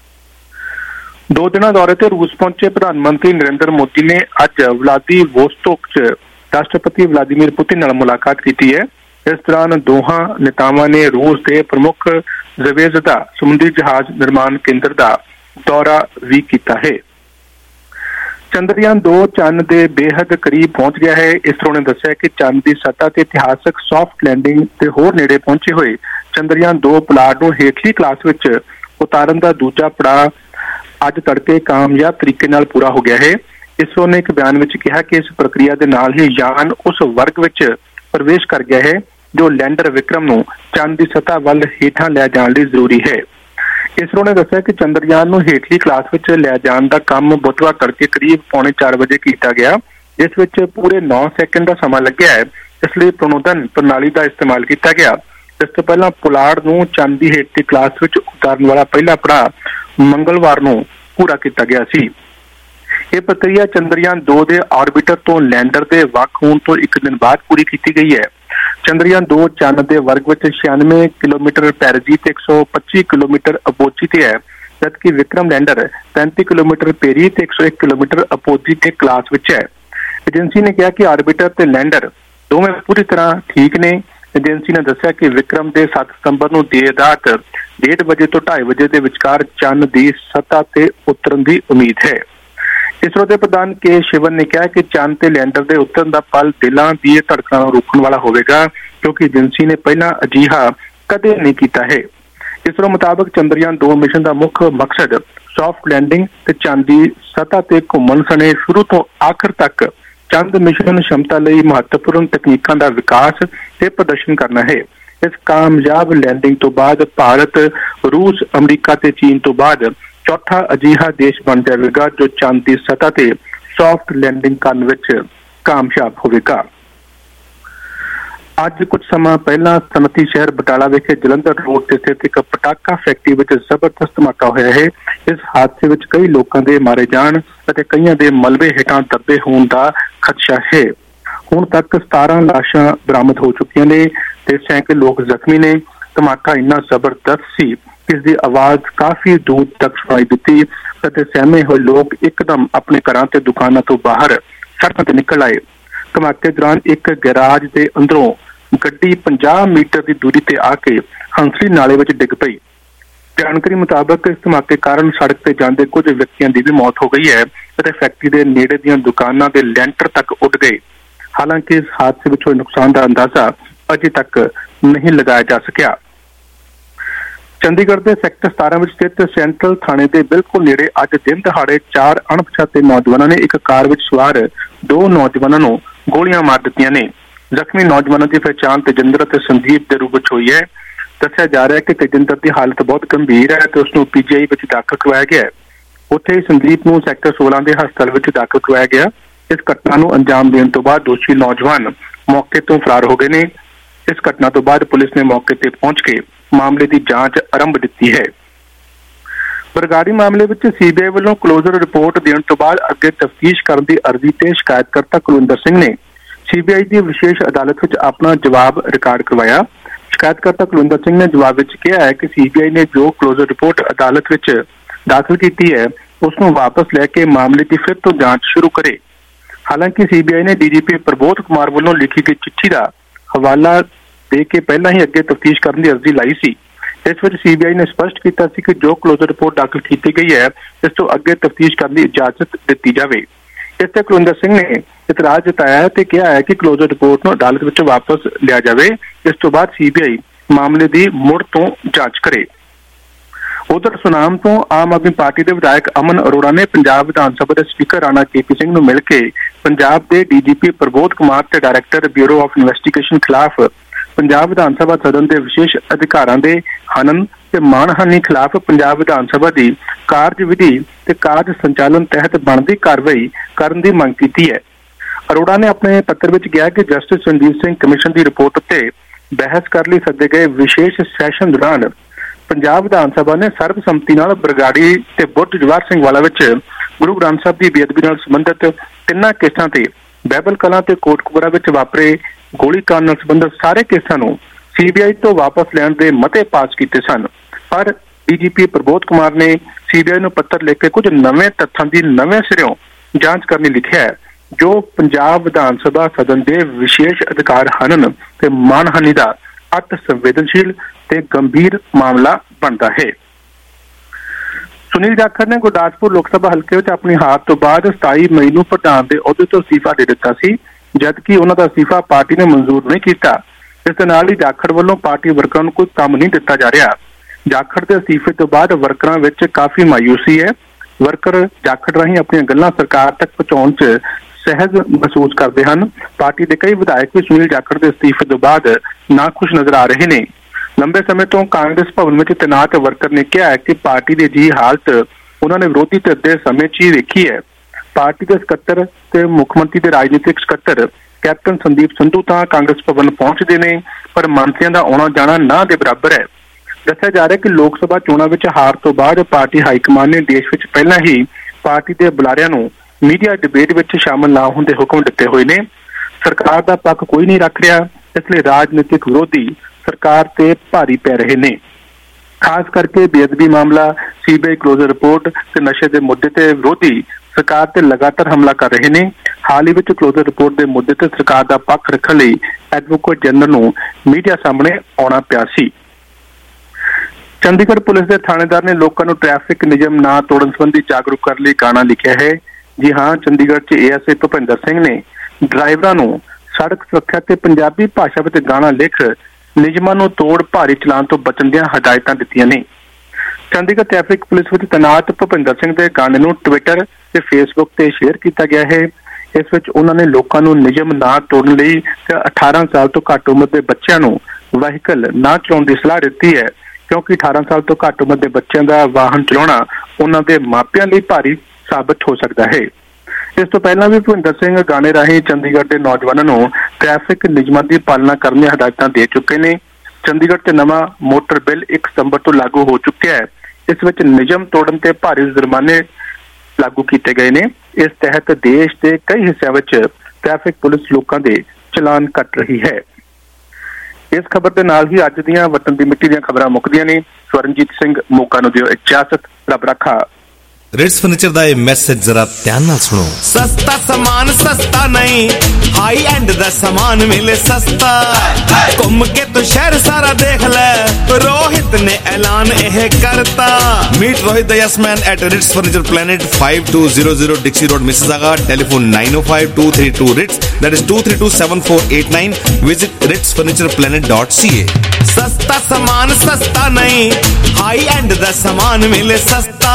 ਦੋ ਦਿਨਾਂ ਦੌਰੇ ਤੇ ਰੂਸ ਪਹੁੰਚੇ ਪ੍ਰਧਾਨ ਮੰਤਰੀ ਨਰਿੰਦਰ ਮੋਦੀ ਨੇ ਅੱਜ ਵਲਾਦੀਵੋਸਟੋਕ 'ਚ ਰਾਸ਼ਟਰਪਤੀ ਵਲਾਦੀਮੀਰ ਪੁਤਿਨ ਨਾਲ ਮੁਲਾਕਾਤ ਕੀਤੀ ਹੈ। ਇਸ ਦੌਰਾਨ ਦੋਹਾਂ ਨੇਤਾਵਾਂ ਨੇ ਰੂਸ ਦੇ ਪ੍ਰਮੁੱਖ ਜ਼ਵੇਜ਼ਦਾ ਸਮੁੰਦਰੀ ਜਹਾਜ਼ ਨਿਰਮਾਣ ਕੇਂਦਰ ਦਾ ਦੌਰਾ ਵੀ ਕੀਤਾ ਹੈ। ਚੰਦਰਯਾਨ ਦੋ ਚੰਨ ਦੇ ਬੇਹੱਦ ਕਰੀਬ ਪਹੁੰਚ ਗਿਆ ਹੈ। ਇਸਰੋ ਨੇ ਦੱਸਿਆ ਕਿ ਚੰਨ ਦੀ ਸਤ੍ਹਾ ਤੇ ਇਤਿਹਾਸਕ ਸੌਫਟ ਲੈਂਡਿੰਗ ਤੇ ਹੋਰ ਨੇੜੇ ਪਹੁੰਚੇ ਹੋਏ ਚੰਦਰਯਾਨ ਦੋ ਪੁਲਾੜ ਨੂੰ ਹੇਠਲੀ ਕਲਾਸ ਵਿੱਚ ਉਤਾਰਨ ਦਾ ਦੂਜਾ ਪੜਾਅ ਅੱਜ ਤੜਕੇ ਕਾਮਯਾਬ ਤਰੀਕੇ ਨਾਲ ਪੂਰਾ ਹੋ ਗਿਆ ਹੈ। ਇਸਰੋ ਨੇ ਇੱਕ ਬਿਆਨ ਵਿੱਚ ਕਿਹਾ ਕਿ ਇਸ ਪ੍ਰਕਿਰਿਆ ਦੇ ਨਾਲ ਹੀ ਯਾਨ ਉਸ ਵਰਗ ਵਿੱਚ ਪ੍ਰਵੇਸ਼ ਕਰ ਗਿਆ ਹੈ ਜੋ ਲੈਂਡਰ ਵਿਕਰਮ ਨੂੰ ਚੰਨ ਦੀ ਸਤ੍ਹਾ ਵੱਲ ਹੇਠਾਂ ਲੈ ਜਾਣ ਲਈ ਜ਼ਰੂਰੀ ਹੈ। ਇਸਰੋ ਨੇ ਦੱਸਿਆ ਕਿ ਚੰਦਰਯਾਨ ਨੂੰ ਹੇਠਲੀ ਕਲਾਸ ਵਿੱਚ ਲੈ ਜਾਣ ਦਾ ਕੰਮ ਬੁੱਧਵਾਰ ਤੜਕੇ ਕਰੀਬ ਪੌਣੇ ਚਾਰ ਵਜੇ ਕੀਤਾ ਗਿਆ, ਜਿਸ ਵਿੱਚ ਪੂਰੇ ਨੌ ਸੈਕਿੰਡ ਦਾ ਸਮਾਂ ਲੱਗਿਆ ਹੈ। ਇਸ ਲਈ ਪ੍ਰਣੋਦਨ ਪ੍ਰਣਾਲੀ ਦਾ ਇਸਤੇਮਾਲ ਕੀਤਾ ਗਿਆ। ਇਸ ਤੋਂ ਪਹਿਲਾਂ ਪੁਲਾੜ ਨੂੰ ਚੰਨ ਦੀ ਹੇਠਲੀ ਕਲਾਸ ਵਿੱਚ ਉਤਾਰਨ ਵਾਲਾ ਪਹਿਲਾ ਪੜਾਅ ਮੰਗਲਵਾਰ ਨੂੰ ਪੂਰਾ ਕੀਤਾ ਗਿਆ ਸੀ। ਇਹ ਪ੍ਰਕਿਰਿਆ ਚੰਦਰਯਾਨ ਦੋ ਦੇ ਆਰਬਿਟਰ ਤੋਂ ਲੈਂਡਰ ਦੇ ਵੱਖ ਹੋਣ ਤੋਂ ਇੱਕ ਦਿਨ ਬਾਅਦ ਪੂਰੀ ਕੀਤੀ ਗਈ ਹੈ। ਚੰਦਰਯਾਨ ਦੋ ਚੰਨ ਦੇ ਵਰਗ ਵਿੱਚ ਛਿਆਨਵੇਂ ਕਿਲੋਮੀਟਰ ਪੈਰਜੀ ਤੇ ਇੱਕ ਸੌ ਪੱਚੀ ਕਿਲੋਮੀਟਰ ਅਪੋਜੀ ਤੇ ਹੈ, ਜਦਕਿ ਵਿਕਰਮ ਲੈਂਡਰ ਪੈਂਤੀ ਕਿਲੋਮੀਟਰ ਪੇਰੀ ਤੇ ਇੱਕ ਸੌ ਇੱਕ ਕਿਲੋਮੀਟਰ ਅਪੋਜੀ ਤੇ ਕਲਾਸ ਵਿੱਚ ਹੈ। ਏਜੰਸੀ ਨੇ ਕਿਹਾ ਕਿ ਆਰਬਿਟਰ ਤੇ ਲੈਂਡਰ ਦੋਵੇਂ ਪੂਰੀ ਤਰ੍ਹਾਂ ਠੀਕ ਨੇ। ਏਜੰਸੀ ਨੇ ਦੱਸਿਆ ਕਿ ਵਿਕਰਮ ਦੇ ਸੱਤ ਸਤੰਬਰ ਨੂੰ ਦੇਰ ਰਾਤ ਡੇਢ ਵਜੇ ਤੋਂ ਢਾਈ ਵਜੇ ਦੇ ਵਿਚਕਾਰ ਚੰਨ ਦੀ ਸਤ੍ਹਾ ਤੇ ਉਤਰਨ ਦੀ ਉਮੀਦ ਹੈ। ਇਸਰੋ ਦੇ ਪ੍ਰਧਾਨ ਕੇ ਸ਼ਿਵਨ ਨੇ ਕਿਹਾ ਕਿ ਚੰਨ ਤੇ ਲੈਂਡਰ ਦੇ ਉਤਰਨ ਦਾ ਪਲ ਦਿਲਾਂ ਦੀ ਧੜਕਣਾਂ ਨੂੰ ਰੋਕਣ ਵਾਲਾ ਹੋਵੇਗਾ, ਕਿਉਂਕਿ ਏਜੰਸੀ ਨੇ ਪਹਿਲਾਂ ਅਜਿਹਾ ਕਦੇ ਨਹੀਂ ਕੀਤਾ ਹੈ। ਇਸਰੋ ਮੁਤਾਬਕ ਚੰਦਰਯਾਨ ਦੋ ਮਿਸ਼ਨ ਦਾ ਮੁੱਖ ਮਕਸਦ ਸੌਫਟ ਲੈਂਡਿੰਗ ਤੇ ਚੰਨ ਦੀ ਸਤ੍ਹਾ ਤੇ ਘੁੰਮਣ ਸਣੇ ਸ਼ੁਰੂ ਤੋਂ ਆਖਰ ਤੱਕ ਚੰਦ ਮਿਸ਼ਨ ਸ਼ਮਤਾ ਲਈ ਮਹੱਤਵਪੂਰਨ ਤਕਨੀਕਾਂ ਦਾ ਵਿਕਾਸ ਤੇ ਪ੍ਰਦਰਸ਼ਨ ਕਰਨਾ ਹੈ। ਇਸ ਕਾਮਯਾਬ ਲੈਂਡਿੰਗ ਤੋਂ ਬਾਅਦ ਭਾਰਤ, ਰੂਸ, ਅਮਰੀਕਾ ਤੇ ਚੀਨ ਤੋਂ ਬਾਅਦ ਚੌਥਾ ਅਜਿਹਾ ਦੇਸ਼ ਬਣ ਜਾਵੇਗਾ ਜੋ ਚੰਦ ਦੀ ਸਤ੍ਹਾ ਤੇ ਸੌਫਟ ਲੈਂਡਿੰਗ ਕਰਨ ਵਿੱਚ ਕਾਮਯਾਬ ਹੋਵੇਗਾ। ਅੱਜ ਕੁਝ ਸਮਾਂ ਪਹਿਲਾਂ ਸਨਅਤੀ ਸ਼ਹਿਰ ਬਟਾਲਾ ਵਿਖੇ ਜਲੰਧਰ ਰੋਡ ਤੇ ਸਥਿਤ ਇੱਕ ਪਟਾਕਾ ਫੈਕਟਰੀ ਵਿੱਚ ਜ਼ਬਰਦਸਤ ਧਮਾਕਾ ਹੋਇਆ ਹੈ। ਇਸ ਹਾਦਸੇ ਵਿੱਚ ਕਈ ਲੋਕਾਂ ਦੇ ਮਾਰੇ ਜਾਣ ਅਤੇ ਕਈਆਂ ਦੇ ਮਲਬੇ ਹੇਠਾਂ ਦੱਬੇ ਹੋਣ ਦਾ ਖਦਸ਼ਾ ਹੈ। ਹੁਣ ਤੱਕ ਸਤਾਰਾਂ ਲਾਸ਼ਾਂ ਬਰਾਮਦ ਹੋ ਚੁੱਕੀਆਂ ਨੇ ਤੇ ਸੈਂਕੜੇ ਲੋਕ ਜ਼ਖਮੀ ਨੇ। ਧਮਾਕਾ ਇੰਨਾ ਜ਼ਬਰਦਸਤ ਸੀ ਕਿ ਇਸ ਦੀ ਆਵਾਜ਼ ਕਾਫੀ ਦੂਰ ਤੱਕ ਸੁਣਾਈ ਦਿੱਤੀ ਅਤੇ ਸਹਿਮੇ ਹੋਏ ਲੋਕ ਇੱਕਦਮ ਆਪਣੇ ਘਰਾਂ ਤੇ ਦੁਕਾਨਾਂ ਤੋਂ ਬਾਹਰ ਸੜਕਾਂ ਤੇ ਨਿਕਲ ਆਏ। ਧਮਾਕੇ ਦੌਰਾਨ ਇੱਕ ਗੈਰਾਜ ਦੇ ਅੰਦਰੋਂ ਗੱਡੀ ਪੰਜਾਹ ਮੀਟਰ ਦੀ ਦੂਰੀ ਤੇ ਆ ਕੇ ਹੰਸਲੀ ਨਾਲੇ ਵਿੱਚ ਡਿੱਗ ਪਈ। ਜਾਣਕਾਰੀ ਮੁਤਾਬਕ ਇਸ ਧਮਾਕੇ ਕਾਰਨ ਸੜਕ ਤੇ ਜਾਂਦੇ ਕੁਝ ਵਿਅਕਤੀਆਂ ਦੀ ਵੀ ਮੌਤ ਹੋ ਗਈ ਹੈ ਅਤੇ ਫੈਕਟਰੀ ਦੇ ਨੇੜੇ ਦੀਆਂ ਦੁਕਾਨਾਂ ਦੇ ਲੈਂਟਰ ਤੱਕ ਉੱਡ ਗਏ। ਹਾਲਾਂਕਿ ਇਸ ਹਾਦਸੇ ਵਿੱਚ ਹੋਏ ਨੁਕਸਾਨ ਦਾ ਅੰਦਾਜ਼ਾ ਅਜੇ ਤੱਕ ਨਹੀਂ ਲਗਾਇਆ ਜਾ ਸਕਿਆ। ਚੰਡੀਗੜ੍ਹ ਦੇ ਸੈਕਟਰ ਸਤਾਰਾਂ ਵਿੱਚ ਸਥਿਤ ਸੈਂਟਰਲ ਥਾਣੇ ਦੇ ਬਿਲਕੁਲ ਨੇੜੇ ਅੱਜ ਦਿਨ ਦਿਹਾੜੇ ਚਾਰ ਅਣਪਛਾਤੇ ਨੌਜਵਾਨਾਂ ਨੇ ਇੱਕ ਕਾਰ ਵਿੱਚ ਸਵਾਰ ਦੋ ਨੌਜਵਾਨਾਂ ਨੂੰ ਗੋਲੀਆਂ ਮਾਰ ਦਿੱਤੀਆਂ ਨੇ। ਜ਼ਖਮੀ ਨੌਜਵਾਨਾਂ ਦੀ ਪਹਿਚਾਣ ਤੇਜਿੰਦਰ ਅਤੇ ਸੰਦੀਪ ਦੇ ਰੂਪ ਵਿੱਚ ਹੋਈ ਹੈ। ਦੱਸਿਆ ਜਾ ਰਿਹਾ ਹੈ ਕਿ ਤੇਜਿੰਦਰ ਦੀ ਹਾਲਤ ਬਹੁਤ ਗੰਭੀਰ ਹੈ ਤੇ ਉਸ ਨੂੰ ਪੀ ਜੀ ਆਈ ਵਿੱਚ ਦਾਖਲ ਕਰਵਾਇਆ ਗਿਆ ਹੈ। ਉੱਥੇ ਹੀ ਸੰਦੀਪ ਨੂੰ ਸੈਕਟਰ ਸੋਲਾਂ ਦੇ ਹਸਪਤਾਲ ਵਿੱਚ ਦਾਖਲ ਕਰਵਾਇਆ ਗਿਆ। ਇਸ ਘਟਨਾ ਨੂੰ ਅੰਜਾਮ ਦੇਣ ਤੋਂ ਬਾਅਦ ਦੋਸ਼ੀ ਨੌਜਵਾਨ ਮੌਕੇ ਤੋਂ ਫਰਾਰ ਹੋ ਗਏ ਨੇ। ਇਸ ਘਟਨਾ ਤੋਂ ਬਾਅਦ ਪੁਲਿਸ ਨੇ ਮੌਕੇ ਤੇ ਪਹੁੰਚ ਕੇ ਮਾਮਲੇ ਦੀ ਜਾਂਚ ਆਰੰਭ ਦਿੱਤੀ ਹੈ। ਬਰਗਾੜੀ ਮਾਮਲੇ ਵਿੱਚ ਸੀ ਬੀ ਆਈ ਵੱਲੋਂ ਕਲੋਜ਼ਰ ਰਿਪੋਰਟ ਦੇਣ ਤੋਂ ਬਾਅਦ ਅੱਗੇ ਤਫਤੀਸ਼ ਕਰਨ ਦੀ ਅਰਜ਼ੀ ਤੇ ਸ਼ਿਕਾਇਤਕਰਤਾ ਕੁਲਵਿੰਦਰ ਸਿੰਘ ਨੇ ਸੀ ਬੀ ਆਈ ਦੀ ਵਿਸ਼ੇਸ਼ ਅਦਾਲਤ ਵਿੱਚ ਆਪਣਾ ਜਵਾਬ ਰਿਕਾਰਡ ਕਰਵਾਇਆ। ਸ਼ਿਕਾਇਤਕਰਤਾ ਕੁਲਵਿੰਦਰ ਸਿੰਘ ਨੇ ਜਵਾਬ ਵਿੱਚ ਕਿਹਾ ਹੈ ਕਿ ਸੀ ਬੀ ਆਈ ਨੇ ਜੋ ਕਲੋਜ਼ਰ ਰਿਪੋਰਟ ਅਦਾਲਤ ਵਿੱਚ ਦਾਖਲ ਕੀਤੀ ਹੈ ਉਸ ਨੂੰ ਵਾਪਸ ਲੈ ਕੇ ਮਾਮਲੇ ਦੀ ਫਿਰ ਤੋਂ ਜਾਂਚ ਸ਼ੁਰੂ ਕਰੇ। ਹਾਲਾਂਕਿ ਸੀ ਬੀ ਆਈ ਨੇ ਡੀ ਜੀ ਪੀ ਪ੍ਰਬੋਧ ਕੁਮਾਰ ਵੱਲੋਂ ਲਿਖੀ ਗਈ ਚਿੱਠੀ ਦਾ ਹਵਾਲਾ ਦੇ ਕੇ ਪਹਿਲਾਂ ਹੀ ਅੱਗੇ ਤਫਤੀਸ਼ ਕਰਨ ਦੀ ਅਰਜ਼ੀ ਲਾਈ ਸੀ। ਇਸ ਵਿੱਚ ਸੀਬੀਆਈ ਨੇ ਸਪਸ਼ਟ ਕੀਤਾ ਸੀ ਕਿ ਜੋ ਕਲੋਜ਼ਰ ਰਿਪੋਰਟ ਦਾਖਲ ਕੀਤੀ ਗਈ ਹੈ ਇਸ ਤੋਂ ਅੱਗੇ ਤਫਤੀਸ਼ ਕਰਨ ਦੀ ਇਜਾਜ਼ਤ ਦਿੱਤੀ ਜਾਵੇ। ਇਸ ਤੇ ਕੁਲਵਿੰਦਰ ਸਿੰਘ ਨੇ ਇਤਰਾਜ਼ ਜਤਾਇਆ ਤੇ ਕਿਹਾ ਹੈ ਕਿ ਕਲੋਜ਼ਰ ਰਿਪੋਰਟ ਨੂੰ ਅਦਾਲਤ ਵਿੱਚ ਵਾਪਸ ਲਿਆ ਜਾਵੇ, ਇਸ ਤੋਂ ਬਾਅਦ ਸੀਬੀਆਈ ਮਾਮਲੇ ਦੀ ਮੁੜ ਤੋਂ ਜਾਂਚ ਕਰੇ। ਉਧਰ ਸੁਨਾਮ ਤੋਂ ਆਮ ਆਦਮੀ ਪਾਰਟੀ ਦੇ ਵਿਧਾਇਕ ਅਮਨ ਅਰੋੜਾ ਨੇ ਪੰਜਾਬ ਵਿਧਾਨ ਸਭਾ ਦੇ speaker Rana K P Singh ਨੂੰ ਮਿਲ ਕੇ ਪੰਜਾਬ ਦੇ ਡੀਜੀਪੀ ਪ੍ਰਬੋਧ ਕੁਮਾਰ ਤੇ ਡਾਇਰੈਕਟਰ ਬਿਊਰੋ ਆਫ ਇਨਵੈਸਟੀਗੇਸ਼ਨ ਖਿਲਾਫ ਪੰਜਾਬ ਵਿਧਾਨ ਸਭਾ ਸਦਨ ਦੇ ਵਿਸ਼ੇਸ਼ ਅਧਿਕਾਰਾਂ ਦੇ ਹਨਨ ਤੇ ਮਾਣਹਾਨੀ ਖਿਲਾਫ ਪੰਜਾਬ ਵਿਧਾਨ ਸਭਾ ਦੀ ਕਾਰਜ ਵਿਧੀ ਤੇ ਕਾਰਜ ਸੰਚਾਲਨ ਤਹਿਤ ਬਣਦੀ ਕਾਰਵਾਈ ਕਰਨ ਦੀ ਮੰਗ ਕੀਤੀ ਹੈ। ਅਰੋੜਾ ਨੇ ਆਪਣੇ ਪੱਤਰ ਵਿੱਚ ਕਿਹਾ ਕਿ ਜਸਟਿਸ ਰਣਜੀਤ ਸਿੰਘ ਕਮਿਸ਼ਨ ਦੀ ਰਿਪੋਰਟ ਉੱਤੇ ਬਹਿਸ ਕਰਨ ਲਈ ਸੱਦੇ ਗਏ ਵਿਸ਼ੇਸ਼ ਸੈਸ਼ਨ ਦੌਰਾਨ ਪੰਜਾਬ ਵਿਧਾਨ ਸਭਾ ਨੇ ਸਰਬਸੰਮਤੀ ਨਾਲ ਬਰਗਾੜੀ ਤੇ ਬੁੱਧ ਜਵਾਹਰ ਸਿੰਘ ਵਾਲਾ ਵਿੱਚ ਗੁਰੂ ਗ੍ਰੰਥ ਸਾਹਿਬ ਦੀ ਬੇਅਦਬੀ ਨਾਲ ਸੰਬੰਧਿਤ ਤਿੰਨਾਂ ਕੇਸਾਂ ਤੇ ਬਹਿਬਲ ਕਲਾਂ ਤੇ ਕੋਟਕਪੂਰਾ ਵਿੱਚ ਵਾਪਰੇ ਗੋਲੀਕਾਂਡ ਨਾਲ ਸੰਬੰਧਿਤ ਸਾਰੇ ਕੇਸਾਂ ਨੂੰ ਸੀਬੀਆਈ ਤੋਂ ਵਾਪਸ ਲੈਣ ਦੇ ਮਤੇ ਪਾਸ ਕੀਤੇ ਸਨ। ਪਰ ਡੀਜੀਪੀ ਪ੍ਰਬੋਧ ਕੁਮਾਰ ਨੇ ਸੀਬੀਆਈ ਨੂੰ ਪੱਤਰ ਲਿਖ ਕੇ ਕੁਝ ਨਵੇਂ ਤੱਥਾਂ ਦੀ ਨਵੇਂ ਸਿਰਿਓਂ ਜਾਂਚ ਕਰਨ ਲਈ ਲਿਖਿਆ ਹੈ ਜੋ ਪੰਜਾਬ ਵਿਧਾਨ ਸਭਾ ਸਦਨ ਦੇ ਵਿਸ਼ੇਸ਼ ਅਧਿਕਾਰ ਹਨਨ ਤੇ ਮਾਣਹਾਨੀ ਦਾ ਅਤ ਸੰਵੇਦਨਸ਼ੀਲ ਤੇ ਗੰਭੀਰ ਮਾਮਲਾ ਬਣਦਾ ਹੈ। ਸੁਨੀਲ ਜਾਖੜ ਨੇ ਗੁਰਦਾਸਪੁਰ ਲੋਕ ਸਭਾ ਹਲਕੇ ਵਿੱਚ ਆਪਣੀ ਹਾਰ ਤੋਂ ਬਾਅਦ ਸਤਾਈ ਮਈ ਨੂੰ ਪ੍ਰਧਾਨ ਦੇ ਅਹੁਦੇ ਤੋਂ ਅਸਤੀਫਾ ਦੇ ਦਿੱਤਾ ਸੀ, ਜਦਕਿ ਉਹਨਾਂ ਦਾ ਅਸਤੀਫਾ ਪਾਰਟੀ ਨੇ ਮਨਜ਼ੂਰ ਨਹੀਂ ਕੀਤਾ। ਇਸ ਦੇ ਨਾਲ ਹੀ ਜਾਖੜ ਵੱਲੋਂ ਪਾਰਟੀ ਵਰਕਰਾਂ ਨੂੰ ਕੋਈ ਕੰਮ ਨਹੀਂ ਦਿੱਤਾ ਜਾ ਰਿਹਾ। ਜਾਖੜ ਦੇ ਅਸਤੀਫੇ ਤੋਂ ਬਾਅਦ ਵਰਕਰਾਂ ਵਿੱਚ ਕਾਫੀ ਮਾਯੂਸੀ ਹੈ। ਵਰਕਰ ਜਾਖੜ ਰਾਹੀਂ ਆਪਣੀਆਂ ਗੱਲਾਂ ਸਰਕਾਰ ਤੱਕ ਪਹੁੰਚਾਉਣ 'ਚ ਸਹਿਜ ਮਹਿਸੂਸ ਕਰਦੇ ਹਨ। ਪਾਰਟੀ ਦੇ ਕਈ ਵਿਧਾਇਕ ਵੀ ਸੁਨੀਲ ਜਾਖੜ ਦੇ ਅਸਤੀਫੇ ਤੋਂ ਬਾਅਦ ਨਾਖੁਸ਼ ਨਜ਼ਰ ਆ ਰਹੇ ਨੇ। ਲੰਬੇ ਸਮੇਂ ਤੋਂ ਕਾਂਗਰਸ ਭਵਨ ਵਿੱਚ ਤੈਨਾਤ ਵਰਕਰ ਨੇ ਕਿਹਾ ਹੈ ਕਿ ਪਾਰਟੀ ਦੀ ਅਜਿਹੀ ਹਾਲਤ ਉਹਨਾਂ ਨੇ ਵਿਰੋਧੀ ਧਿਰ ਦੇ ਸਮੇਂ 'ਚ ਹੀ ਵੇਖੀ ਹੈ। ਪਾਰਟੀ ਦੇ ਸਕੱਤਰ ਤੇ ਮੁੱਖ ਮੰਤਰੀ ਦੇ ਰਾਜਨੀਤਿਕ ਸਕੱਤਰ ਕੈਪਟਨ ਸੰਦੀਪ ਸੰਧੂ ਤਾਂ ਕਾਂਗਰਸ ਭਵਨ ਪਹੁੰਚਦੇ ਨੇ, ਪਰ ਮੰਤਰੀਆਂ ਦਾ ਆਉਣਾ ਜਾਣਾ ਨਾ ਦੇ ਬਰਾਬਰ ਹੈ। ਦੱਸਿਆ ਜਾ ਰਿਹਾ ਕਿ ਲੋਕ ਸਭਾ ਚੋਣਾਂ ਵਿੱਚ ਹਾਰ ਤੋਂ ਬਾਅਦ ਪਾਰਟੀ ਹਾਈਕਮਾਨ ਨੇ ਦੇਸ਼ ਵਿੱਚ ਪਹਿਲਾਂ ਹੀ ਪਾਰਟੀ ਦੇ ਬੁਲਾਰਿਆਂ ਨੂੰ ਮੀਡੀਆ ਡਿਬੇਟ ਵਿੱਚ ਸ਼ਾਮਲ ਨਾ ਹੋਣ ਦੇ ਹੁਕਮ ਦਿੱਤੇ ਹੋਏ ਨੇ। ਸਰਕਾਰ ਦਾ ਪੱਖ ਕੋਈ ਨਹੀਂ ਰੱਖ ਰਿਹਾ, ਇਸ ਲਈ ਰਾਜਨੀਤਿਕ ਵਿਰੋਧੀ ਸਰਕਾਰ ਤੇ ਭਾਰੀ ਪੈ ਰਹੇ ਨੇ। ਖਾਸ ਕਰਕੇ ਬੇਅਦਬੀ ਮਾਮਲਾ, ਸੀਬੀਆਈ ਕਲੋਜ਼ਰ ਰਿਪੋਰਟ ਤੇ ਨਸ਼ੇ ਦੇ ਮੁੱਦੇ ਤੇ ਵਿਰੋਧੀ ਸਰਕਾਰ ਤੇ ਲਗਾਤਾਰ ਹਮਲਾ ਕਰ ਰਹੇ ਨੇ। ਹਾਲ ਹੀ ਵਿੱਚ ਕਲੋਜ਼ਰ ਰਿਪੋਰਟ ਦੇ ਮੁੱਦੇ ਤੇ ਸਰਕਾਰ ਦਾ ਪੱਖ ਰੱਖਣ ਲਈ ਐਡਵੋਕੇਟ ਜਨਰਲ ਨੂੰ ਮੀਡੀਆ ਸਾਹਮਣੇ ਆਉਣਾ ਪਿਆ ਸੀ। ਚੰਡੀਗੜ੍ਹ ਪੁਲਿਸ ਦੇ ਥਾਣੇਦਾਰ ਨੇ ਲੋਕਾਂ ਨੂੰ ਟ੍ਰੈਫਿਕ ਨਿਯਮ ਨਾ ਤੋੜਨ ਸੰਬੰਧੀ ਜਾਗਰੂਕ ਕਰਨ ਲਈ ਗਾਣਾ ਲਿਖਿਆ ਹੈ। ਜੀ ਹਾਂ, ਚੰਡੀਗੜ੍ਹ 'ਚ A S I Bhupinder Singh ਨੇ ਡਰਾਈਵਰਾਂ ਨੂੰ ਸੜਕ ਸੁਰੱਖਿਆ ਤੇ ਪੰਜਾਬੀ ਭਾਸ਼ਾ ਵਿੱਚ ਗਾਣਾ ਲਿਖ ਨਿਯਮਾਂ ਨੂੰ ਤੋੜ ਭਾਰੀ ਚਲਾਨ ਤੋਂ ਬਚਣ ਦੀਆਂ ਹਦਾਇਤਾਂ ਦਿੱਤੀਆਂ ਨੇ। ਚੰਡੀਗੜ੍ਹ ਟ੍ਰੈਫਿਕ ਪੁਲਿਸ ਵਿੱਚ ਤੈਨਾਤ ਭੁਪਿੰਦਰ ਸਿੰਘ ਦੇ ਗਾਣੇ ਨੂੰ ਟਵਿੱਟਰ ਤੇ ਫੇਸਬੁੱਕ ਤੇ ਸ਼ੇਅਰ ਕੀਤਾ ਗਿਆ ਹੈ। ਇਸ ਵਿੱਚ ਉਹਨਾਂ ਨੇ ਲੋਕਾਂ ਨੂੰ ਨਿਯਮ ਨਾ ਤੋੜਨ ਲਈ ਤੇ ਅਠਾਰਾਂ ਸਾਲ ਤੋਂ ਘੱਟ ਉਮਰ ਦੇ ਬੱਚਿਆਂ ਨੂੰ ਵਹੀਕਲ ਨਾ ਚਲਾਉਣ ਦੀ ਸਲਾਹ ਦਿੱਤੀ ਹੈ, ਕਿਉਂਕਿ ਅਠਾਰਾਂ ਸਾਲ ਤੋਂ ਘੱਟ ਉਮਰ ਦੇ ਬੱਚਿਆਂ ਦਾ ਵਾਹਨ ਚਲਾਉਣਾ ਉਹਨਾਂ ਦੇ ਮਾਪਿਆਂ ਲਈ ਭਾਰੀ ਸਾਬਤ ਹੋ ਸਕਦਾ ਹੈ। ਇਸ ਤੋਂ ਪਹਿਲਾਂ ਵੀ ਭੁਪਿੰਦਰ ਸਿੰਘ ਗਾਣੇ ਰਾਹੀਂ ਚੰਡੀਗੜ੍ਹ ਦੇ ਨੌਜਵਾਨਾਂ ਨੂੰ ਟ੍ਰੈਫਿਕ ਨਿਯਮਾਂ ਦੀ ਪਾਲਣਾ ਕਰਨ ਦੀਆਂ ਹਦਾਇਤਾਂ ਦੇ ਚੁੱਕੇ ਨੇ। ਚੰਡੀਗੜ੍ਹ 'ਚ ਨਵਾਂ ਮੋਟਰ ਬਿੱਲ ਇੱਕ ਸਤੰਬਰ ਤੋਂ ਲਾਗੂ ਹੋ ਚੁੱਕਿਆ ਹੈ। ਇਸ ਵਿੱਚ ਨਿਯਮ ਤੋੜਨ ਤੇ ਭਾਰੀ ਜੁਰਮਾਨੇ ਲਾਗੂ ਕੀਤੇ ਗਏ ਨੇ। ਇਸ ਤਹਿਤ ਦੇਸ਼ ਦੇ ਕਈ ਹਿੱਸਿਆਂ ਵਿੱਚ ਟ੍ਰੈਫਿਕ ਪੁਲਿਸ ਲੋਕਾਂ ਦੇ ਚਲਾਨ ਕੱਟ ਰਹੀ ਹੈ। ਇਸ ਖਬਰ ਦੇ ਨਾਲ ਹੀ ਅੱਜ ਦੀਆਂ ਵਤਨ ਦੀ ਮਿੱਟੀ ਦੀਆਂ ਖਬਰਾਂ ਮੁੱਕਦੀਆਂ ਨੇ। ਸਵਰਨਜੀਤ ਸਿੰਘ ਮੌਕਾ ਨੂੰ ਦਿਓ ਇਜਾਜ਼ਤ। ਰੱਬ ਰੱਖਾ। ਰਿਟਸ ਫਰਨੀਚਰ ਦਾ ਇਹ ਮੈਸੇਜ ਜ਼ਰਾ ਧਿਆਨ ਨਾਲ ਸੁਣੋ। ਸਸਤਾ ਸਮਾਨ ਸਸਤਾ ਨਹੀਂ, ਹਾਈ ਐਂਡ ਦਾ ਸਮਾਨ ਮਿਲੇ ਸਸਤਾ। ਘੁੰਮ ਕੇ ਤੂੰ ਸ਼ਹਿਰ ਸਾਰਾ ਦੇਖ ਲੈ, ਰੋਹਿਤ ਨੇ ਐਲਾਨ ਇਹ ਕਰਤਾ। ਮੀਟ ਰੋਹਿਤ ਦਾ yes man at Ritz furniture planet five two zero zero Dixie Road Mississauga. Telephone nine oh five two three two Ritz, that is two three two seven four eight nine। Visit Ritz furniture planet dot C A. ਸਸਤਾ ਸਮਾਨ ਸਸਤਾ ਨਹੀਂ, ਹਾਈ ਐਂਡ ਦਾ ਸਮਾਨ ਮਿਲੇ ਸਸਤਾ।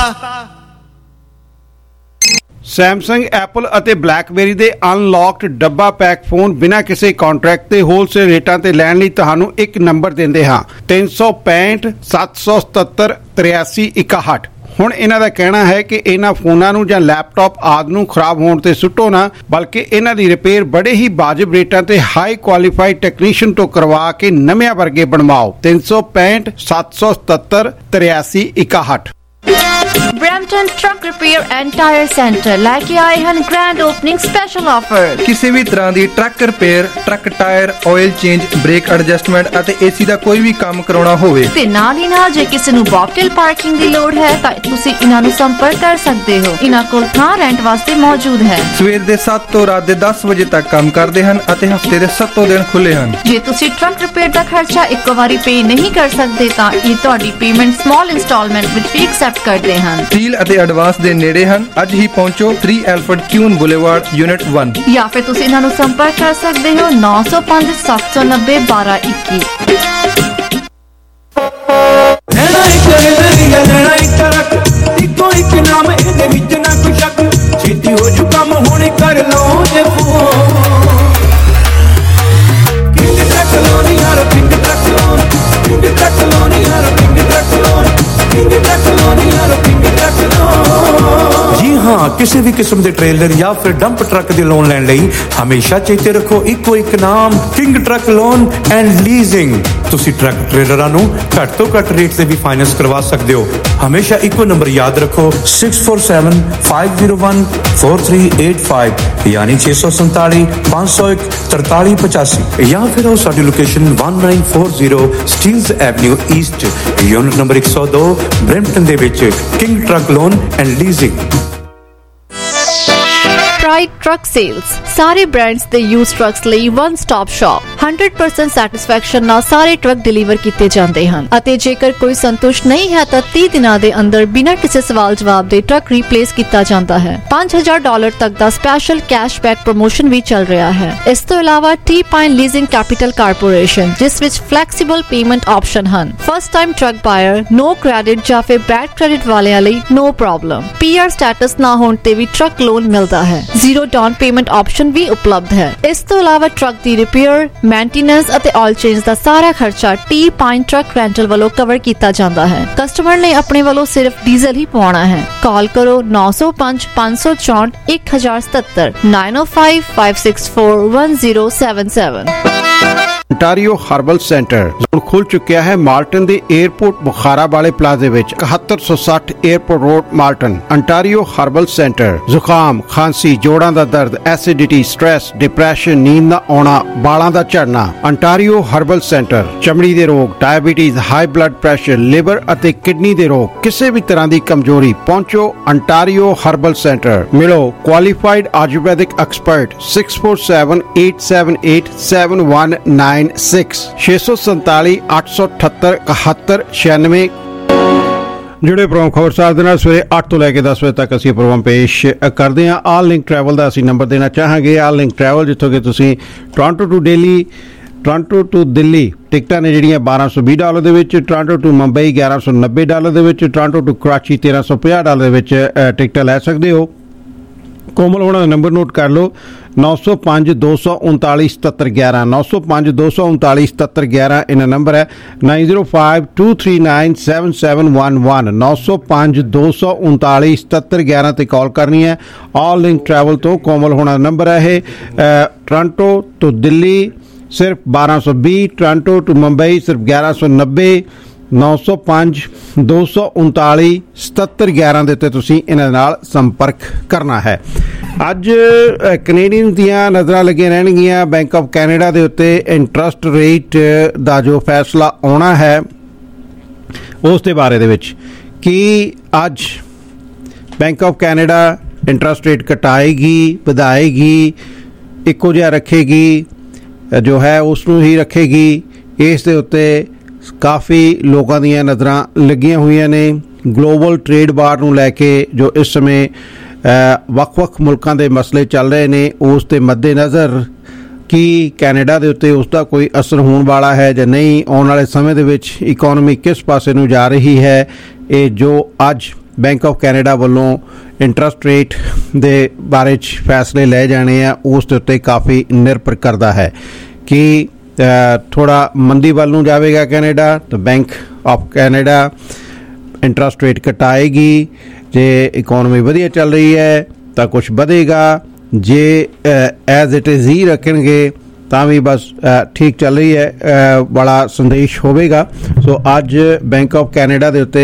ਸੈਮਸੰਗ, ਐਪਲ ਅਤੇ ਬਲੈਕਬੇਰੀ ਦੇ ਅਨਲੌਕਡ ਡੱਬਾ ਪੈਕ ਫੋਨ ਬਿਨਾਂ ਕਿਸੇ ਕੰਟਰੈਕਟ ਤੇ ਹੋਲਸੇਲ ਰੇਟਾਂ ਤੇ ਲੈਣ ਲਈ ਤੁਹਾਨੂੰ ਇੱਕ ਨੰਬਰ ਦਿੰਦੇ ਹਾਂ, ਤਿੰਨ ਸੌ ਪੈਂਹਠ ਸੱਤ ਸੌ ਸਤੱਤਰ ਤਰਿਆਸੀ ਇਕਾਹਠ। ਹੁਣ ਇਹਨਾਂ ਦਾ ਕਹਿਣਾ ਹੈ ਕਿ ਇਹਨਾਂ ਫੋਨਾਂ ਨੂੰ ਜਾਂ ਲੈਪਟਾਪ ਆਦਿ ਨੂੰ ਖਰਾਬ ਹੋਣ ਤੇ ਸੁੱਟੋ ਨਾ, ਬਲਕਿ ਇਹਨਾਂ ਦੀ ਰਿਪੇਅਰ ਬੜੇ ਹੀ ਵਾਜਬ ਰੇਟਾਂ ਤੇ ਹਾਈ ਕੁਆਲੀਫਾਈਡ ਟੈਕਨੀਸ਼ੀਅਨ ਤੋਂ ਕਰਵਾ ਕੇ ਨਵਿਆਂ ਵਰਗੇ ਬਣਵਾਓ। ਤਿੰਨ ਸੌ ਪੈਂਹਠ ਸੱਤ ਸੌ ਸਤੱਤਰ ਤਰਿਆਸੀ ਇਕਾਹਠ। Brampton truck repair and tyre centre ਲੈ ਕੇ ਆਏ ਹਨ ਗ੍ਰੈਂਡ ਓਪਨਿੰਗ ਸਪੈਸ਼ਲ ਆਫਰ। ਕਿਸੇ ਵੀ ਤਰ੍ਹਾਂ ਦੀ truck repair, truck tyre, oil change, brake adjustment ਅਤੇ ਏਸੀ ਦਾ ਕੋਈ ਵੀ ਕੰਮ ਕਰਾਉਣਾ ਹੋਵੇ ਤੇ ਨਾਲ ਹੀ ਨਾਲ ਜੇ ਕਿਸੇ ਨੂੰ ਬੌਕਟੇਲ ਪਾਰਕਿੰਗ ਦੀ ਲੋੜ ਹੈ ਤਾਂ ਤੁਸੀਂ ਇਹਨਾਂ ਨੂੰ ਸੰਪਰਕ ਕਰ ਸਕਦੇ ਹੋ। ਇਹਨਾਂ ਕੋਲ ਥਾਂ ਰੈਂਟ ਵਾਸਤੇ ਮੌਜੂਦ ਹੈ। ਸਵੇਰ ਦੇ ਸੱਤ ਤੋਂ ਰਾਤ ਦੇ ਦਸ ਵਜੇ ਤੱਕ ਕੰਮ ਕਰਦੇ ਹਨ ਅਤੇ ਹਫਤੇ ਦੇ ਸੱਤੋਂ ਦਿਨ ਖੁੱਲੇ ਹਨ। ਜੇ ਤੁਸੀਂ ਟਰੱਕ ਰਿਪੇਅਰ ਦਾ ਖਰਚਾ ਇੱਕੋ ਵਾਰੀ ਪੇ ਨਹੀਂ ਕਰ ਸਕਦੇ ਤਾਂ ਇਹ ਤੁਹਾਡੀ ਪੇਮੈਂਟ ਸਮਾਲ ਇੰਸਟਾਲਮੈਂਟ ਵਿੱਚ ਵੀ ਐਕਸੈਪਟ ਕਰਦੇ ਹਨ। ਡੀਲ ਅਤੇ ਐਡਵਾਂਸ ਦੇ ਨੇੜੇ ਹਨ। ਅੱਜ ਹੀ ਪਹੁੰਚੋ three Alfred Kuehne boulevard unit ਇੱਕ ਜਾਂ ਫਿਰ ਤੁਸੀਂ ਇਹਨਾਂ ਨੂੰ ਸੰਪਰਕ ਕਰ ਸਕਦੇ ਹੋ ਨੌ ਸੌ ਪੰਜ ਸੱਤ ਸੌ ਨੱਬੇ ਬਾਰਾਂ ਇੱਕੀ। ਲੈਣਾ ਇੱਕ ਨਜ਼ਰੀਆ, ਲੈਣਾ ਇੱਕ ਰੱਖ, ਇੱਕੋ ਇੱਕ ਨਾਮ ਇਹਦੇ ਵਿੱਚ ਨਾ ਕੋਈ ਸ਼ੱਕ, ਛੇਤੀ ਹੋ ਜੂ ਕੰਮ ਹੁਣ ਕਰ ਲਓ ਜੇ ਫੋਨ। ਕਿੰਗ ਟਰੱਕ ਲੋਨ ਯਾਰ, King truck loan, King truck loan ਯਾਰ, King truck loan, King truck loan ਯਾਰ, ਕਿੰਗ ਟਰੱਕ ਲੋਨ। ਜੀ ਹਾਂ, ਕਿਸੇ ਵੀ ਕਿਸਮ ਦੇ ਟ੍ਰੇਲਰ ਜਾਂ ਫਿਰ ਡੰਪ ਟਰੱਕ ਦੇ ਲੋਨ ਲੈਣ ਲਈ ਹਮੇਸ਼ਾ ਚੇਤੇ ਰੱਖੋ ਇੱਕੋ ਇੱਕ ਨਾਮ, King truck loan and leasing. ਤੁਸੀਂ ਟਰੱਕ ਟ੍ਰੇਲਰਾਂ ਨੂੰ ਘੱਟ ਤੋਂ ਘੱਟ ਰੇਟ ਤੇ ਵੀ ਫਾਈਨੈਂਸ ਕਰਵਾ ਸਕਦੇ ਹੋ। ਹਮੇਸ਼ਾ ਇੱਕੋ ਨੰਬਰ ਯਾਦ ਰੱਖੋ six four seven five zero one four three eight five ਯਾਨੀ ਛੇ ਸੌ ਸੰਤਾਲੀ ਪੰਜ ਸੌ ਇੱਕ ਤਰਤਾਲੀ ਪਚਾਸੀ ਜਾਂ ਫਿਰ ਉਹ ਸਾਡੀ location one nine four zero Steeles Avenue East unit number ਇੱਕ ਸੌ ਦੋ ਬਰੈਂਪਟਨ ਦੇ ਵਿੱਚ King truck loan and leasing. Pride truck sales ਸਾਰੇ ਬ੍ਰਾਂਡਸ ਦੇ ਯੂਜ਼ਡ ਟਰੱਕਸ ਲਈ one stop shop. Hundred percent satisfaction ਨਾਲ ਸਾਰੇ ਟਰੱਕ ਡਿਲੀਵਰ ਕੀਤੇ ਜਾਂਦੇ ਹਨ ਅਤੇ ਜੇਕਰ ਕੋਈ ਸੰਤੁਸ਼ਟ ਨਹੀਂ ਹੈ ਤਾਂ ਤੀਹ ਦਿਨਾਂ ਦੇ ਅੰਦਰ ਬਿਨਾਂ ਕਿਸੇ ਸਵਾਲ ਜਵਾਬ ਦੇ ਟਰੱਕ ਰੀਪਲੇਸ ਕੀਤਾ ਜਾਂਦਾ ਹੈ। ਪੰਜ ਹਜ਼ਾਰ ਡਾਲਰ ਤੱਕ ਦਾ ਸਪੈਸ਼ਲ ਕੈਸ਼ਬੈਕ ਪ੍ਰਮੋਸ਼ਨ ਵੀ ਚੱਲ ਰਿਹਾ ਹੈ। ਇਸ ਤੋਂ ਇਲਾਵਾ T pine leasing capital corporation ਜਿਸ ਵਿੱਚ ਫਲੈਕਸੀਬਲ ਪੇਮੈਂਟ ਆਪਸ਼ਨ ਹਨ। First time truck buyer, no credit ਜਾਂ ਫਿਰ ਬੈਡ ਕ੍ਰੈਡਿਟ ਵਾਲਿਆਂ ਲਈ no problem. P R status ਨਾ ਹੋਣ ਤੇ ਵੀ ਟਰੱਕ ਲੋਨ ਮਿਲਦਾ ਹੈ। ਜ਼ੀਰੋ ਡਾਊਨ ਪੇਮੈਂਟ ਆਪਸ਼ਨ ਵੀ ਉਪਲਬਧ ਹੈ। ਇਸ ਤੋਂ ਇਲਾਵਾ ਟਰੱਕ ਦੀ ਰਿਪੇਅਰ, ਮੇਨਟੇਨੈਂਸ ਅਤੇ ਆਇਲ ਚੇਂਜ ਦਾ ਸਾਰਾ ਖਰਚਾ ਟੀ ਪਾਈਨ ਟਰੱਕ ਰੈਂਟਲ ਵੱਲੋਂ ਕਵਰ ਕੀਤਾ ਜਾਂਦਾ ਹੈ। ਕਸਟਮਰ ਨੇ ਆਪਣੇ ਵੱਲੋਂ ਸਿਰਫ ਡੀਜ਼ਲ ਹੀ ਪਵਾਉਣਾ ਹੈ। ਕਾਲ ਕਰੋ ਨੌ ਸੌ ਪੰਜ ਪੰਜ ਸੌ ਚੌਂਹਠ ਇੱਕ ਹਜ਼ਾਰ ਸਤੱਤਰ ਨਾਈਨ ਓ five five six four one zero seven seven. Ontario herbal centre ਹੁਣ ਖੁੱਲ ਚੁੱਕਿਆ ਹੈ ਮਾਲਟਨ ਦੇ 에ਅਰਪੋਰਟ ਬੁਖਾਰਾ ਵਾਲੇ ਪਲਾਜ਼ੇ ਵਿੱਚ ਇਕਹੱਤਰ ਸੌ ਸੱਠ airport road Malton. Ontario herbal centre ਜ਼ੁਕਾਮ, ਖਾਂਸੀ, ਜੋੜਾਂ ਦਾ ਦਰਦ, ਐਸਿਡਿਟੀ, ਸਟ੍ਰੈਸ, ਡਿਪਰੈਸ਼ਨ, ਨੀਂਦ ਨਾ ਆਉਣਾ, ਬਾਲਾਂ ਦਾ ਝੜਨਾ। ਅੰਟਾਰੀਓ ਹਰਬਲ ਸੈਂਟਰ ਚਮੜੀ ਦੇ ਰੋਗ, diabetes, high blood pressure, liver ਅਤੇ ਕਿਡਨੀ ਦੇ ਰੋਗ, ਕਿਸੇ ਵੀ ਤਰ੍ਹਾਂ ਦੀ ਕਮਜ਼ੋਰੀ, ਪਹੁੰਚੋ ਅੰਟਾਰੀਓ ਹਰਬਲ ਸੈਂਟਰ। ਮਿਲੋ qualified Ayurvedic expert six four seven eight seven eight seven one nine six ਛੇ ਸੌ ਸੰਤਾਲੀ ਅੱਠ ਸੌ ਅਠੱਤਰ ਇਕਹੱਤਰ ਛਿਆਨਵੇਂ। ਜਿਹੜੇ ਪ੍ਰੋਗਰਾਮ ਖਬਰਸਾਰ ਦੇ ਨਾਲ ਸਵੇਰੇ ਅੱਠ ਤੋਂ ਲੈ ਕੇ ਦਸ ਵਜੇ ਤੱਕ ਅਸੀਂ ਪ੍ਰੋਗਰਾਮ ਪੇਸ਼ ਕਰਦੇ ਹਾਂ। ਆਲ ਲਿੰਕ ਟਰੈਵਲ ਦਾ ਅਸੀਂ ਨੰਬਰ ਦੇਣਾ ਚਾਹਾਂਗੇ। ਆਲ ਲਿੰਕ ਟਰੈਵਲ ਜਿੱਥੋਂ ਕਿ ਤੁਸੀਂ Toronto to Delhi, Toronto to Delhi ਟਿਕਟਾਂ ਨੇ ਜਿਹੜੀਆਂ ਬਾਰਾਂ ਸੌ ਵੀਹ ਡਾਲਰ ਦੇ ਵਿੱਚ, ਟੋਰਾਂਟੋ ਟੂ ਮੁੰਬਈ ਗਿਆਰਾਂ ਸੌ ਨੱਬੇ ਡਾਲਰ ਦੇ ਵਿੱਚ, ਟੋਰਾਂਟੋ ਟੂ ਕਰਾਚੀ ਤੇਰਾਂ ਸੌ ਪੰਜਾਹ ਡਾਲਰ ਦੇ ਵਿੱਚ ਟਿਕਟਾਂ ਲੈ ਸਕਦੇ ਹੋ। ਕੋਮਲ ਹੋਣਾ ਦਾ ਨੰਬਰ ਨੋਟ ਕਰ ਲਓ ਨੌ ਸੌ ਪੰਜ ਦੋ ਸੌ ਉਨਤਾਲੀ ਸਤੱਤਰ ਗਿਆਰਾਂ ਨੌ ਸੌ ਪੰਜ ਦੋ ਸੌ ਉਨਤਾਲੀ ਸਤੱਤਰ ਗਿਆਰਾਂ ਇਹਨਾਂ ਨੰਬਰ ਹੈ। Nine zero five two three nine seven seven one one ਨੌ ਸੌ ਪੰਜ ਦੋ ਸੌ ਉਨਤਾਲੀ ਸਤੱਤਰ ਗਿਆਰਾਂ ਤੇ ਕਾਲ ਕਰਨੀ ਹੈ। ਆਲ ਲਿੰਕ ਟਰੈਵਲ ਤੋਂ ਕੋਮਲ ਹੋਣਾ ਦਾ ਨੰਬਰ ਹੈ ਇਹ। ਟੋਰਾਂਟੋ ਤੋਂ ਦਿੱਲੀ ਸਿਰਫ ਬਾਰਾਂ ਸੌ ਵੀਹ, ਟੋਰਾਂਟੋ ਟੂ ਮੁੰਬਈ ਸਿਰਫ ਗਿਆਰਾਂ ਸੌ ਨੱਬੇ, ਨੌ ਸੌ ਪੰਜ ਦੋ ਸੌ ਉਨਤਾਲੀ ਸਤੱਤਰ ਗਿਆਰਾਂ ਦੇ ਉੱਤੇ ਤੁਸੀਂ ਇਹਨਾਂ ਨਾਲ ਸੰਪਰਕ ਕਰਨਾ ਹੈ। ਅੱਜ ਕੈਨੇਡੀਅਨ ਦੀਆਂ ਨਜ਼ਰਾਂ ਲੱਗੀਆਂ ਰਹਿਣਗੀਆਂ ਬੈਂਕ ਆਫ ਕੈਨੇਡਾ ਦੇ ਉੱਤੇ। ਇੰਟਰਸਟ ਰੇਟ ਦਾ ਜੋ ਫੈਸਲਾ ਆਉਣਾ ਹੈ ਉਸ ਦੇ ਬਾਰੇ ਦੇ ਵਿੱਚ ਕਿ ਅੱਜ Bank of Canada interest rate ਘਟਾਏਗੀ, ਵਧਾਏਗੀ, ਇੱਕੋ ਜਿਹਾ ਰੱਖੇਗੀ, ਜੋ ਹੈ ਉਸ ਨੂੰ ਹੀ ਰੱਖੇਗੀ। ਇਸ ਦੇ ਉੱਤੇ ਕਾਫੀ ਲੋਕਾਂ ਦੀਆਂ ਨਜ਼ਰਾਂ ਲੱਗੀਆਂ ਹੋਈਆਂ ਨੇ। ਗਲੋਬਲ ਟ੍ਰੇਡ ਵਾਰ ਨੂੰ ਲੈ ਕੇ ਜੋ ਇਸ ਸਮੇਂ ਵੱਖ-ਵੱਖ ਮੁਲਕਾਂ ਦੇ ਮਸਲੇ ਚੱਲ ਰਹੇ ਨੇ ਉਸ ਦੇ ਮੱਦੇਨਜ਼ਰ ਕੀ ਕੈਨੇਡਾ ਦੇ ਉੱਤੇ ਉਸ ਦਾ ਕੋਈ ਅਸਰ ਹੋਣ ਵਾਲਾ ਹੈ ਜਾਂ ਨਹੀਂ, ਆਉਣ ਵਾਲੇ ਸਮੇਂ ਦੇ ਵਿੱਚ ਇਕੋਨਮੀ ਕਿਸ ਪਾਸੇ ਨੂੰ ਜਾ ਰਹੀ ਹੈ, ਇਹ ਜੋ ਅੱਜ ਬੈਂਕ ਆਫ ਕੈਨੇਡਾ ਵੱਲੋਂ ਇੰਟਰਸਟ ਰੇਟ ਦੇ ਬਾਰੇ 'ਚ ਫੈਸਲੇ ਲਏ ਜਾਣੇ ਆ ਉਸ ਦੇ ਉੱਤੇ ਕਾਫੀ ਨਿਰਭਰ ਕਰਦਾ ਹੈ ਕਿ ਥੋੜਾ ਮੰਦੀ ਵੱਲ ਨੂੰ ਜਾਵੇਗਾ ਕੈਨੇਡਾ ਤਾਂ Bank of Canada interest rate ਘਟਾਏਗੀ। ਜੇ ਇਕੋਨਮੀ ਵਧੀਆ ਚੱਲ ਰਹੀ ਹੈ ਤਾਂ ਕੁਛ ਵਧੇਗਾ, ਜੇ ਐਜ਼ ਇਟ ਇਜ਼ ਹੀ ਰੱਖਣਗੇ ਤਾਂ ਵੀ ਬਸ ਠੀਕ ਚੱਲ ਰਹੀ ਹੈ ਵਾਲਾ ਸੰਦੇਸ਼ ਹੋਵੇਗਾ। ਸੋ ਅੱਜ ਬੈਂਕ ਆਫ ਕੈਨੇਡਾ ਦੇ ਉੱਤੇ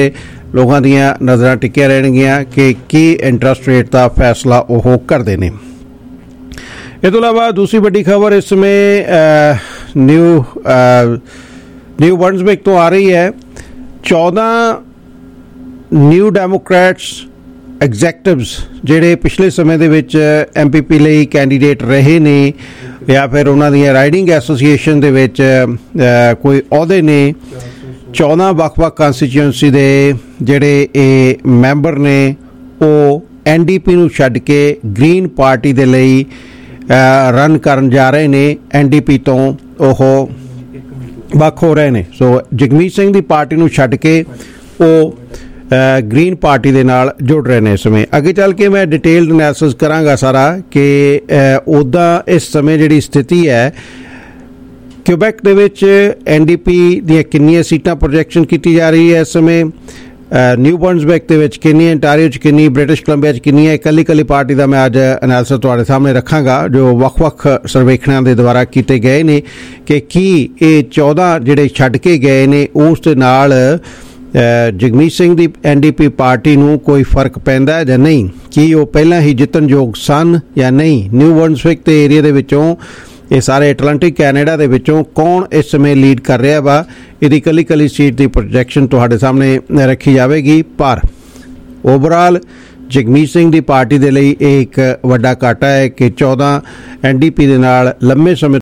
ਲੋਕਾਂ ਦੀਆਂ ਨਜ਼ਰਾਂ ਟਿਕੀਆਂ ਰਹਿਣਗੀਆਂ ਕਿ ਕੀ ਇੰਟਰਸਟ ਰੇਟ ਦਾ ਫੈਸਲਾ ਉਹ ਕਰਦੇ ਨੇ। ਇਹ ਤੋਂ ਇਲਾਵਾ ਦੂਸਰੀ ਵੱਡੀ ਖਬਰ ਇਸ ਸਮੇਂ ਨਿਊ ਨਿਊ ਬਰਨਸਬਿਕ ਤੋਂ ਆ ਰਹੀ ਹੈ। ਚੌਦਾਂ ਨਿਊ ਡੈਮੋਕ੍ਰੈਟਸ ਐਗਜ਼ੈਕਟਿਵਸ ਜਿਹੜੇ ਪਿਛਲੇ ਸਮੇਂ ਦੇ ਵਿੱਚ ਐਮ ਪੀ ਪੀ ਲਈ ਕੈਂਡੀਡੇਟ ਰਹੇ ਨੇ ਜਾਂ ਫਿਰ ਉਹਨਾਂ ਦੀਆਂ ਰਾਈਡਿੰਗ ਐਸੋਸੀਏਸ਼ਨ ਦੇ ਵਿੱਚ ਕੋਈ ਅਹੁਦੇ ਨੇ, ਚੌਦਾਂ ਵੱਖ-ਵੱਖ ਕੰਸਟੀਚੁਐਂਸੀ ਦੇ ਜਿਹੜੇ ਇਹ ਮੈਂਬਰ ਨੇ ਉਹ ਐਨ ਡੀ ਪੀ ਨੂੰ ਛੱਡ ਕੇ ਗ੍ਰੀਨ ਪਾਰਟੀ ਦੇ ਲਈ ਰਨ ਕਰਨ ਜਾ ਰਹੇ ਨੇ। ਐਨ ਡੀ ਪੀ ਤੋਂ ਉਹ ਵੱਖ ਹੋ ਰਹੇ ਨੇ। ਸੋ ਜਗਮੀਤ ਸਿੰਘ ਦੀ ਪਾਰਟੀ ਨੂੰ ਛੱਡ ਕੇ ਉਹ ਗ੍ਰੀਨ ਪਾਰਟੀ ਦੇ ਨਾਲ ਜੁੜ ਰਹੇ ਨੇ। ਇਸ ਸਮੇਂ ਅੱਗੇ ਚੱਲ ਕੇ ਮੈਂ ਡਿਟੇਲਡ ਐਨਾਲਿਸਿਸ ਕਰਾਂਗਾ ਸਾਰਾ ਕਿ ਉੱਦਾਂ ਇਸ ਸਮੇਂ ਜਿਹੜੀ ਸਥਿਤੀ ਹੈ ਕਿਊਬੈਕ ਦੇ ਵਿੱਚ ਐਨ ਡੀ ਪੀ ਦੀਆਂ ਕਿੰਨੀਆਂ ਸੀਟਾਂ ਪ੍ਰੋਜੈਕਸ਼ਨ ਕੀਤੀ ਜਾ ਰਹੀ ਹੈ ਇਸ ਸਮੇਂ, ਨਿਊ ਬਰਨਸਬਿਕ ਦੇ ਵਿੱਚ ਕਿੰਨੀ, ਅੰਟਾਰੀਓ 'ਚ ਕਿੰਨੀ, ਬ੍ਰਿਟਿਸ਼ ਕੋਲੰਬੀਆ 'ਚ ਕਿੰਨੀ ਹੈ। ਇਕੱਲੀ ਇਕੱਲੀ ਪਾਰਟੀ ਦਾ ਮੈਂ ਅੱਜ ਐਨਾਲਿਸਿਸ ਤੁਹਾਡੇ ਸਾਹਮਣੇ ਰੱਖਾਂਗਾ ਜੋ ਵੱਖ-ਵੱਖ ਸਰਵੇਖਣਾਂ ਦੇ ਦੁਆਰਾ ਕੀਤੇ ਗਏ ਨੇ ਕਿ ਕੀ ਇਹ ਚੌਦਾਂ ਜਿਹੜੇ ਛੱਡ ਕੇ ਗਏ ਨੇ ਉਸ ਦੇ ਨਾਲ ਜਗਮੀਤ ਸਿੰਘ ਦੀ ਐਨ ਡੀ ਪੀ ਪਾਰਟੀ ਨੂੰ ਕੋਈ ਫਰਕ ਪੈਂਦਾ ਜਾਂ ਨਹੀਂ, ਕੀ ਉਹ ਪਹਿਲਾਂ ਹੀ ਜਿੱਤਣਯੋਗ ਸਨ ਜਾਂ ਨਹੀਂ। ਨਿਊ ਬਰਨਸਬਿਕ ਦੇ ਏਰੀਆ ਦੇ ਵਿੱਚੋਂ ਇਹ ਸਾਰੇ ਐਟਲਾਂਟਿਕ ਕੈਨੇਡਾ ਦੇ ਵਿੱਚੋਂ ਕੌਣ ਇਸ ਸਮੇਂ ਲੀਡ ਕਰ ਰਿਹਾ ਵਾ, ਇਹਦੀ ਇਕੱਲੀ ਇਕੱਲੀ ਸੀਟ ਦੀ ਪ੍ਰੋਜੈਕਸ਼ਨ ਤੁਹਾਡੇ ਸਾਹਮਣੇ ਰੱਖੀ ਜਾਵੇਗੀ। ਪਰ ਓਵਰਆਲ ਜਗਮੀਤ ਸਿੰਘ ਦੀ ਪਾਰਟੀ ਦੇ ਲਈ ਇਹ ਇੱਕ ਵੱਡਾ ਘਾਟਾ ਹੈ ਕਿ ਚੌਦਾਂ ਐਨ ਡੀ ਪੀ ਦੇ ਨਾਲ ਲੰਮੇ ਸਮੇਂ